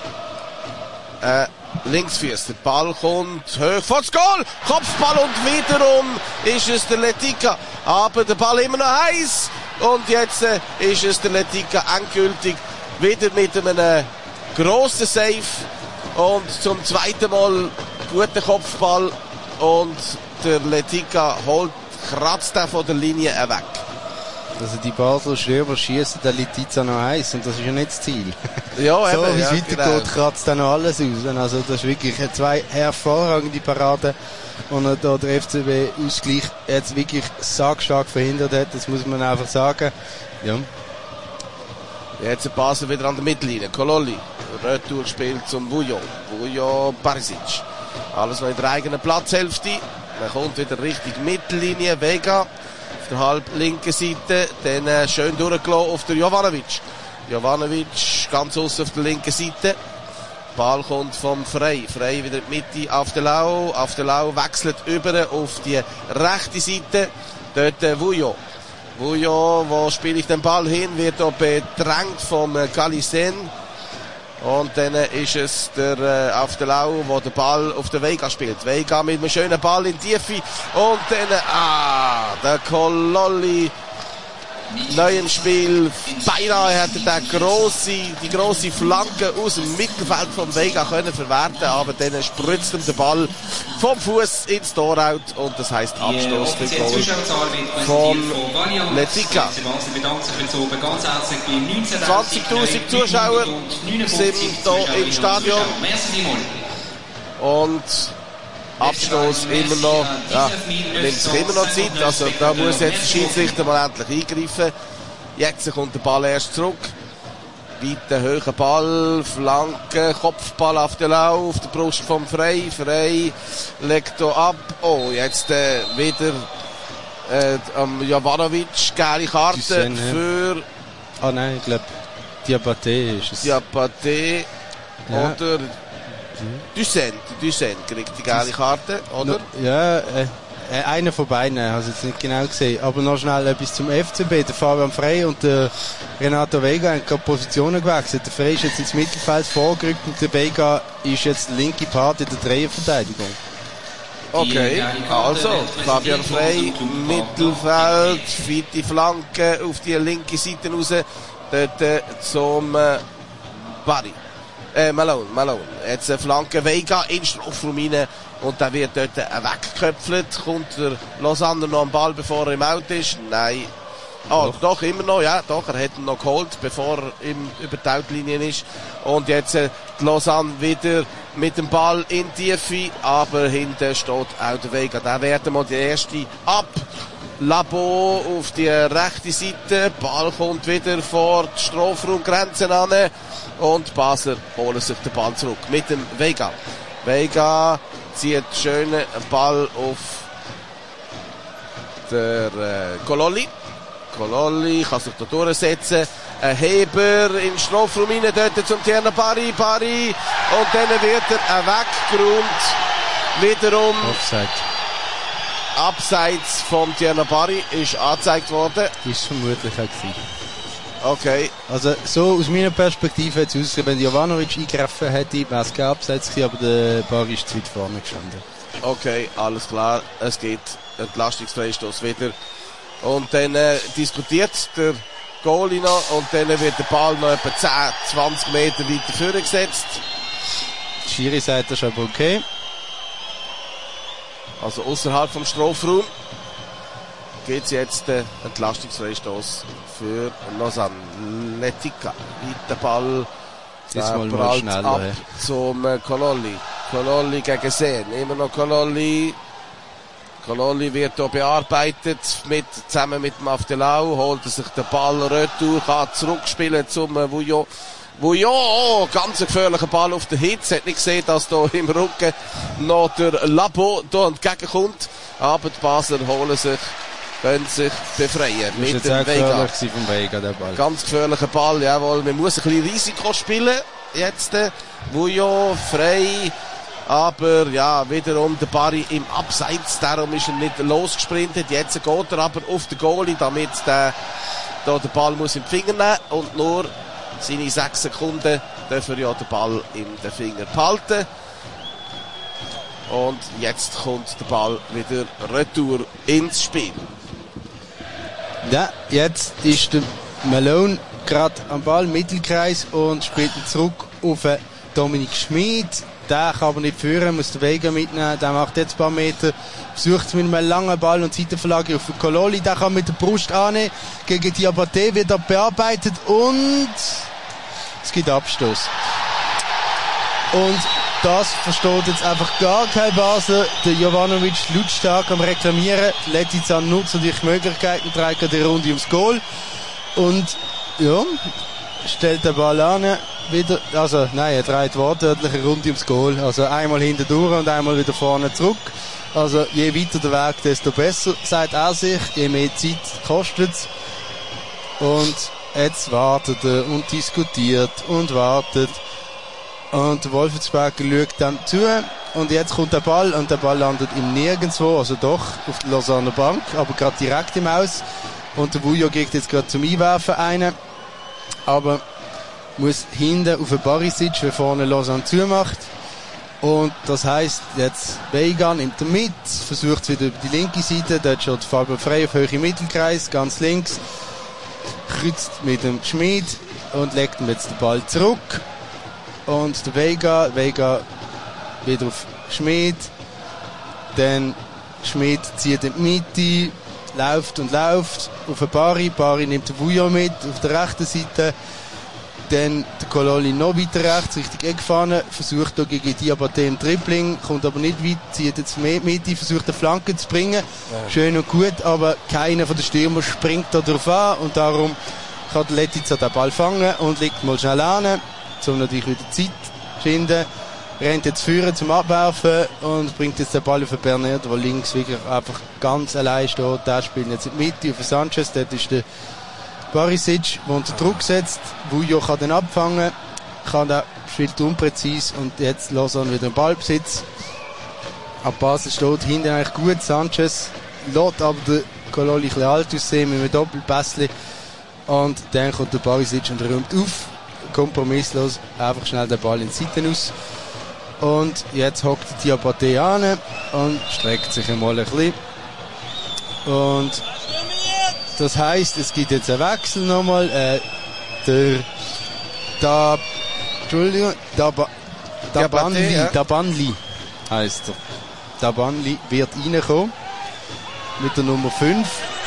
Linksfuß. Der Ball kommt hoch vor das Goal. Kopfball und wiederum ist es der Letica. Aber der Ball immer noch heiß. Und jetzt ist es der Letica endgültig wieder mit einem grossen Save. Und zum zweiten Mal guter Kopfball. Und der Letica kratzt er von der Linie weg. Also die Basler Stürmer schießen der Letizia noch heiß und das ist ja nicht das Ziel. Ja, so wie es weitergeht, genau. kratzt dann noch alles aus. Also das ist wirklich 2 hervorragende Paraden und da der FCB-Ausgleich jetzt wirklich sackstark verhindert hat, das muss man einfach sagen. Ja. Jetzt der Basel wieder an der Mittellinie. Kololi, Retour gespielt zum Bujo. Bujo, Barisic. Alles noch in der eigenen Platzhälfte. Man kommt wieder Richtung Mittellinie, Vega auf der halb linken Seite, dann schön durchgelassen auf der Jovanovic. Jovanovic ganz außen auf der linken Seite. Ball kommt vom Frey. Frey wieder in die Mitte auf der Lau. Auf der Lau wechselt über auf die rechte Seite. Dort Vujo. Vujo, wo spiele ich den Ball hin, wird auch bedrängt vom Galisen. Und dann ist es der Avdullah, wo der Ball auf der Vega spielt. Vega mit einem schönen Ball in die Tiefe. Und dann, der Kololi. Neu im Spiel. Beinahe hätte der die grosse Flanke aus dem Mittelfeld vom Vega können verwerten, aber dann spritzt ihm der Ball vom Fuß ins Tor out und das heisst Abstoß für Goal von Letica. 20.000 Zuschauer sind hier im Stadion und Abstoß immer noch, nimmt sich immer noch Zeit, also da muss jetzt der Schiedsrichter mal endlich eingreifen. Jetzt kommt der Ball erst zurück. Weiter hoher Ball, Flanke, Kopfball auf der Lau, auf der Brust vom Frey. Frey legt hier ab. Oh, jetzt wieder Jovanovic, gelbe Karte für... Ah nein, ich glaube, Diabaté ist es. Diabaté oder... Ducent kriegt die gelbe Karte, oder? Ja, einer von beiden, ich habe es jetzt nicht genau gesehen. Aber noch schnell etwas zum FCB. Der Fabian Frey und der Renato Vega haben gerade Positionen gewechselt. Der Frey ist jetzt ins Mittelfeld vorgerückt und der Vega ist jetzt der linke Part in der Dreierverteidigung. Okay, also Fabian Frey, Mittelfeld, weite Flanke auf die linke Seite raus, dort zum Barry. Malone. Jetzt eine Flanke, Vega in Strafraum rein und dann wird dort weggeköpfelt. Kommt der Lausanne noch am Ball, bevor er im Out ist? Nein. Doch, immer noch, ja, doch, er hat ihn noch geholt, bevor er über die Outlinie ist. Und jetzt die Lausanne wieder mit dem Ball in die Tiefe, aber hinten steht auch der Vega. Da werden wir die erste ab. Labo auf die rechte Seite, Ball kommt wieder vor die Strafraumgrenzen an und Basler holen sich den Ball zurück mit dem Vega. Vega zieht schönen Ball auf der Cololli. Cololli kann sich da durchsetzen. Ein Heber in den Strafraum rein, dort zum Tierna Barry. Und dann wird er weggeräumt. Wiederum. Offside. Abseits vom Tierna Barry ist angezeigt worden. Ist vermutlich auch gewesen. Okay. Also, so aus meiner Perspektive hat es ausgesehen, wenn Jovanovic eingegriffen hätte, wäre es kein Abseits gewesen, aber der Barry ist zu weit vorne gestanden. Okay, alles klar. Es geht Entlastungsfreistoß wieder. Und dann diskutiert der Goalie noch und dann wird der Ball noch etwa 10, 20 Meter weiter vorgesetzt. Die Schiri sagt, das ist aber okay. Also außerhalb vom Strafraum geht es jetzt Entlastungsfreistoß für Lausanne. Letica, weiter Ball. Das mal mal schneller ab zum Cololli. Cololli gegen Sehn. Immer noch Cololli. Cololli wird hier bearbeitet, zusammen mit Maftelau, holt er sich den Ball retour, kann zurückspielen zum Vouillot. Vouillot, ganz gefährlicher Ball auf den Hitz, hat nicht gesehen, dass da im Rücken noch der Labo da entgegenkommt, aber die Basler können sich befreien mit dem Vega. Vom Vega, der Ball. Ganz gefährlicher Ball, jawohl, man muss ein bisschen Risiko spielen, jetzt, Vouillot, frei. Aber ja, wiederum der Barry im Abseits, darum ist er nicht losgesprintet. Jetzt geht er aber auf den Goalie, damit der Ball muss im Finger nehmen und nur seine 6 Sekunden dürfen ja den Ball in den Finger behalten. Und jetzt kommt der Ball wieder retour ins Spiel. Ja, jetzt ist der Malone gerade am Ball, Mittelkreis, und spielt ihn zurück auf Dominik Schmid. Der kann aber nicht führen, muss den Vega mitnehmen. Der macht jetzt ein paar Meter, versucht es mit einem langen Ball und Seitenverlagerung auf den Cololli. Der kann mit der Brust annehmen. Gegen Diabaté wird er bearbeitet und es gibt Abstoß. Und das versteht jetzt einfach gar kein Basler. Der Jovanovic lautstark am Reklamieren. Letica nutzt natürlich Möglichkeiten, trägt die Runde ums Goal. Und ja, stellt den Ball an. Wieder, also, nein, er dreht wortwörtlich eine Runde ums Goal. Also einmal hinten durch und einmal wieder vorne zurück. Also je weiter der Weg, desto besser, sagt er sich. Je mehr Zeit kostet es. Und jetzt wartet er und diskutiert und wartet. Und der Wolfensberger schaut dann zu. Und jetzt kommt der Ball und der Ball landet im Nirgendwo, also doch auf der Lausanner Bank, aber gerade direkt im Aus. Und der Vouillot geht jetzt gerade zum Einwerfen rein. Aber muss hinten auf den Barisic, weil vorne Lausanne zumacht. Und das heisst, jetzt Vega nimmt er mit, versucht es wieder über die linke Seite, dort schaut Fabian Frey auf höhere Mittelkreis, ganz links, kreuzt mit dem Schmid und legt ihm jetzt den Ball zurück. Und der Vega wieder auf Schmid, dann Schmid zieht in die Mitte, läuft auf den Bari nimmt den Vouillot mit, auf der rechten Seite. Dann der Cololli noch weiter rechts, Richtung Eckfahne, versucht hier gegen Diabaté im Dribbling, kommt aber nicht weit, zieht jetzt mehr Mitte, versucht eine Flanke zu bringen. Ja. Schön und gut, aber keiner von den Stürmern springt da drauf an und darum kann der Letica den Ball fangen und liegt mal schnell an, um natürlich wieder Zeit zu schinden. Rennt jetzt führen zum Abwerfen und bringt jetzt den Ball auf den Bernard, der links wirklich einfach ganz allein steht. Der spielt jetzt in die Mitte auf den Sanchez, dort ist der Barisic, der unter Druck setzt. Vouillot kann den abfangen. spielt unpräzise und jetzt Lausanne wieder im Ballbesitz. Ab Basel steht hinten eigentlich gut. Sanchez lässt aber den Kololi ein bisschen alt aussehen mit einem Doppelpässli. Und dann kommt der Barisic und räumt auf. Kompromisslos einfach schnell den Ball in die Seiten aus. Und jetzt hockt Diabaté an und streckt sich einmal ein bisschen. Und das heisst, es gibt jetzt einen Wechsel nochmal. Dabanli heisst er. Dabanli wird reinkommen. Mit der Nummer 5.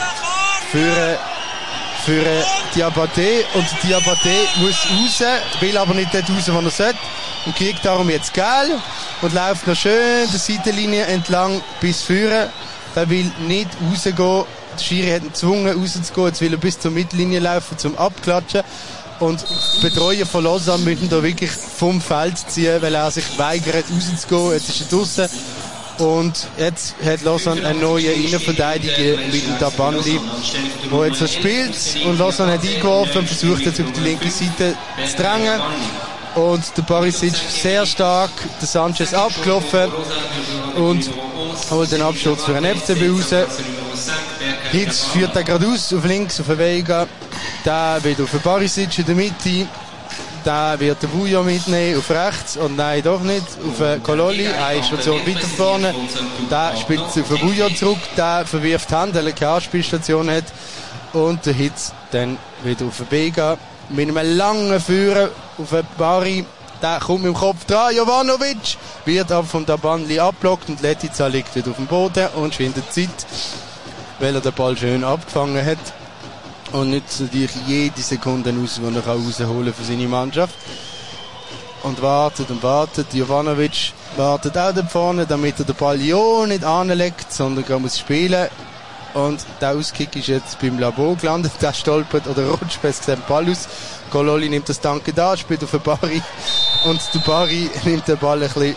Für Diabaté. Und Diabaté muss raus, will aber nicht dort raus, wo er sollte. Und kriegt darum jetzt Gel. Und läuft noch schön die Seitenlinie entlang bis vorne. Er will nicht rausgehen. Der Schiri hat ihn gezwungen rauszugehen. Jetzt will er bis zur Mittellinie laufen zum Abklatschen. Und die Betreuer von Lausanne müssen da wirklich vom Feld ziehen, weil er sich weigert rauszugehen. Jetzt ist er draussen. Und jetzt hat Lausanne einen neuen Innenverteidiger mit dem Dabanli, der jetzt so spielt. Und Lausanne hat eingeworfen und versucht jetzt auf die linke Seite zu drängen. Und der Barisic sehr stark, der Sanchez abgelaufen und holt den Absturz für einen FCB raus. Hitz führt er gerade aus, auf links, auf den Vega. Der wird auf den Barisic in der Mitte. Der wird den Buja mitnehmen auf rechts. Und nein, doch nicht. Auf den Kololi. Eine Station weiter vorne. Der spielt auf den Buja zurück. Der verwirft die Hand, weil er keine Anspielstation hat. Und der Hitz dann wieder auf den Vega. Mit einem langen Führer auf den Bari. Der kommt mit dem Kopf dran. Jovanovic wird aber vom Dabanli abblockt. Und Letica liegt wieder auf dem Boden und schindet Zeit, weil er den Ball schön abgefangen hat. Und nützt natürlich jede Sekunde aus, die er rausholen kann für seine Mannschaft. Und wartet und wartet. Jovanovic wartet auch da vorne, damit er den Ball ja nicht anlegt, sondern er muss spielen. Und der Auskick ist jetzt beim Labo gelandet. Der stolpert oder rutscht besser den Ball aus. Kololi nimmt das Danke da, spielt auf den Bari. Und der Bari nimmt den Ball ein bisschen.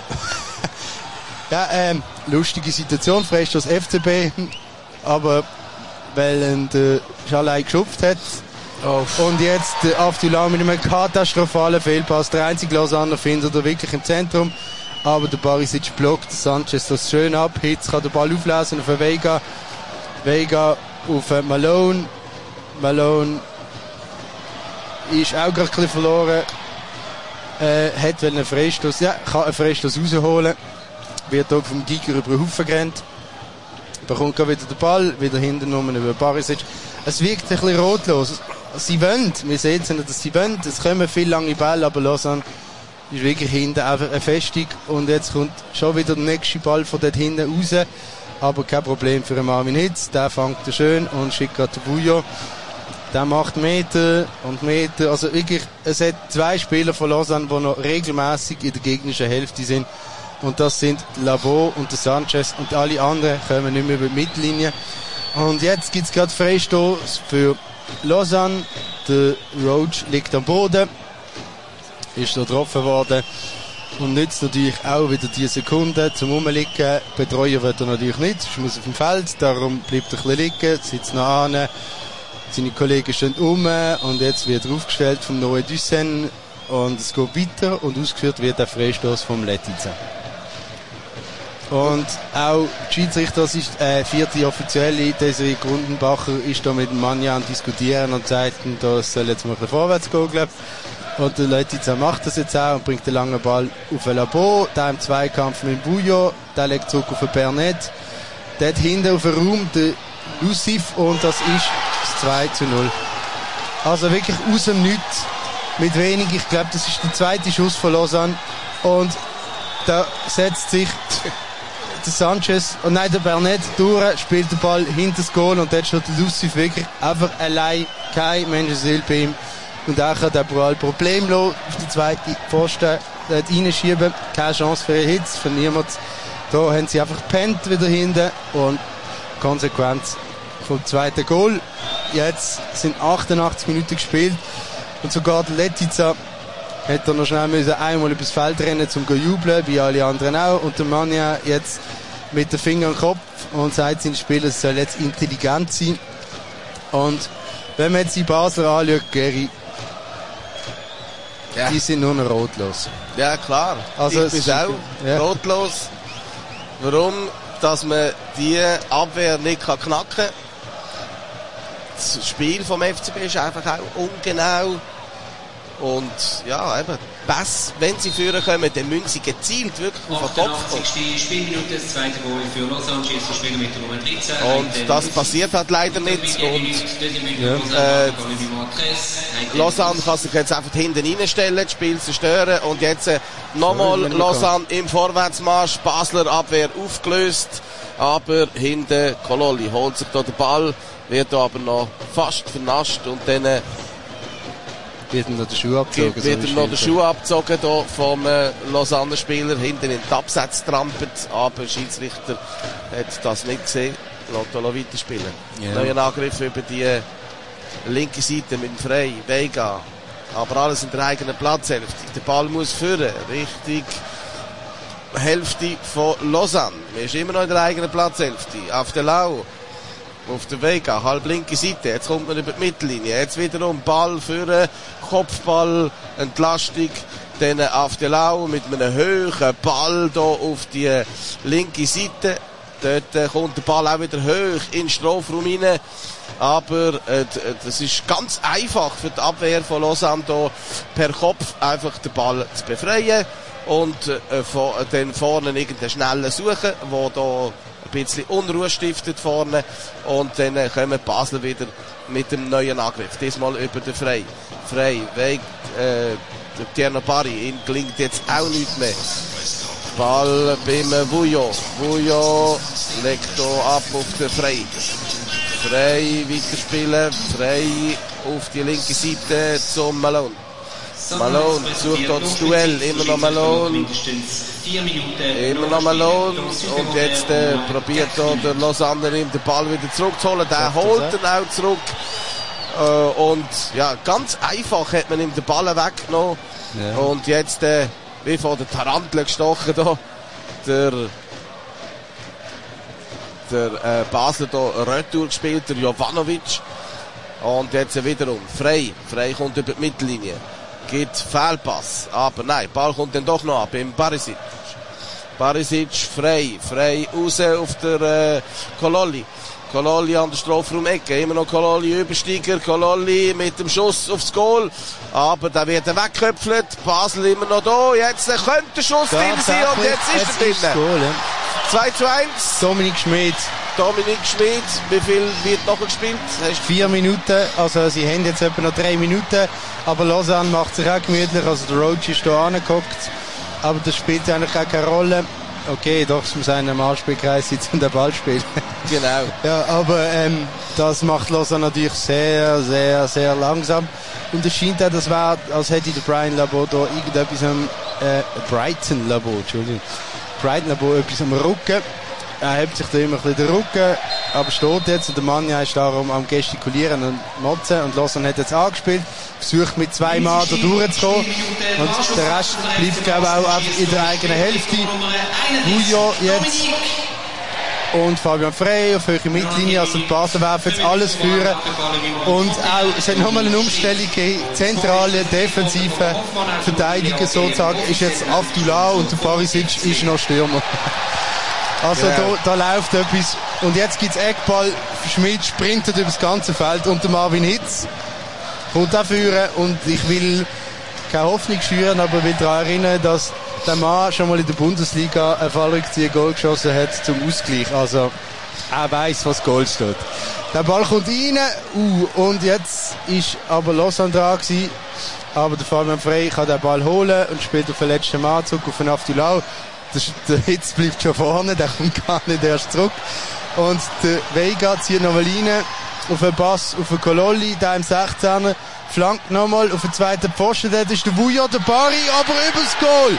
Ja, lustige Situation, Freistoß FCB. Aber weil der Schalai geschupft hat. Und jetzt der Avdullah mit einem katastrophalen Fehlpass. Der einzige Lausanner findet er wirklich im Zentrum. Aber der Barisic blockt Sanchez das schön ab. Hitz kann den Ball auflesen auf Vega. Vega auf Malone. Malone ist auch gerade ein bisschen verloren. Hat einen Freistoß. Ja, kann einen Freistoß rausholen. Wird dort vom Giger über den Haufen gerannt. Bekommt gerade wieder den Ball, wieder hinten rum über Barisic. Es wirkt ein bisschen rotlos. Sie wollen, wir sehen es nicht, dass sie wollen. Es kommen viele lange Bälle, aber Lausanne ist wirklich hinten einfach eine Festung. Und jetzt kommt schon wieder der nächste Ball von dort hinten raus. Aber kein Problem für den Marvin Hitz. Der fängt er schön und schickt gerade den Buja. Der macht Meter und Meter. Also wirklich, es hat 2 Spieler von Lausanne, die noch regelmäßig in der gegnerischen Hälfte sind. Und das sind Labo und der Sanchez. Und alle anderen kommen nicht mehr über die Mittellinie. Und jetzt gibt es gerade Freistoß für Lausanne. Der Roach liegt am Boden. Ist da getroffen worden. Und nützt natürlich auch wieder die Sekunden zum Rumliegen. Betreuer wird er natürlich nicht. Er muss auf dem Feld. Darum bleibt er ein bisschen liegen. Sitzt noch an. Seine Kollegen stehen und jetzt wird er aufgestellt vom Noé Dussen. Und es geht weiter und ausgeführt wird der Freistoß vom Letica. Und auch die Schiedsrichter, das ist vierte Offizielle, Desiree Grundenbacher ist da mit dem Manja am Diskutieren und sagt, das soll jetzt mal ein bisschen vorwärts gehen, glaub. Und der Letica macht das jetzt auch und bringt den langen Ball auf den Labo, der im Zweikampf mit dem Bujo, der legt zurück auf den Bernet, dort hinten auf den Raum der Lucif und das ist das 2:0. Also wirklich aus dem Nichts, mit wenig, ich glaube, das ist der zweite Schuss von Lausanne und da setzt sich der Sanchez, und nein, der Bernet durch, spielt den Ball hinter das Goal und dort steht der Lucif wirklich einfach allein, kein Menschenseele bei ihm. Und er kann den Ball problemlos auf die zweite Pfosten reinschieben. Keine Chance für einen Hitz, für niemand. Da haben sie einfach gepennt wieder hinten und Konsequenz vom zweiten Goal. Jetzt sind 88 Minuten gespielt und sogar der Letica hätte noch schnell müssen einmal übers Feld rennen zum jubeln, wie alle anderen auch. Und der Manja jetzt mit dem Finger am Kopf und sagt seinen Spielern, es soll jetzt intelligent sein. Und wenn man jetzt die Basler anschaut, Geri, Ja. Die sind nur noch rotlos. Ja, klar. Also ich bin auch rotlos. Warum? Dass man die Abwehr nicht knacken kann. Das Spiel vom FCB ist einfach auch ungenau. Und ja, eben, Pass, wenn sie führen kommen, dann müssen sie gezielt wirklich auf den Kopf kommen. 88. Spielminute, das zweite Goal für Lausanne, schießt der Spieler mit der Nummer 13. Und das passiert halt leider nicht. Und Lausanne kann sich jetzt einfach hinten reinstellen, das Spiel zerstören. Und jetzt nochmal Lausanne im Vorwärtsmarsch, Basler Abwehr aufgelöst. Aber hinten Kololi holt sich da den Ball, wird da aber noch fast vernascht und dann wird ihm noch der Schuh abgezogen. Wird ihm noch der Schuh abgezogen da vom Lausanne-Spieler, hinten in den Absatz trampelt, aber der Schiedsrichter hat das nicht gesehen, lässt da weiterspielen. Yeah. Neuer Angriff über die linke Seite mit dem Frey, Vega, aber alles in der eigenen Platzhälfte. Der Ball muss führen, richtig Hälfte von Lausanne. Wir sind immer noch in der eigenen Platzhälfte, auf der Lau. Auf der Vega, halb linke Seite. Jetzt kommt man über die Mittellinie. Jetzt wiederum Ball führen, Kopfball, Entlastung. Dann auf der Lau mit einem hohen Ball hier auf die linke Seite. Dort kommt der Ball auch wieder hoch in den Strafraum rein. Aber das ist ganz einfach für die Abwehr von Lausanne hier per Kopf einfach den Ball zu befreien. Und dann vorne irgendeinen schnellen suchen, der hier ein bisschen Unruhe stiftet vorne. Und dann kommen Basel wieder mit dem neuen Angriff. Diesmal über den Frey. Frey, Weg, der Tierno Barry. Ihm gelingt jetzt auch nichts mehr. Ball beim Vujo. Vujo legt hier ab auf den Frey. Frey weiterspielen. Frey auf die linke Seite zum Malone. Malone sucht dort das Duell. Immer noch Malone. Immer noch Malone. Und jetzt probiert der Lausanne ihm den Ball wieder zurückzuholen. Der holt ihn auch zurück. Und ja, ganz einfach hat man ihm den Ball weggenommen. Ja. Und jetzt wie von der Tarantel gestochen da. Der Basler da Retour gespielt, der Jovanovic. Und jetzt wiederum Frey. Frey kommt über die Mittellinie. Gibt Fehlpass. Aber nein, Ball kommt dann doch noch ab im Barisic. Barisic, Frey raus auf der Kololi. Kololi an der Strafraum-Ecke. Immer noch Kololi Übersteiger. Kololi mit dem Schuss aufs Goal. Aber da wird er weggeköpfelt. Basel immer noch da. Jetzt könnte der Schuss drin sein und jetzt ist er drin. 2:1. Dominik Schmid, wie viel wird noch gespielt? 4 Minuten, also sie haben jetzt etwa noch 3 Minuten, aber Lausanne macht sich auch gemütlich, also der Roach ist da angeguckt, aber das spielt eigentlich auch keine Rolle. Okay, doch, es muss einer im Anspielkreis sitzen und den Ball spielen. Genau. Ja, aber das macht Lausanne natürlich sehr, sehr, sehr langsam. Und es scheint auch, das wäre, als hätte der Brighton Labo da irgendetwas Brighton Labo etwas am Rücken. Er hebt sich da immer ein bisschen den Rücken, aber steht jetzt und der Manja ist darum am Gestikulieren und motzen und Lausanne hat jetzt angespielt, versucht mit 2 Mann da durchzukommen und der Rest bleibt glaube ich auch in der eigenen Hälfte. Vujo jetzt und Fabian Frey auf höhere Mittellinie, also die Basel werfen jetzt alles führen und auch, es hat nochmal eine Umstellung gegeben, zentrale, defensive Verteidiger sozusagen, ist jetzt Avdullah und der Barisic ist noch Stürmer. Also da läuft etwas. Und jetzt gibt's Eckball. Schmid sprintet über das ganze Feld und der Marvin Hitz kommt auch führen. Und ich will keine Hoffnung schüren, aber will daran erinnern, dass der Mann schon mal in der Bundesliga ein Fallrückzieher-Goal geschossen hat zum Ausgleich. Also er weiss, was Goal steht. Der Ball kommt rein. Und jetzt ist aber Lausanne dran gewesen. Aber der Fabian Frey kann den Ball holen und spielt auf den letzten Mann zurück auf den Avdullah. Der Hitz bleibt schon vorne, der kommt gar nicht erst zurück. Und der Vega zieht nochmal rein auf einen Pass auf den Kololi, der im 16er, flankt nochmal auf den zweiten Pfosten, dort ist der Vujo, der Bari, aber übers Goal.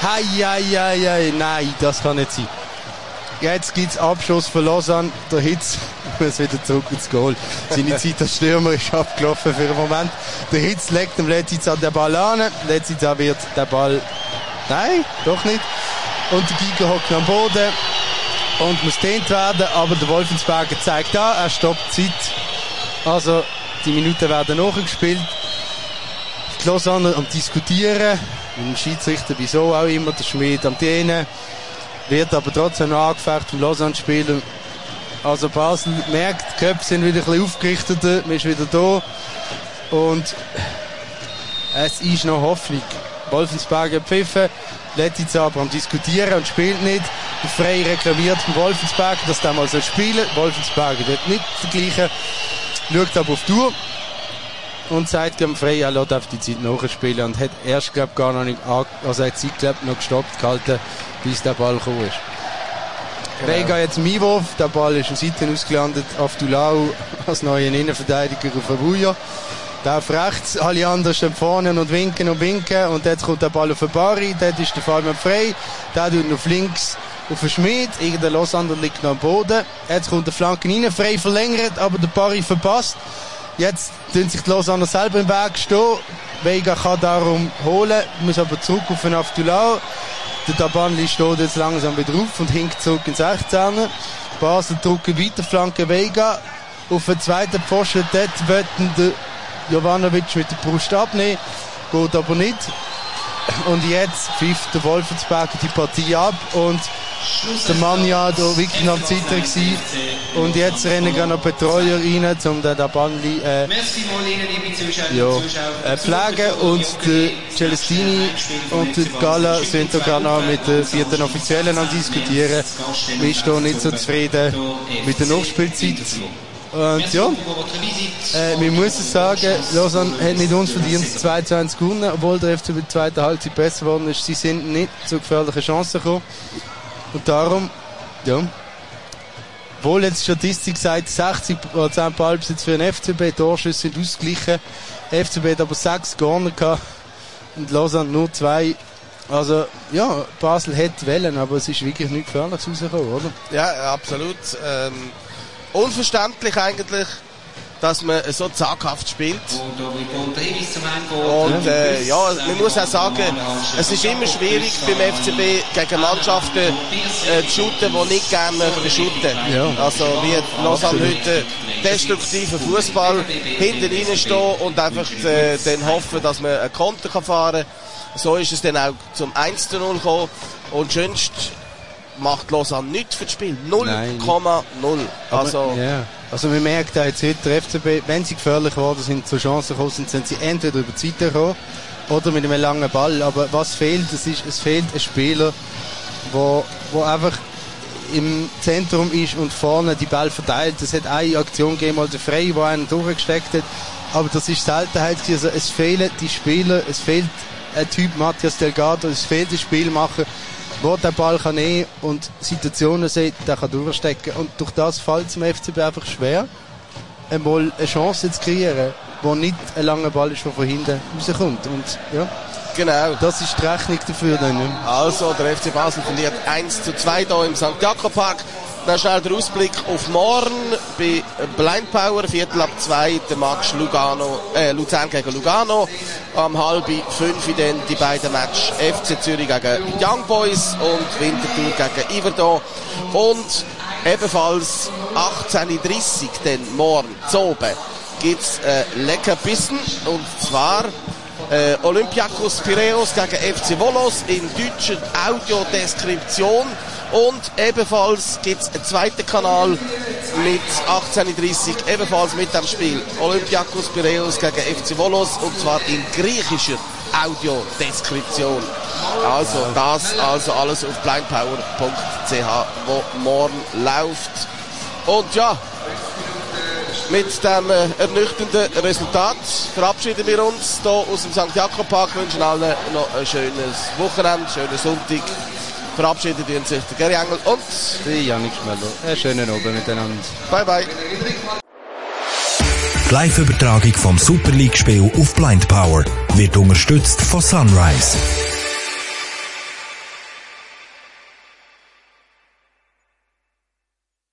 Hei, nein, das kann nicht sein. Jetzt gibt's Abschuss für Lausanne, der Hitz muss wieder zurück ins Goal. Seine Zeit als Stürmer ist abgelaufen für einen Moment. Der Hitz legt dem Letizia den Ball an, Letizia wird der Ball, nein, doch nicht. Und der Giger hockt am Boden und muss dehnt werden, aber der Wolfensberger zeigt an, er stoppt die Zeit. Also, die Minuten werden nachgespielt. Ich die Lausanne am Diskutieren, mit dem Schiedsrichter wieso auch immer, der Schmied am Dienen, wird aber trotzdem noch angefecht vom Lausanne-Spieler. Also Basel merkt, die Köpfe sind wieder ein bisschen aufgerichteter, man ist wieder da und es ist noch Hoffnung. Wolfensberger pfiffen, Letizia aber am Diskutieren und spielt nicht. Der Frey reklamiert von Wolfensberger, dass der mal spielen soll. Wolfensberger wird nicht vergleichen, schaut aber auf die Uhr und sagt dem Frey, er lässt auf die Zeit nachspielen und hat erst, glaube gar noch nicht, also hat die Zeit, glaub, noch gestoppt gehalten, bis der Ball gekommen ist. Genau. Vega jetzt im Einwurf, der Ball ist von Seiten ausgelandet auf Dulau als neuen Innenverteidiger auf Abuja. Der auf rechts, alle anderen stehen vorne und winken und jetzt kommt der Ball auf den Bari, dort ist der Fabian frei, der tut auf links auf den Schmied, irgendein Lausanne liegt noch am Boden, jetzt kommt der Flanken rein, frei verlängert, aber der Bari verpasst. Jetzt tun sich die Lausanne selber im Weg stehen, Vega kann darum holen, muss aber zurück auf den Aftulau. Der Tabanli steht jetzt langsam wieder auf und hinkt zurück ins 16er. Basel drücken weiter, Flanke Vega. Auf den zweiten Pfosten, dort wollten der Jovanovic mit der Brust abnehmen. Geht aber nicht. Und jetzt pfifft der Wolfensberger die Partie ab und der Mann ja da wirklich am Zittern gewesen. Und jetzt rennen gerade noch Betreuer rein, um den Tabanli pflegen. Und der Celestini und der Gala sind da gerade noch mit den vierten Offiziellen am diskutieren. Wir stehen nicht so zufrieden mit der Nachspielzeit. Und ja, wir müssen sagen, Lausanne hat nicht uns verdient 2-1 gewonnen, obwohl der FC in der zweiten Halbzeit besser geworden ist. Sie sind nicht zu gefährlichen Chancen gekommen. Und darum, ja, obwohl jetzt die Statistik sagt, 60% Ballbesitz für den FCB, Torschüsse sind ausgeglichen. FCB hat aber 6 Corner gehabt und Lausanne nur 2. Also, ja, Basel hätte wollen, aber es ist wirklich nicht gefährlich rausgekommen, oder? Ja, absolut. Unverständlich eigentlich, dass man so zaghaft spielt. Und ja, man muss auch sagen, es ist immer schwierig beim FCB gegen Mannschaften zu shooten, die nicht gerne shooten. Ja. Also wie Lausanne heute destruktiven Fußball hinten reinstehen und einfach dann hoffen, dass man einen Konter fahren kann. So ist es dann auch zum 1:0 gekommen. Und schönst macht Lausanne nichts für das Spiel. 0,0. Also, ja. Also man merkt auch jetzt heute, der FCB, wenn sie gefährlich geworden sind, zur Chance gekommen sind sie entweder über die Seite gekommen oder mit einem langen Ball. Aber was fehlt, es fehlt ein Spieler, wo einfach im Zentrum ist und vorne die Ball verteilt. Es hat eine Aktion gegeben, also Frey, wo einen durchgesteckt hat. Aber das ist Seltenheit. Also es fehlen die Spieler, es fehlt ein Typ Matthias Delgado, es fehlt ein Spielmacher, wo der Ball kann nehmen und Situationen sieht, der kann durchstecken. Und durch das fällt es dem FCB einfach schwer, einmal eine Chance zu kreieren, wo nicht ein langer Ball ist, der von hinten rauskommt. Und ja, genau. Das ist die Rechnung dafür dann. Ja. Also, der FC Basel verliert 1:2 hier im St. Jakob Park. Dann schnell der Ausblick auf morgen bei Blind Power, 2:15, der Match Luzern gegen Lugano. Am 4:30 dann die beiden Matches FC Zürich gegen Young Boys und Winterthur gegen Yverdon. Und ebenfalls 18:30 dann morgen zu oben gibt's Leckerbissen, und zwar Olympiakos Piräus gegen FC Volos in deutscher Audiodeskription. Und ebenfalls gibt es einen zweiten Kanal mit 18:30 ebenfalls mit dem Spiel Olympiakos Piräus gegen FC Volos, und zwar in griechischer Audiodeskription. Also das alles auf blindpower.ch, wo morgen läuft. Und ja, mit dem ernüchternden Resultat verabschieden wir uns hier aus dem St. Jakob Park, wünschen allen noch ein schönes Wochenende, schönen Sonntag. Verabschiedet sich der Gary Engel und der Janik Schmeller. Einen schönen Abend miteinander. Bye bye. Die Live-Übertragung vom Super League-Spiel auf Blind Power wird unterstützt von Sunrise.